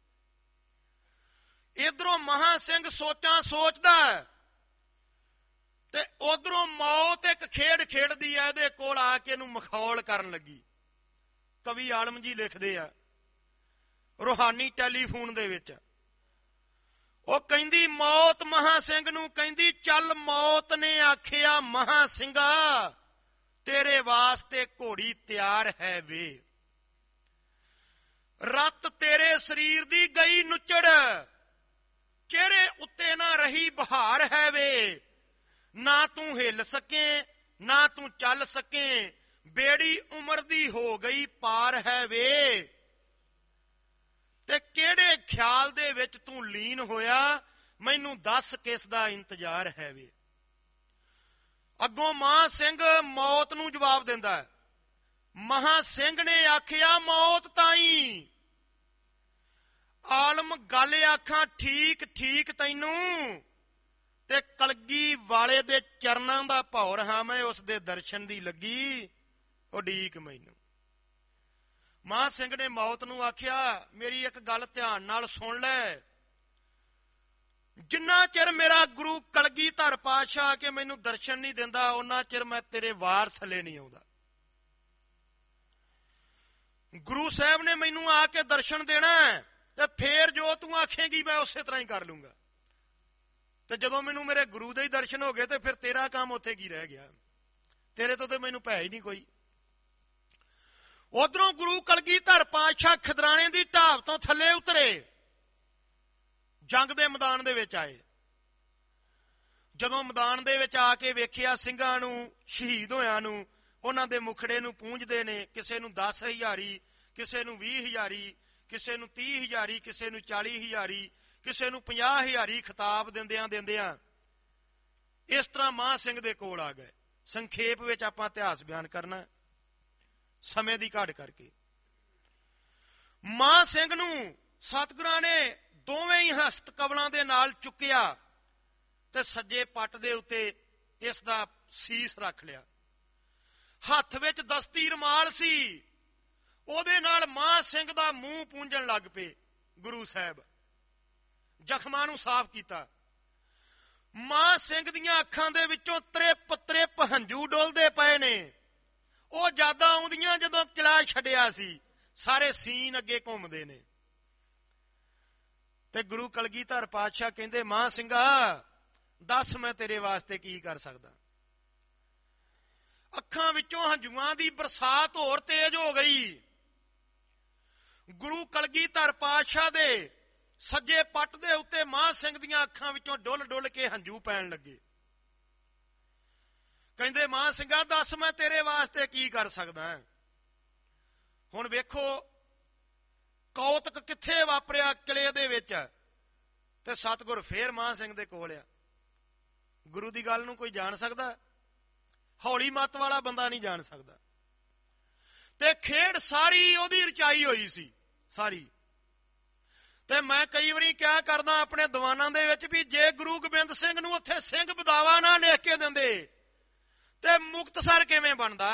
ਇਧਰੋਂ ਮਹਾਂ ਸਿੰਘ ਸੋਚਾਂ ਸੋਚਦਾ ਤੇ ਉਧਰੋਂ ਮੌਤ ਇੱਕ ਖੇਡ ਖੇਡਦੀ ਆ, ਇਹਦੇ ਕੋਲ ਆ ਕੇ ਇਹਨੂੰ ਮਖੌਲ ਕਰਨ ਲੱਗੀ। ਕਵੀ ਆਲਮ ਜੀ ਲਿਖਦੇ ਆ ਰੂਹਾਨੀ ਟੈਲੀਫੋਨ ਦੇ ਵਿੱਚ, ਉਹ ਕਹਿੰਦੀ ਮੌਤ ਮਹਾਂ ਸਿੰਘ ਨੂੰ ਕਹਿੰਦੀ, ਚੱਲ ਮੌਤ ਨੇ ਆਖਿਆ ਮਹਾਂ ਸਿੰਘਾ, ਤੇਰੇ ਵਾਸਤੇ ਘੋੜੀ ਤਿਆਰ ਹੈ ਵੇ। ਰੱਤ ਤੇਰੇ ਸਰੀਰ ਦੀ ਗਈ ਨੁੱਚੜ, ਚਿਹਰੇ ਉੱਤੇ ਨਾ ਰਹੀ ਬਹਾਰ ਹੈ ਵੇ। ਨਾ ਤੂੰ ਹਿੱਲ ਸਕੇ ਨਾ ਤੂੰ ਚੱਲ ਸਕੇ, ਬੇੜੀ ਉਮਰ ਦੀ ਹੋ ਗਈ ਪਾਰ ਹੈ ਵੇ। ਤੇ ਕਿਹੜੇ ਖਿਆਲ ਦੇ ਵਿੱਚ ਤੂੰ ਲੀਨ ਹੋਇਆ, ਮੈਨੂੰ ਦੱਸ ਕਿਸ ਦਾ ਇੰਤਜ਼ਾਰ ਹੈ ਵੇ। ਅੱਗੋਂ ਮਹਾਂ ਸਿੰਘ ਮੌਤ ਨੂੰ ਜਵਾਬ ਦਿੰਦਾ ਹੈ। ਮਹਾਂ ਸਿੰਘ ਨੇ ਆਖਿਆ ਮੌਤ ਤਾਈ, ਆਲਮ ਗੱਲ ਆਖਾਂ ਠੀਕ ਠੀਕ ਤੈਨੂੰ, ਤੇ ਕਲਗੀ ਵਾਲੇ ਦੇ ਚਰਨਾਂ ਦਾ ਭੌਰ ਹਾਂ ਮੈਂ, ਉਸ ਦੇ ਦਰਸ਼ਨ ਦੀ ਲੱਗੀ ਉਡੀਕ ਮੈਨੂੰ। ਮਹਾਂ ਸਿੰਘ ਨੇ ਮੌਤ ਨੂੰ ਆਖਿਆ ਮੇਰੀ ਇੱਕ ਗੱਲ ਧਿਆਨ ਨਾਲ ਸੁਣ ਲੈ, ਜਿੰਨਾ ਚਿਰ ਮੇਰਾ ਗੁਰੂ ਕਲਗੀਧਰ ਪਾਤਸ਼ਾਹ ਕੇ ਮੈਨੂੰ ਦਰਸ਼ਨ ਨਹੀਂ ਦਿੰਦਾ, ਉਹਨਾਂ ਚਿਰ ਮੈਂ ਤੇਰੇ ਵਾਰ ਥੱਲੇ ਨਹੀਂ ਆਉਂਦਾ। ਗੁਰੂ ਸਾਹਿਬ ਨੇ ਮੈਨੂੰ ਆ ਕੇ ਦਰਸ਼ਨ ਦੇਣਾ ਤੇ ਫੇਰ ਜੋ ਤੂੰ ਆਖੇਂਗੀ ਮੈਂ ਉਸੇ ਤਰ੍ਹਾਂ ਹੀ ਕਰ ਲੂੰਗਾ। ਤੇ ਜਦੋਂ ਮੈਨੂੰ ਮੇਰੇ ਗੁਰੂ ਦੇ ਹੀ ਦਰਸ਼ਨ ਹੋ ਗਏ ਤੇ ਫਿਰ ਤੇਰਾ ਕੰਮ ਉੱਥੇ ਕੀ ਰਹਿ ਗਿਆ, ਤੇਰੇ ਤੋਂ ਤੇ ਮੈਨੂੰ ਭੈ ਹੀ ਨਹੀਂ ਕੋਈ। ਉਧਰੋਂ ਗੁਰੂ ਕਲਗੀਧਰ ਪਾਤਸ਼ਾਹ ਖਿਦਰਾਣੇ ਦੀ ਢਾਬ ਤੋਂ ਥੱਲੇ ਉਤਰੇ, ਜੰਗ ਦੇ ਮੈਦਾਨ ਦੇ ਵਿੱਚ ਆਏ। ਜਦੋਂ ਮੈਦਾਨ ਦੇ ਵਿੱਚ ਆ ਕੇ ਵੇਖਿਆ ਸਿੰਘਾਂ ਨੂੰ, ਸ਼ਹੀਦ ਹੋਇਆਂ ਨੂੰ, ਉਹਨਾਂ ਦੇ ਮੁਖੜੇ ਨੂੰ ਪੂੰਝਦੇ ਨੇ, ਕਿਸੇ ਨੂੰ 10 ਹਜ਼ਾਰੀ, ਕਿਸੇ ਨੂੰ 20 ਹਜ਼ਾਰੀ, ਕਿਸੇ ਨੂੰ 30 ਹਜ਼ਾਰੀ, ਕਿਸੇ ਨੂੰ 40 ਹਜ਼ਾਰੀ, ਕਿਸੇ ਨੂੰ 50 ਹਜ਼ਾਰੀ ਖਿਤਾਬ ਦਿੰਦਿਆਂ ਦਿੰਦਿਆਂ ਇਸ ਤਰ੍ਹਾਂ ਮਹਾਂ ਸਿੰਘ ਦੇ ਕੋਲ ਆ ਗਏ। ਸੰਖੇਪ ਵਿੱਚ ਆਪਾਂ ਇਤਿਹਾਸ ਬਿਆਨ ਕਰਨਾ ਸਮੇਂ ਦੀ ਘਾਟ ਕਰਕੇ। ਮਹਾਂ ਸਿੰਘ ਨੂੰ ਸਤਿਗੁਰਾਂ ਨੇ ਦੋਵੇਂ ਹੀ ਹਸਤ ਕਵਲਾਂ ਦੇ ਨਾਲ ਚੁੱਕਿਆ ਤੇ ਸੱਜੇ ਪੱਟ ਦੇ ਉੱਤੇ ਇਸ ਦਾ ਸੀਸ ਰੱਖ ਲਿਆ। ਹੱਥ ਵਿੱਚ ਦਸਤੀ ਰੁਮਾਲ ਸੀ, ਉਹਦੇ ਨਾਲ ਮਹਾਂ ਸਿੰਘ ਦਾ ਮੂੰਹ ਪੂੰਝਣ ਲੱਗ ਪਏ। ਗੁਰੂ ਸਾਹਿਬ ਜ਼ਖਮਾਂ ਨੂੰ ਸਾਫ਼ ਕੀਤਾ। ਮਹਾਂ ਸਿੰਘ ਦੀਆਂ ਅੱਖਾਂ ਦੇ ਵਿੱਚੋਂ ਤ੍ਰਿਪ ਤ੍ਰਿਪ ਹੰਝੂ ਡੁੱਲਦੇ ਪਏ ਨੇ। ਉਹ ਯਾਦਾਂ ਆਉਂਦੀਆਂ ਜਦੋਂ ਕਿਲਾ ਛੱਡਿਆ ਸੀ, ਸਾਰੇ ਸੀਨ ਅੱਗੇ ਘੁੰਮਦੇ ਨੇ। ਤੇ ਗੁਰੂ ਕਲਗੀਧਰ ਪਾਤਸ਼ਾਹ ਕਹਿੰਦੇ ਮਹਾਂ ਸਿੰਘਾ ਦੱਸ ਮੈਂ ਤੇਰੇ ਵਾਸਤੇ ਕੀ ਕਰ ਸਕਦਾ। ਅੱਖਾਂ ਵਿੱਚੋਂ ਹੰਝੂਆਂ ਦੀ ਬਰਸਾਤ ਹੋਰ ਤੇਜ਼ ਹੋ ਗਈ। ਗੁਰੂ ਕਲਗੀਧਰ ਪਾਤਸ਼ਾਹ ਦੇ ਸੱਜੇ ਪੱਟ ਦੇ ਉੱਤੇ ਮਹਾਂ ਸਿੰਘ ਦੀਆਂ ਅੱਖਾਂ ਵਿੱਚੋਂ ਡੁੱਲ ਡੁੱਲ ਕੇ ਹੰਝੂ ਪੈਣ ਲੱਗੇ। ਕਹਿੰਦੇ ਮਹਾਂ ਸਿੰਘਾ ਦੱਸ ਮੈਂ ਤੇਰੇ ਵਾਸਤੇ ਕੀ ਕਰ ਸਕਦਾ। ਹੁਣ ਵੇਖੋ ਕੌਤਕ ਕਿੱਥੇ ਵਾਪਰਿਆ ਕਿਲੇ ਦੇ ਵਿੱਚ, ਤੇ ਸਤਿਗੁਰ ਫੇਰ ਮਹਾਂ ਸਿੰਘ ਦੇ ਕੋਲ ਆ। ਗੁਰੂ ਦੀ ਗੱਲ ਨੂੰ ਕੋਈ ਜਾਣ ਸਕਦਾ? ਹੌਲੀ ਮੱਤ ਵਾਲਾ ਬੰਦਾ ਨਹੀਂ ਜਾਣ ਸਕਦਾ। ਤੇ ਖੇਡ ਸਾਰੀ ਉਹਦੀ ਰਚਾਈ ਹੋਈ ਸੀ ਸਾਰੀ। ਤੇ ਮੈਂ ਕਈ ਵਾਰੀ ਕਿਹਾ ਕਰਦਾ ਆਪਣੇ ਦੀਵਾਨਾਂ ਦੇ ਵਿੱਚ ਵੀ ਜੇ ਗੁਰੂ ਗੋਬਿੰਦ ਸਿੰਘ ਨੂੰ ਉੱਥੇ ਸਿੰਘ ਬਦਾਵਾ ਨਾ ਲਿਖ ਕੇ ਦਿੰਦੇ ਤੇ ਮੁਕਤਸਰ ਕਿਵੇਂ ਬਣਦਾ?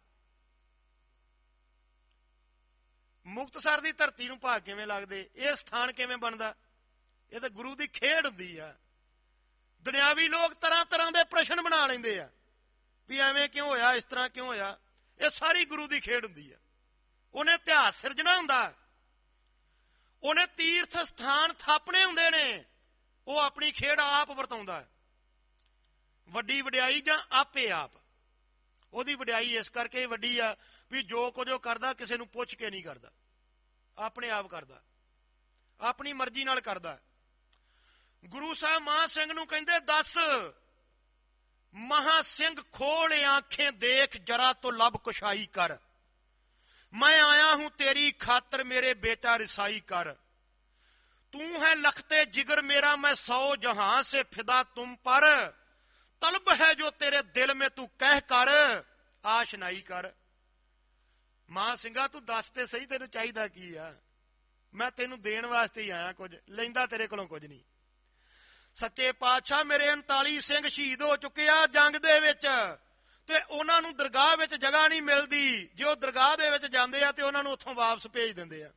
ਮੁਕਤਸਰ ਦੀ ਧਰਤੀ ਨੂੰ ਭਾਗ ਕਿਵੇਂ ਲੱਗਦੇ? ਇਹ ਸਥਾਨ ਕਿਵੇਂ ਬਣਦਾ? ਇਹ ਤਾਂ ਗੁਰੂ ਦੀ ਖੇਡ ਹੁੰਦੀ ਆ। ਦੁਨਿਆਵੀ ਲੋਕ ਤਰ੍ਹਾਂ ਤਰ੍ਹਾਂ ਦੇ ਪ੍ਰਸ਼ਨ ਬਣਾ ਲੈਂਦੇ ਆ ਵੀ ਐਵੇਂ ਕਿਉਂ ਹੋਇਆ, ਇਸ ਤਰ੍ਹਾਂ ਕਿਉਂ ਹੋਇਆ। ਇਹ ਸਾਰੀ ਗੁਰੂ ਦੀ ਖੇਡ ਹੁੰਦੀ ਆ। ਉਹਨੇ ਇਤਿਹਾਸ ਸਿਰਜਣਾ ਹੁੰਦਾ, ਉਹਨੇ ਤੀਰਥ ਸਥਾਨ ਥਾਪਣੇ ਹੁੰਦੇ ਨੇ, ਉਹ ਆਪਣੀ ਖੇਡ ਆਪ ਵਰਤਾਉਂਦਾ। ਵੱਡੀ ਵਡਿਆਈ ਜਾਂ ਆਪੇ ਆਪ। ਉਹਦੀ ਵਡਿਆਈ ਇਸ ਕਰਕੇ ਵੱਡੀ ਆ ਵੀ ਜੋ ਕੁਝ ਉਹ ਕਰਦਾ ਕਿਸੇ ਨੂੰ ਪੁੱਛ ਕੇ ਨਹੀਂ ਕਰਦਾ, ਆਪਣੇ ਆਪ ਕਰਦਾ, ਆਪਣੀ ਮਰਜ਼ੀ ਨਾਲ ਕਰਦਾ। ਗੁਰੂ ਸਾਹਿਬ ਮਹਾਂ ਸਿੰਘ ਨੂੰ ਕਹਿੰਦੇ ਦੱਸ। ਮਹਾਂ ਸਿੰਘ ਖੋਲ ਆਂਖੇ ਦੇਖ ਜਰਾ ਤੋਂ ਲੱਭ ਕੁਸ਼ਾਈ ਕਰ, ਮੈਂ ਆਇਆ ਹੂੰ ਤੇਰੀ ਖਾਤਰ ਮੇਰੇ बेटा रिसाई कर। तू है लखते जिगर मेरा मैं 100 जहां से फिदा तुम पर, तलब है जो तेरे दिल में तू कह कर आशनाई कर। मां सिंगा तू दस ते सही तेनू चाहिदा की आ, मैं तेनू देण वास्ते ही आया, कुछ लैंदा तेरे कोलों कुछ नहीं। सच्चे पातशाह मेरे 39 सिंह शहीद हो चुके आ जंग दे विच, ਤੇ ਉਹਨਾਂ ਨੂੰ ਦਰਗਾਹ ਵਿੱਚ ਜਗ੍ਹਾ ਨਹੀਂ ਮਿਲਦੀ। ਜੇ ਉਹ ਦਰਗਾਹ ਦੇ ਵਿੱਚ ਜਾਂਦੇ ਆ ਤੇ ਉਹਨਾਂ ਨੂੰ ਉੱਥੋਂ ਵਾਪਸ ਭੇਜ ਦਿੰਦੇ ਆ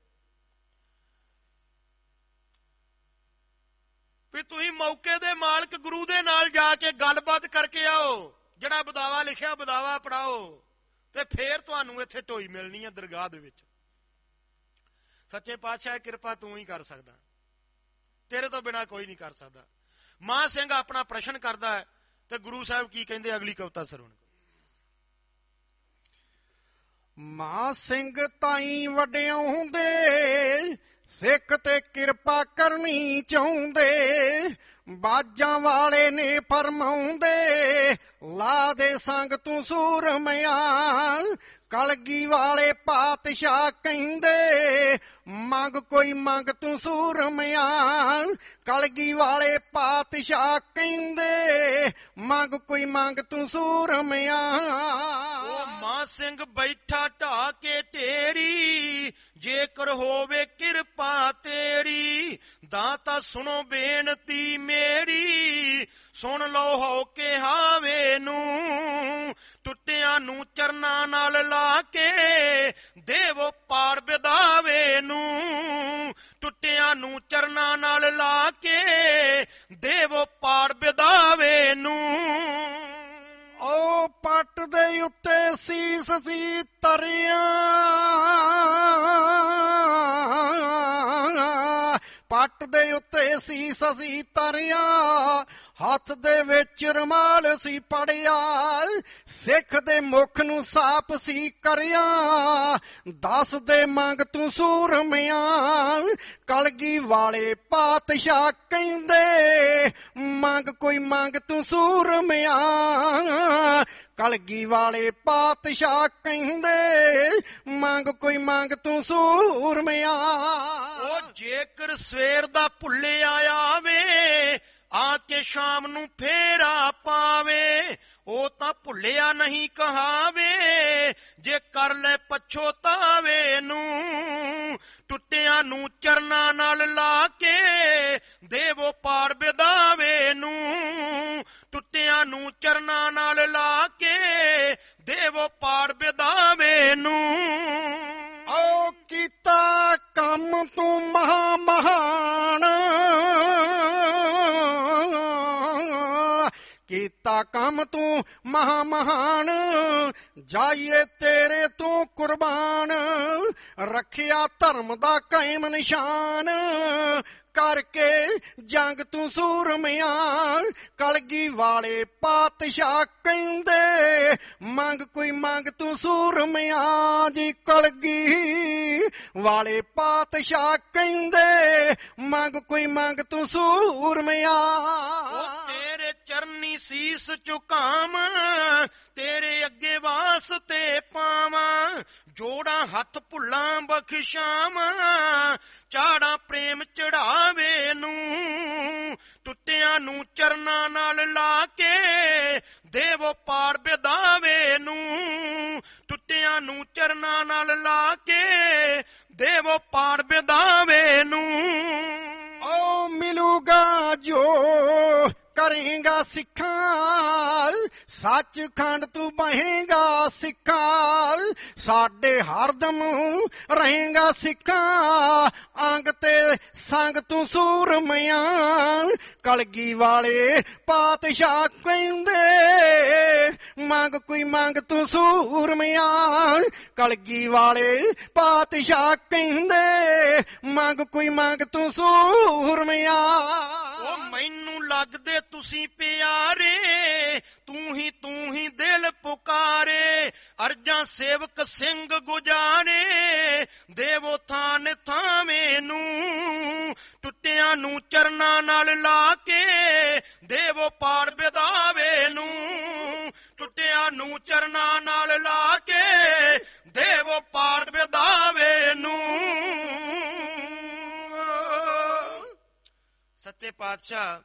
ਵੀ ਤੁਸੀਂ ਮੌਕੇ ਦੇ ਮਾਲਕ ਗੁਰੂ ਦੇ ਨਾਲ ਜਾ ਕੇ ਗੱਲਬਾਤ ਕਰਕੇ ਆਓ। ਜਿਹੜਾ ਬਦਾਵਾ ਲਿਖਿਆ ਬਦਾਵਾ ਪੜਾਓ, ਤੇ ਫੇਰ ਤੁਹਾਨੂੰ ਇੱਥੇ ਢੋਈ ਮਿਲਣੀ ਹੈ ਦਰਗਾਹ ਦੇ ਵਿੱਚ। ਸੱਚੇ ਪਾਤਸ਼ਾਹ ਕਿਰਪਾ ਤੂੰ ਹੀ ਕਰ ਸਕਦਾ, ਤੇਰੇ ਤੋਂ ਬਿਨਾ ਕੋਈ ਨਹੀਂ ਕਰ ਸਕਦਾ। ਮਾਂ ਸਿੰਘ ਆਪਣਾ ਪ੍ਰਸ਼ਨ ਕਰਦਾ ਹੈ ਤੇ ਗੁਰੂ ਸਾਹਿਬ ਕੀ ਕਹਿੰਦੇ ਅਗਲੀ ਕਵਿਤਾ ਸਰਵਣ। ਮਾਂ ਸਿੰਘ ਤਾਈਂ ਵਡਿਆਉਂਦੇ, ਸਿੱਖ ਤੇ ਕਿਰਪਾ ਕਰਨੀ ਚਾਹੁੰਦੇ, ਬਾਜਾਂ ਵਾਲੇ ਨੇ ਫਰਮਾਉਂਦੇ, ਲਾ ਦੇ ਸੰਗ ਤੂੰ ਸੂਰਮਿਆਂ, ਕਲਗੀ ਵਾਲੇ ਪਾਤਸ਼ਾਹ ਕਹਿੰਦੇ, ਮੰਗ ਕੋਈ ਮੰਗ ਤੂੰ ਸੂਰਮਿਆਂ, ਕਲਗੀ ਵਾਲੇ ਪਾਤਸ਼ਾਹ ਕਹਿੰਦੇ, ਮੰਗ ਕੋਈ ਮੰਗ ਤੂੰ ਸੂਰਮਿਆਂ। ਉਹ ਮਾਂ ਸਿੰਘ ਬੈਠਾ ਢਾ ਕੇ ਢੇਰੀ, ਜੇਕਰ ਹੋਵੇ ਕਿਰਪਾ ਤੇਰੀ, ਦਾਤਾ ਸੁਣੋ ਬੇਨਤੀ ਮੇਰੀ, ਸੁਣ ਲਓ ਹੋ ਕੇ ਹਾਵੇ ਨੂੰ, ਟੁੱਟਿਆਂ ਨੂੰ ਚਰਨਾਂ ਨਾਲ ਲਾ ਕੇ, ਦੇਵੋ ਪਾੜ ਵਿਦਾਵੇ ਨੂੰ, ਟੁੱਟਿਆਂ ਨੂੰ ਚਰਨਾਂ ਨਾਲ ਲਾ ਕੇ, ਦੇਵੋ ਪਾੜ ਵਿਦਾਵੇ ਨੂੰ। ਉਹ ਪੱਟ ਦੇ ਉੱਤੇ ਸੀਸ ਸੀ ਤਰਿਆ, ਪੱਟ ਦੇ ਉੱਤੇ ਸੀਸ ਸੀ ਤਰਿਆ, ਹੱਥ ਦੇ ਵਿੱਚ ਰੁਮਾਲ ਸੀ ਪੜਿਆ, ਸਿੱਖ ਦੇ ਮੁਖ ਨੂੰ ਸਾਪ ਸੀ ਕਰਿਆ, ਦੱਸ ਦੇ ਮੰਗ ਤੂੰ ਸੂਰਮਿਆਂ, ਕਲਗੀ ਵਾਲੇ ਪਾਤਸ਼ਾਹ ਕਹਿੰਦੇ, ਮੰਗ ਕੋਈ ਮੰਗ ਤੂੰ ਸੂਰਮਿਆਂ, ਕਲਗੀ ਵਾਲੇ ਪਾਤਸ਼ਾਹ ਕਹਿੰਦੇ, ਮੰਗ ਕੋਈ ਮੰਗ ਤੂੰ ਸੂਰਮਿਆਂ। ਉਹ ਜੇਕਰ ਸਵੇਰ ਦਾ ਭੁੱਲਿਆ ਆਵੇ, ਆ ਕੇ ਸ਼ਾਮ ਨੂੰ ਫੇਰਾ ਪਾਵੇ, ਉਹ ਤਾਂ ਭੁੱਲਿਆ ਨਹੀਂ ਕਹਾਵੇ, ਜੇ ਕਰ ਲੈ ਪਛੋਤਾਵੇ ਨੂੰ, ਟੁੱਟਿਆਂ ਨੂੰ ਚਰਨਾਂ ਨਾਲ ਲਾ ਕੇ, ਦੇਵੋ ਪਾੜ ਵਿਦਾਵੇ ਨੂੰ, ਟੁੱਟਿਆਂ ਨੂੰ ਚਰਨਾਂ ਨਾਲ ਲਾ ਕੇ, ਦੇਵੋ ਪਾੜ ਵਿਦਾਵੇ ਨੂੰ। ਓ ਕੀਤਾ ਕੰਮ ਤੂੰ ਮਹਾ ਮਹਾਨ, ਕੀਤਾ ਕੰਮ ਤੂੰ ਮਹਾ ਮਹਾਨ, ਜਾਈਏ ਤੇਰੇ ਤੋਂ ਕੁਰਬਾਨ, ਰੱਖਿਆ ਧਰਮ ਦਾ ਕਾਇਮ ਨਿਸ਼ਾਨ, ਕਰਕੇ ਜੰਗ ਤੂੰ ਸੂਰਮਿਆਂ, ਕਲਗੀ ਵਾਲੇ ਪਾਤਸ਼ਾਹ ਕਹਿੰਦੇ, ਮੰਗ ਕੋਈ ਮੰਗ ਤੂੰ ਸੂਰਮਿਆਂ ਜੀ, ਕਲਗੀ ਵਾਲੇ ਪਾਤਸ਼ਾਹ ਕਹਿੰਦੇ, ਮੰਗ ਕੋਈ ਮੰਗ ਤੂੰ ਸੂਰਮਿਆਂ। ਤੇਰੇ ਚਰਨੀ ਸੀਸ ਝੁਕਾਵਾਂ, ਤੇਰੇ ਅੱਗੇ ਵਾਸਤੇ ਪਾਵਾਂ, ਜੋੜਾਂ ਹੱਥ ਭੁੱਲਾਂ ਬਖਸ਼ਾਵਾਂ, ਚਾੜਾਂ ਪ੍ਰੇਮ ਚੜਾਵੇ ਨੂੰ, ਟੁੱਟਿਆਂ ਨੂੰ ਚਰਨਾਂ ਨਾਲ ਲਾ ਕੇ, ਦੇਵੋ ਪਾੜ ਵਿਦਾਵੇ ਨੂੰ, ਟੁੱਟਿਆਂ ਨੂੰ ਚਰਨਾਂ ਨਾਲ ਲਾ ਕੇ, ਦੇਵੋ ਪਾੜ ਵਿਦਾਵੇ ਨੂੰ। ਓ ਮਿਲੂਗਾ ਜੋ ਕਰੇਗਾ ਸਿੱਖਾਂ, ਸੱਚਖੰਡ ਤੂੰ ਬਹੇਗਾ ਸਿੱਖਾਂ, ਸਾਡੇ ਹਰਦਮ ਰਹੇਗਾ ਸਿੱਖਾਂ, ਅੰਗ ਤੇ ਸੰਗ ਤੂੰ ਸੂਰਮਿਆਂ, ਕਲਗੀ ਵਾਲੇ ਪਾਤਸ਼ਾਹ ਕਹਿੰਦੇ, ਮੰਗ ਕੋਈ ਮੰਗ ਤੂੰ ਸੂਰਮਿਆਂ, ਕਲਗੀ ਵਾਲੇ ਪਾਤਸ਼ਾਹ ਕਹਿੰਦੇ, ਮੰਗ ਕੋਈ ਮੰਗ ਤੂੰ ਸੂਰਮਿਆਂ। ਉਹ ਮੈਨੂੰ ਲੱਗਦੇ ਤੁਸੀਂ ਪਿਆਰੇ, ਤੂੰ ਹੀ ਦਿਲ ਪੁਕਾਰੇ, ਅਰਜਾਂ ਸੇਵਕ ਸਿੰਘ ਗੁਜਾਰੇ, ਦੇਵੋ ਥਾਨ ਥਾਵੇਂ ਨੂੰ, ਟੁੱਟਿਆਂ ਨੂੰ ਚਰਨਾਂ ਨਾਲ ਲਾ ਕੇ, ਦੇਵੋ ਪਾੜ ਵਿਦਾਵੇ ਨੂੰ, ਟੁੱਟਿਆਂ ਨੂੰ ਚਰਨਾਂ ਨਾਲ ਲਾ ਕੇ, ਦੇਵੋ ਪਾੜ ਵਿਦਾਵੇ ਨੂੰ। ਸੱਚੇ ਪਾਤਸ਼ਾਹ,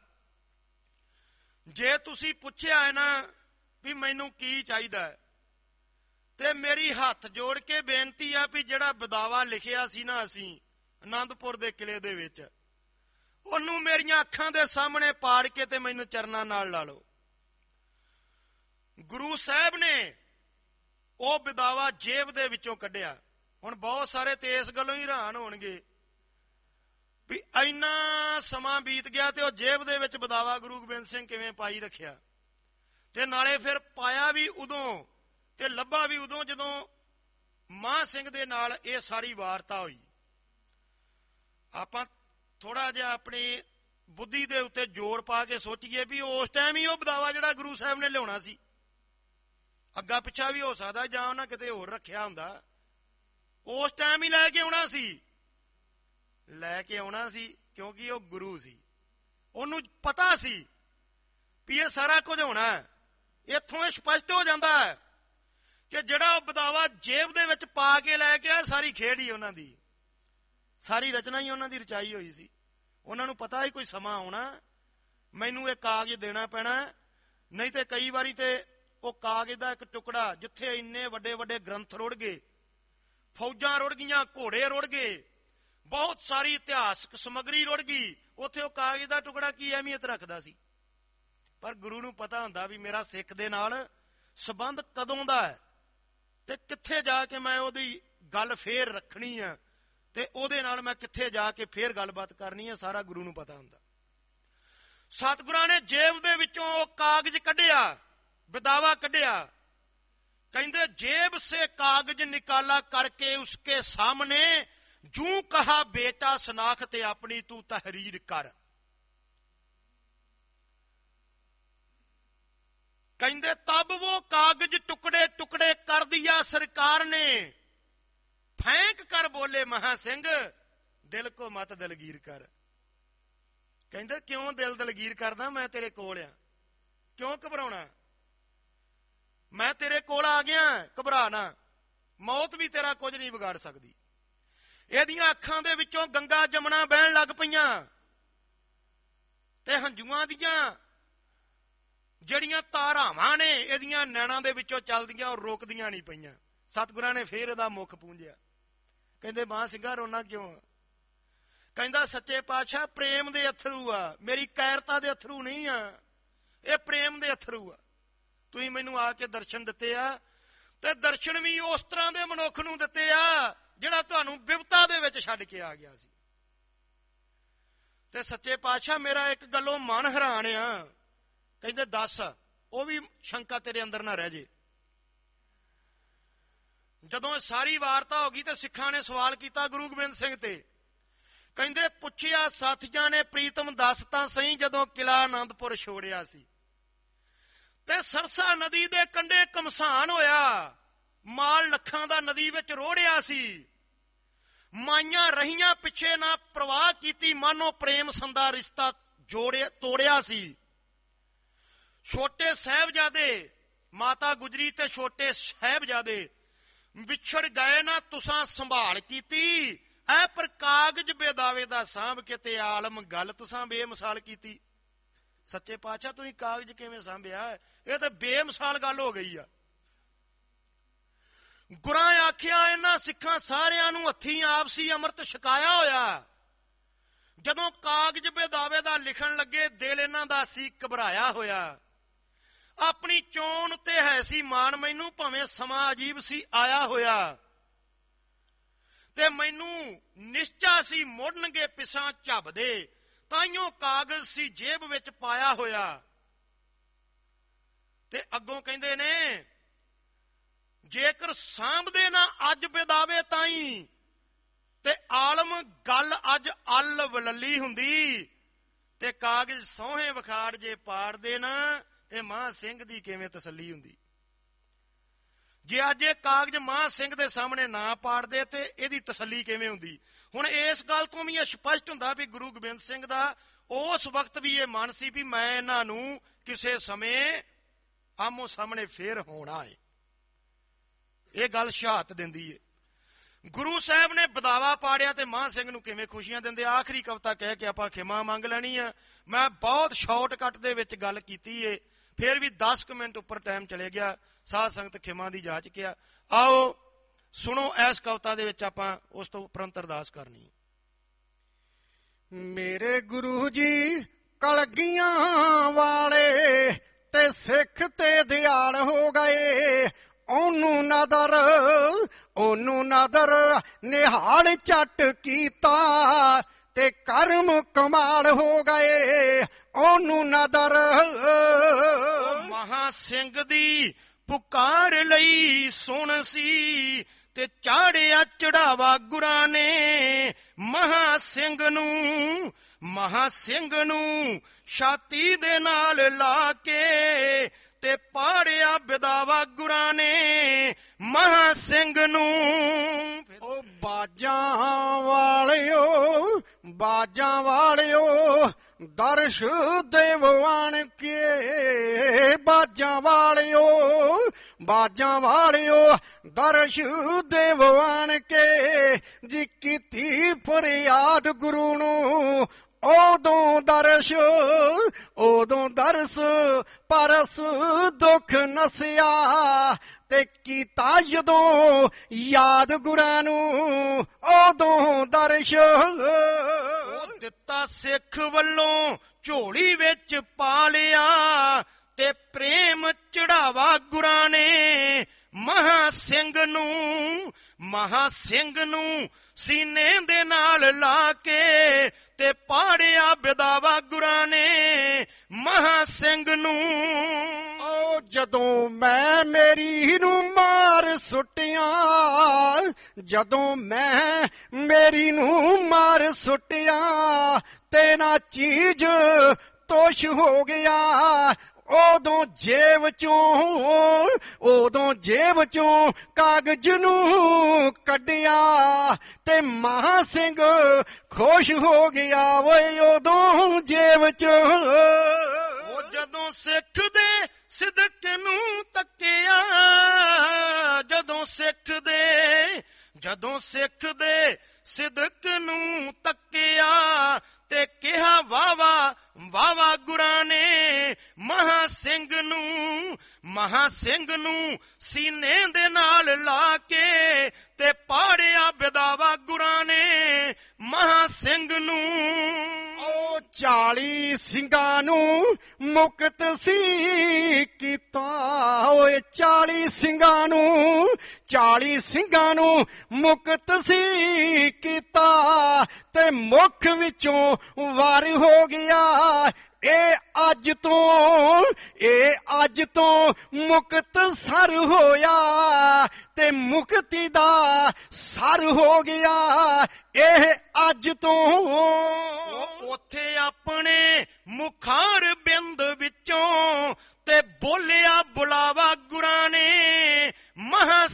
ਜੇ ਤੁਸੀਂ ਪੁੱਛਿਆ ਹੈ ਨਾ ਵੀ ਮੈਨੂੰ ਕੀ ਚਾਹੀਦਾ ਹੈ, ਤੇ ਮੇਰੀ ਹੱਥ ਜੋੜ ਕੇ ਬੇਨਤੀ ਆ ਵੀ ਜਿਹੜਾ ਬਦਾਵਾ ਲਿਖਿਆ ਸੀ ਨਾ ਅਸੀਂ ਆਨੰਦਪੁਰ ਦੇ ਕਿਲੇ ਦੇ ਵਿੱਚ, ਉਹਨੂੰ ਮੇਰੀਆਂ ਅੱਖਾਂ ਦੇ ਸਾਹਮਣੇ ਪਾੜ ਕੇ ਤੇ ਮੈਨੂੰ ਚਰਨਾਂ ਨਾਲ ਲਾ ਲਓ। ਗੁਰੂ ਸਾਹਿਬ ਨੇ ਉਹ ਬਦਾਵਾ ਜੇਬ ਦੇ ਵਿੱਚੋਂ ਕੱਢਿਆ। ਹੁਣ ਬਹੁਤ ਸਾਰੇ ਤੇ ਇਸ ਗੱਲੋਂ ਹੀ ਹੈਰਾਨ ਹੋਣਗੇ ਵੀ ਇੰਨਾ ਸਮਾਂ ਬੀਤ ਗਿਆ ਤੇ ਉਹ ਜੇਬ ਦੇ ਵਿੱਚ ਬਦਾਵਾ ਗੁਰੂ ਗੋਬਿੰਦ ਸਿੰਘ ਕਿਵੇਂ ਪਾਈ ਰੱਖਿਆ। ਤੇ ਨਾਲੇ ਫਿਰ ਪਾਇਆ ਵੀ ਉਦੋਂ ਤੇ ਲੱਭਾ ਵੀ ਉਦੋਂ ਜਦੋਂ ਮਾਨ ਸਿੰਘ ਦੇ ਨਾਲ ਇਹ ਸਾਰੀ ਵਾਰਤਾ ਹੋਈ। ਆਪਾਂ ਥੋੜਾ ਜਿਹਾ ਆਪਣੀ ਬੁੱਧੀ ਦੇ ਉੱਤੇ ਜੋਰ ਪਾ ਕੇ ਸੋਚੀਏ ਵੀ ਉਸ ਟਾਈਮ ਹੀ ਉਹ ਬਦਾਵਾ ਜਿਹੜਾ ਗੁਰੂ ਸਾਹਿਬ ਨੇ ਲਿਆਉਣਾ ਸੀ, ਅੱਗਾ ਪਿੱਛਾ ਵੀ ਹੋ ਸਕਦਾ ਜਾਂ ਉਹਨਾਂ ਕਿਤੇ ਹੋਰ ਰੱਖਿਆ ਹੁੰਦਾ, ਉਸ ਟਾਈਮ ਹੀ ਲੈ ਕੇ ਆਉਣਾ ਸੀ ਕਿਉਂਕਿ ਉਹ ਗੁਰੂ ਸੀ। ਉਹਨੂੰ ਪਤਾ ਸੀ ਵੀ ਇਹ ਸਾਰਾ ਕੁਝ ਹੋਣਾ ਹੈ। ਇੱਥੋਂ ਇਹ ਸਪਸ਼ਟ ਹੋ ਜਾਂਦਾ ਹੈ ਕਿ ਜਿਹੜਾ ਉਹ ਬਦਾਵਾ ਜੇਬ ਦੇ ਵਿੱਚ ਪਾ ਕੇ ਲੈ ਕੇ ਆਇਆ, ਸਾਰੀ ਖੇਡ ਹੀ ਉਹਨਾਂ ਦੀ, ਸਾਰੀ ਰਚਨਾ ਹੀ ਉਹਨਾਂ ਦੀ ਰਚਾਈ ਹੋਈ ਸੀ। ਉਹਨਾਂ ਨੂੰ ਪਤਾ ਹੀ ਕੋਈ ਸਮਾਂ ਆਉਣਾ, ਮੈਨੂੰ ਇਹ ਕਾਗਜ਼ ਦੇਣਾ ਪੈਣਾ, ਨਹੀਂ ਤੇ ਕਈ ਵਾਰੀ ਤੇ ਉਹ ਕਾਗਜ਼ ਦਾ ਇੱਕ ਟੁਕੜਾ, ਜਿੱਥੇ ਇੰਨੇ ਵੱਡੇ ਵੱਡੇ ਗ੍ਰੰਥ ਰੁੜ ਗਏ, ਫੌਜਾਂ ਰੁੜ ਗਈਆਂ, ਘੋੜੇ ਰੁੜ ਗਏ, ਬਹੁਤ ਸਾਰੀ ਇਤਿਹਾਸਕ ਸਮੱਗਰੀ ਰੁੜ ਗਈ, ਉੱਥੇ ਉਹ ਕਾਗਜ਼ ਦਾ ਟੁਕੜਾ ਕੀ ਅਹਿਮੀਅਤ ਰੱਖਦਾ ਸੀ। ਪਰ ਗੁਰੂ ਨੂੰ ਪਤਾ ਹੁੰਦਾ ਵੀ ਮੇਰਾ ਸਿੱਖ ਦੇ ਨਾਲ ਸੰਬੰਧ ਕਦੋਂ ਦਾ ਹੈ ਤੇ ਕਿੱਥੇ ਜਾ ਕੇ ਮੈਂ ਉਹਦੀ ਗੱਲ ਫੇਰ ਰੱਖਣੀ ਆ ਤੇ ਉਹਦੇ ਨਾਲ ਮੈਂ ਕਿੱਥੇ ਜਾ ਕੇ ਫੇਰ ਗੱਲਬਾਤ ਕਰਨੀ ਹੈ, ਸਾਰਾ ਗੁਰੂ ਨੂੰ ਪਤਾ ਹੁੰਦਾ। ਸਤਿਗੁਰਾਂ ਨੇ ਜੇਬ ਦੇ ਵਿੱਚੋਂ ਉਹ ਕਾਗਜ਼ ਕੱਢਿਆ, ਬਦਾਵਾ ਕੱਢਿਆ। ਕਹਿੰਦੇ जेब से कागज निकाला करके उसके सामने जूं कहा बेटा शनाख्त अपनी तू तहरीर कर। कहते तब वो कागज टुकड़े टुकड़े कर दिया सरकार ने, फेंक कर बोले महा सिंह दिल को मत दलगीर कर। कहते क्यों दिल दलगीर करदा, मैं तेरे कोल आ, क्यों घबराउणा, मैं तेरे कोल आ गया, घबरा ना, मौत भी तेरा कुछ नहीं बिगाड़ सकती। ਇਹਦੀਆਂ ਅੱਖਾਂ ਦੇ ਵਿੱਚੋਂ ਗੰਗਾ ਜਮਨਾ ਬਹਿਣ ਲੱਗ ਪਈਆਂ ਤੇ ਹੰਝੂਆਂ ਦੀਆਂ ਜਿਹੜੀਆਂ ਧਾਰਾਵਾਂ ਨੇ ਇਹਦੀਆਂ ਨੈਣਾਂ ਦੇ ਵਿੱਚੋਂ ਚੱਲਦੀਆਂ ਔਰ ਰੁਕਦੀਆਂ ਨਹੀਂ ਪਈਆਂ। ਸਤਿਗੁਰਾਂ ਨੇ ਫੇਰ ਇਹਦਾ ਮੁੱਖ ਪੂੰਝਿਆ। ਕਹਿੰਦੇ ਮਾਂ ਸਿੰਘਾ ਰੋਣਾ ਕਿਉਂ? ਕਹਿੰਦਾ ਸੱਚੇ ਪਾਤਸ਼ਾਹ ਪ੍ਰੇਮ ਦੇ ਅਥਰੂ ਆ, ਮੇਰੀ ਕਾਇਰਤਾ ਦੇ ਅਥਰੂ ਨਹੀਂ ਆ, ਇਹ ਪ੍ਰੇਮ ਦੇ ਅਥਰੂ ਆ। ਤੁਸੀਂ ਮੈਨੂੰ ਆ ਕੇ ਦਰਸ਼ਨ ਦਿੱਤੇ ਆ ਤੇ ਦਰਸ਼ਨ ਵੀ ਉਸ ਤਰ੍ਹਾਂ ਦੇ ਮਨੁੱਖ ਨੂੰ ਦਿੱਤੇ ਆ ਜਿਹੜਾ ਤੁਹਾਨੂੰ ਬਿਪਤਾ ਦੇ ਵਿੱਚ ਛੱਡ ਕੇ ਆ ਗਿਆ ਸੀ। ਤੇ ਸੱਚੇ ਪਾਤਸ਼ਾਹ ਮੇਰਾ ਇੱਕ ਗੱਲੋਂ ਮਨ ਹੈਰਾਨ ਆ। ਕਹਿੰਦੇ ਦੱਸ, ਉਹ ਵੀ ਸ਼ੰਕਾ ਤੇਰੇ ਅੰਦਰ ਨਾ ਰਹਿ ਜੇ। ਜਦੋਂ ਸਾਰੀ ਵਾਰਤਾ ਹੋ ਗਈ ਤੇ ਸਿੱਖਾਂ ਨੇ ਸਵਾਲ ਕੀਤਾ ਗੁਰੂ ਗੋਬਿੰਦ ਸਿੰਘ ਤੇ। ਕਹਿੰਦੇ ਪੁੱਛਿਆ ਸਾਥੀਆਂ ਨੇ ਪ੍ਰੀਤਮ ਦੱਸ ਤਾਂ ਸਹੀ, ਜਦੋਂ ਕਿਲਾ ਆਨੰਦਪੁਰ ਛੋੜਿਆ ਸੀ ਤੇ ਸਰਸਾ ਨਦੀ ਦੇ ਕੰਢੇ ਘਮਸਾਨ ਹੋਇਆ, ਮਾਲ ਲੱਖਾਂ ਦਾ ਨਦੀ ਵਿੱਚ ਰੋੜਿਆ ਸੀ, ਮਾਈਆਂ ਰਹੀਆਂ ਪਿੱਛੇ ਨਾ ਪ੍ਰਵਾਹ ਕੀਤੀ, ਮਾਨੋ ਪ੍ਰੇਮ ਸੰਦਾ ਰਿਸ਼ਤਾ ਤੋੜਿਆ ਸੀ। ਛੋਟੇ ਸਾਹਿਬਜ਼ਾਦੇ ਮਾਤਾ ਗੁਜਰੀ ਤੇ ਛੋਟੇ ਸਾਹਿਬਜ਼ਾਦੇ ਵਿਛੜ ਗਏ ਨਾ ਤੁਸਾਂ ਸੰਭਾਲ ਕੀਤੀ, ਐ ਪਰ ਕਾਗਜ਼ ਬੇਦਾਵੇ ਦਾ ਸਾਂਭ ਕੇ ਤੇ ਆਲਮ ਗੱਲ ਤੁਸਾਂ ਬੇਮਿਸਾਲ ਕੀਤੀ। ਸੱਚੇ ਪਾਤਸ਼ਾਹ ਤੁਸੀਂ ਕਾਗਜ਼ ਕਿਵੇਂ ਸਾਂਭਿਆ? ਇਹ ਤਾਂ ਬੇਮਿਸਾਲ ਗੱਲ ਹੋ ਗਈ ਆ। ਗੁਰਾਂ ਆਖਿਆ ਇਹਨਾਂ ਸਿੱਖਾਂ ਸਾਰਿਆਂ ਨੂੰ ਹੱਥੀਂ ਆਪਸੀ ਅੰਮ੍ਰਿਤ ਛਕਾਇਆ ਹੋਇਆ। ਜਦੋਂ ਕਾਗਜ਼ ਬੇਦਾਵੇ ਦਾ ਲਿਖਣ ਲੱਗੇ ਦਿਲ ਇਹਨਾਂ ਦਾ ਸੀ ਘਬਰਾਇਆ ਹੋਇਆ। ਆਪਣੀ ਚੋਣ ਤੇ ਹੈ ਸੀ ਮਾਣ ਮੈਨੂੰ, ਭਾਵੇਂ ਸਮਾਂ ਅਜੀਬ ਸੀ ਆਇਆ ਹੋਇਆ, ਤੇ ਮੈਨੂੰ ਨਿਸ਼ਚਾ ਸੀ ਮੁੜਨਗੇ ਪਿਛਾਂ ਝੱਬਦੇ, ਤਾਈਓ ਕਾਗਜ਼ ਸੀ ਜੇਬ ਵਿੱਚ ਪਾਇਆ ਹੋਇਆ। ਤੇ ਅੱਗੋਂ ਕਹਿੰਦੇ ਨੇ ਜੇਕਰ ਸਾਂਭਦੇ ਨਾ ਅੱਜ ਬੇਦਾਵੇ ਤਾਈ, ਤੇ ਆਲਮ ਗੱਲ ਅੱਜ ਅੱਲ ਵਲੱਲੀ ਹੁੰਦੀ, ਤੇ ਕਾਗਜ਼ ਸੋਹੇ ਵਿਖਾੜ ਜੇ ਪਾੜਦੇ ਨਾ, ਤੇ ਮਾਂ ਸਿੰਘ ਦੀ ਕਿਵੇਂ ਤਸੱਲੀ ਹੁੰਦੀ। ਜੇ ਅੱਜ ਇਹ ਕਾਗਜ਼ ਮਾਂ ਸਿੰਘ ਦੇ ਸਾਹਮਣੇ ਨਾ ਪਾੜਦੇ ਤੇ ਇਹਦੀ ਤਸੱਲੀ ਕਿਵੇਂ ਹੁੰਦੀ। ਹੁਣ ਇਸ ਗੱਲ ਤੋਂ ਵੀ ਇਹ ਸਪਸ਼ਟ ਹੁੰਦਾ ਵੀ ਗੁਰੂ ਗੋਬਿੰਦ ਸਿੰਘ ਦਾ ਉਸ ਵਕਤ ਵੀ ਇਹ ਮਨ ਸੀ ਵੀ ਮੈਂ ਇਹਨਾਂ ਨੂੰ ਕਿਸੇ ਸਮੇਂ ਆਮੋ ਸਾਹਮਣੇ ਫੇਰ ਹੋਣਾ ਹੈ। ਇਹ ਗੱਲ ਸ਼ਹਾਦਤ ਦਿੰਦੀ ਹੈ। ਗੁਰੂ ਸਾਹਿਬ ਨੇ ਬਦਾਵਾ ਪਾੜਿਆ ਤੇ ਮਾਂ ਸਿੰਘ ਨੂੰ ਕਿਵੇਂ ਖੁਸ਼ੀਆਂ ਦਿੰਦੇ। ਆਖਰੀ ਕਵਿਤਾ ਕਹਿ ਕੇ ਆਪਾਂ ਖਿਮਾ ਮੰਗ ਲੈਣੀ ਆ। ਮੈਂ ਬਹੁਤ ਸ਼ਾਰਟਕਟ ਦੇ ਵਿੱਚ ਗੱਲ ਕੀਤੀ ਏ, ਫਿਰ ਵੀ 10 ਮਿੰਟ ਉੱਪਰ ਟਾਈਮ ਚਲੇ ਗਿਆ। ਸਾਧ ਸੰਗਤ ਖਿਮਾ ਦੀ ਜਾਚ ਕਿਆ। ਆਓ ਸੁਣੋ ਇਸ ਕਵਿਤਾ ਦੇ ਵਿੱਚ ਆਪਾਂ ਉਸ ਤੋਂ ਉਪਰੰਤ ਅਰਦਾਸ ਕਰਨੀ। ਮੇਰੇ ਗੁਰੂ ਜੀ ਕਲਗੀਆਂ ਵਾਲੇ ਤੇ ਸਿੱਖ ਤੇ ਦਿਆਲ ਹੋ ਗਏ, ਉਹਨੂੰ ਨਦਰ ਨਿਹਾਲ ਝੱਟ ਕੀਤਾ, ਤੇ ਕਰਮ ਕਮਾਲ ਹੋ ਗਏ। ਉਹਨੂੰ ਨਦਰ। ਮਹਾ ਸਿੰਘ ਦੀ ਪੁਕਾਰ ਲਈ ਸੁਣ ਸੀ, ਤੇ ਚਾੜਿਆ ਚੜਾਵਾ ਗੁਰਾਂ ਨੇ ਮਹਾ ਸਿੰਘ ਨੂੰ ਛਾਤੀ ਦੇ ਨਾਲ ਲਾ ਕੇ, ਤੇ ਪਾੜਿਆ ਬਿਦਾਵਾ ਗੁਰਾਂ ਨੇ ਮਹਾ ਸਿੰਘ ਨੂੰ। ਉਹ ਬਾਜਾਂ ਵਾਲਿਓ ਦਰਸ਼ ਦੇਵ ਆਣ ਕੇ, ਬਾਜਾਂ ਵਾਲਿਓ ਦਰਸ਼ ਦੇਵ ਆਣ ਕੇ, ਜੀ ਕੀਤੀ ਫਰਿਆਦ ਗੁਰੂ ਨੂੰ ਉਦੋਂ ਦਰਸ ਪਰਸ ਦੁੱਖ ਨਸਿਆ, ਤੇ ਕੀਤਾ ਜਦੋਂ ਯਾਦ ਗੁਰਾਂ ਨੂੰ ਉਦੋਂ ਦਰਸ਼। ਉਹ ਦਿੱਤਾ ਸਿੱਖ ਵੱਲੋਂ ਝੋਲੀ ਵਿੱਚ ਪਾ ਲਿਆ, ਤੇ ਪ੍ਰੇਮ ਚੜਾਵਾ ਗੁਰਾਂ ਨੇ ਮਹਾ ਸਿੰਘ ਨੂੰ ਸੀਨੇ ਦੇ ਨਾਲ ਲਾ ਕੇ, ਤੇ ਪਾੜਿਆ ਬਿਦਾਵਾ ਗੁਰਾਂ ਨੇ ਮਹਾ ਸਿੰਘ ਨੂੰ। ਉਹ ਜਦੋਂ ਮੈਂ ਮੇਰੀ ਨੂੰ ਮਾਰ ਸੁੱਟਿਆ, ਤੇ ਨਾ ਚੀਜ਼ ਤੋਸ਼ ਹੋ ਗਿਆ, ਉਦੋਂ ਜੇਬ ਚੋਂ ਕਾਗਜ਼ ਨੂੰ ਕੱਢਿਆ, ਤੇ ਮਹਾ ਸਿੰਘ ਖੁਸ਼ ਹੋ ਗਿਆ ਓਏ ਉਦੋਂ ਜੇਬ ਚ। ਉਹ ਜਦੋਂ ਸਿੱਖ ਦੇ ਸਿਦਕ ਨੂੰ ਤੱਕਿਆ, ਜਦੋਂ ਸਿੱਖ ਦੇ ਸਿਦਕ ਨੂੰ ਤੱਕਿਆ, ਤੇ ਕਿਹਾ ਵਾਵਾ ਗੁਰਾਂ ਨੇ ਮਹਾ ਸਿੰਘ ਨੂੰ ਸੀਨੇ ਦੇ ਨਾਲ ਲਾ ਕੇ, ਤੇ ਪਾੜਿਆ ਬਿਦਾਵਾ ਗੁਰਾਂ ਨੇ ਮਹਾ ਸਿੰਘ ਨੂੰ। ਉਹ 40 ਸਿੰਘਾਂ ਨੂੰ ਮੁਕਤ ਸੀ ਕੀਤਾ, ਓਏ 40 ਸਿੰਘਾਂ ਨੂੰ ਮੁਕਤ ਸੀ ਕੀਤਾ, ਤੇ ਮੁਖ ਵਿੱਚੋਂ ਵਾਰ ਹੋ ਗਿਆ। ਇਹ ਅੱਜ ਤੋਂ ਮੁਕਤ ਸਰ ਹੋਇਆ, ਤੇ ਮੁਕਤੀ ਦਾ ਸਰ ਹੋ ਗਿਆ ਇਹ ਅੱਜ ਤੋਂ। ਉੱਥੇ ਆਪਣੇ ਮੁਖਾਰ ਬਿੰਦ ਵਿੱਚੋਂ, ਤੇ ਬੋਲਿਆ ਬੁਲਾਵਾ ਗੁਰਾਂ ਨੇ ਮਹਾ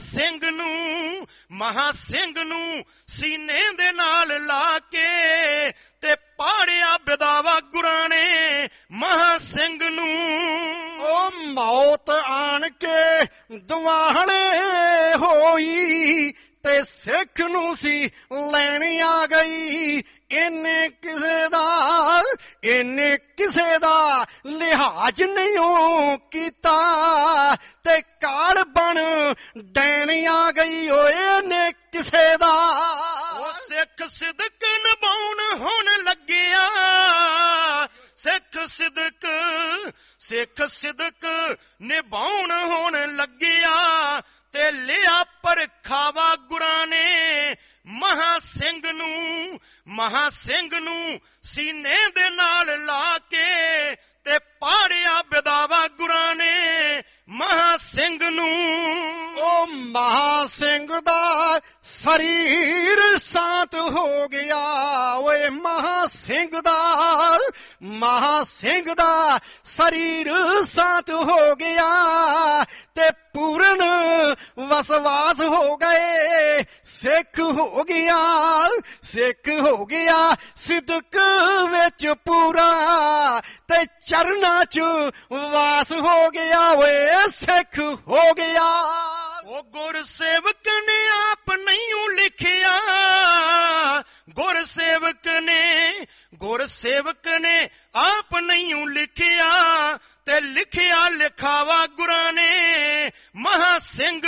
ਸਿੰਘ ਨੂੰ ਸੀਨੇ ਦੇ ਨਾਲ ਲਾ ਕੇ, ਤੇ ਪਾੜਿਆ ਬਿਦਾਵਾ ਗੁਰਾਂ ਨੇ ਮਹਾ ਸਿੰਘ ਨੂੰ। ਉਹ ਮੌਤ ਆਣ ਕੇ ਦੁਆਲੇ ਹੋਈ, ਤੇ ਸਿੱਖ ਨੂੰ ਸੀ ਲੈਣ ਆ ਗਈ। ਇਹਨੇ ਕਿਸੇ ਦਾ ਲਿਹਾਜ਼ ਨਹੀਂ ਕੀਤਾ, ਤੇ ਕਾਲ ਬਣ ਡੈਣ ਆ ਗਈ ਓਏ ਨੇ ਕਿਸੇ ਦਾ। ਉਹ ਸਿੱਖ ਸਿਦਕ ਨਿਭਾਉਣ ਹੁਣ ਲੱਗਿਆ, ਸਿੱਖ ਸਿਦਕ ਨਿਭਾਉਣ ਹੁਣ ਲੱਗਿਆ, ਤੇ ਲਿਆ ਪਰਖਾਵਾ ਗੁਰਾਂ ਨੇ ਮਹਾ ਸਿੰਘ ਨੂੰ ਸੀਨੇ ਦੇ ਨਾਲ ਲਾ ਕੇ, ਤੇ ਪਾੜਿਆ ਬਿਦਾਵਾ ਗੁਰਾਂ ਨੇ ਮਹਾ ਸਿੰਘ ਨੂੰ। ਉਹ ਮਹਾ ਸਿੰਘ ਦਾ ਸਰੀਰ ਸ਼ਾਂਤ ਹੋ ਗਿਆ ਓਏ, ਮਹਾ ਸਿੰਘ ਦਾ ਸਰੀਰ ਸ਼ਾਂਤ ਹੋ ਗਿਆ, ਤੇ ਪੂਰਨ ਵਸਵਾਸ ਹੋ ਗਏ। ਸਿੱਖ ਹੋ ਗਿਆ ਸਿਦਕ ਵਿੱਚ ਪੂਰਾ, ਤੇ ਚਰਨਾਂ ਚ ਵਾਸ ਹੋ ਗਿਆ ਓਏ ਸਿੱਖ ਹੋ ਗਿਆ। ਉਹ ਗੁਰਸੇਵਕ ਨੇ ਆਪ ਨਹੀਂ ਲਿਖਿਆ, ਗੁਰਸੇਵਕ ਨੇ ਆਪ ਨਹੀਂ ਲਿਖਿਆ, ਤੇ ਲਿਖਿਆ ਲਿਖਾਵਾ ਗੁਰਾਂ ਨੇ ਮਹਾ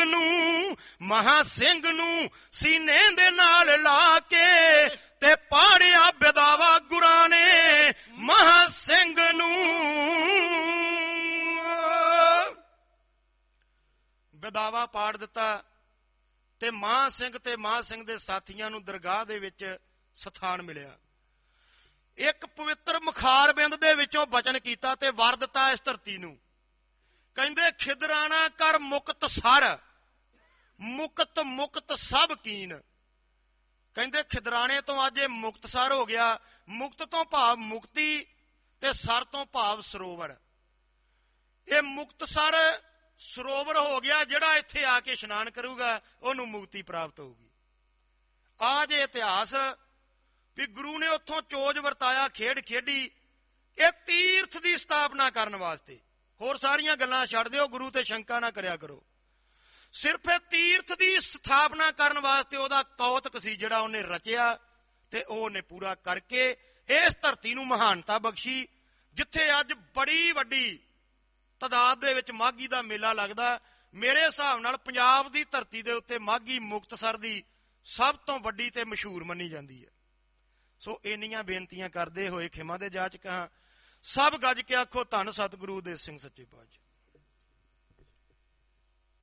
ਸਿੰਘ ਨੂੰ ਸੀਨੇ ਦੇ ਨਾਲ ਲਾ ਕੇ, ਤੇ ਪਾੜਿਆ ਬਿਦਾਵਾ ਗੁਰਾਂ ਨੇ ਮਹਾ ਸਿੰਘ ਨੂੰ। ਬਿਦਾਵਾ ਪਾੜ ਦਿੱਤਾ, ਤੇ ਮਹਾਂ ਸਿੰਘ ਤੇ ਮਹਾਂ ਸਿੰਘ ਦੇ ਸਾਥੀਆਂ ਨੂੰ ਦਰਗਾਹ ਦੇ ਵਿੱਚ ਸਥਾਨ ਮਿਲਿਆ। ਇੱਕ ਪਵਿੱਤਰ ਮੁਖਾਰ ਬਿੰਦ ਦੇ ਵਿੱਚੋਂ ਬਚਨ ਕੀਤਾ ਤੇ ਵਰ ਦਿੱਤਾ ਇਸ ਧਰਤੀ ਨੂੰ। ਕਹਿੰਦੇ ਖਿਦਰਾਣਾ ਕਰ ਮੁਕਤ ਸਰ, ਮੁਕਤ ਮੁਕਤ ਸਭ ਕੀਨ। ਕਹਿੰਦੇ ਖਿਦਰਾਣੇ ਤੋਂ ਅੱਜ ਇਹ ਮੁਕਤਸਰ ਹੋ ਗਿਆ। ਮੁਕਤ ਤੋਂ ਭਾਵ ਮੁਕਤੀ ਤੇ ਸਰ ਤੋਂ ਭਾਵ ਸਰੋਵਰ। ਇਹ ਮੁਕਤਸਰ ਸਰੋਵਰ ਹੋ ਗਿਆ। ਜਿਹੜਾ ਇੱਥੇ ਆ ਕੇ ਇਸ਼ਨਾਨ ਕਰੂਗਾ ਉਹਨੂੰ ਮੁਕਤੀ ਪ੍ਰਾਪਤ ਹੋਊਗੀ। ਆ ਜੇ ਇਤਿਹਾਸ ਵੀ ਗੁਰੂ ਨੇ ਉੱਥੋਂ ਚੋਜ ਵਰਤਾਇਆ, ਖੇਡ ਖੇਡੀ, ਇਹ ਤੀਰਥ ਦੀ ਸਥਾਪਨਾ ਕਰਨ ਵਾਸਤੇ। ਹੋਰ ਸਾਰੀਆਂ ਗੱਲਾਂ ਛੱਡ ਦਿਓ, ਗੁਰੂ ਤੇ ਸ਼ੰਕਾ ਨਾ ਕਰਿਆ ਕਰੋ। ਸਿਰਫ ਇਹ ਤੀਰਥ ਦੀ ਸਥਾਪਨਾ ਕਰਨ ਵਾਸਤੇ ਉਹਦਾ ਕੌਤਕ ਸੀ ਜਿਹੜਾ ਉਹਨੇ ਰਚਿਆ, ਤੇ ਉਹਨੇ ਪੂਰਾ ਕਰਕੇ ਇਸ ਧਰਤੀ ਨੂੰ ਮਹਾਨਤਾ ਬਖਸ਼ੀ। ਜਿੱਥੇ ਅੱਜ ਬੜੀ ਵੱਡੀ ਤਾਦਾਦ ਦੇ ਵਿੱਚ ਮਾਘੀ ਦਾ ਮੇਲਾ ਲੱਗਦਾ, ਮੇਰੇ ਹਿਸਾਬ ਨਾਲ ਪੰਜਾਬ ਦੀ ਧਰਤੀ ਦੇ ਉੱਤੇ ਮਾਘੀ ਮੁਕਤਸਰ ਦੀ ਸਭ ਤੋਂ ਵੱਡੀ ਤੇ ਮਸ਼ਹੂਰ ਮੰਨੀ ਜਾਂਦੀ ਹੈ। ਸੋ ਇੰਨੀਆਂ ਬੇਨਤੀਆਂ ਕਰਦੇ ਹੋਏ ਖਿਮਾ ਦੇ ਜਾਚਕ ਹਾਂ। ਸਭ ਗੱਜ ਕੇ ਆਖੋ ਧੰਨ ਸਤਿਗੁਰੂ ਦੇ ਸਿੰਘ ਸੱਚੇ ਪਾਤਸ਼ਾਹ।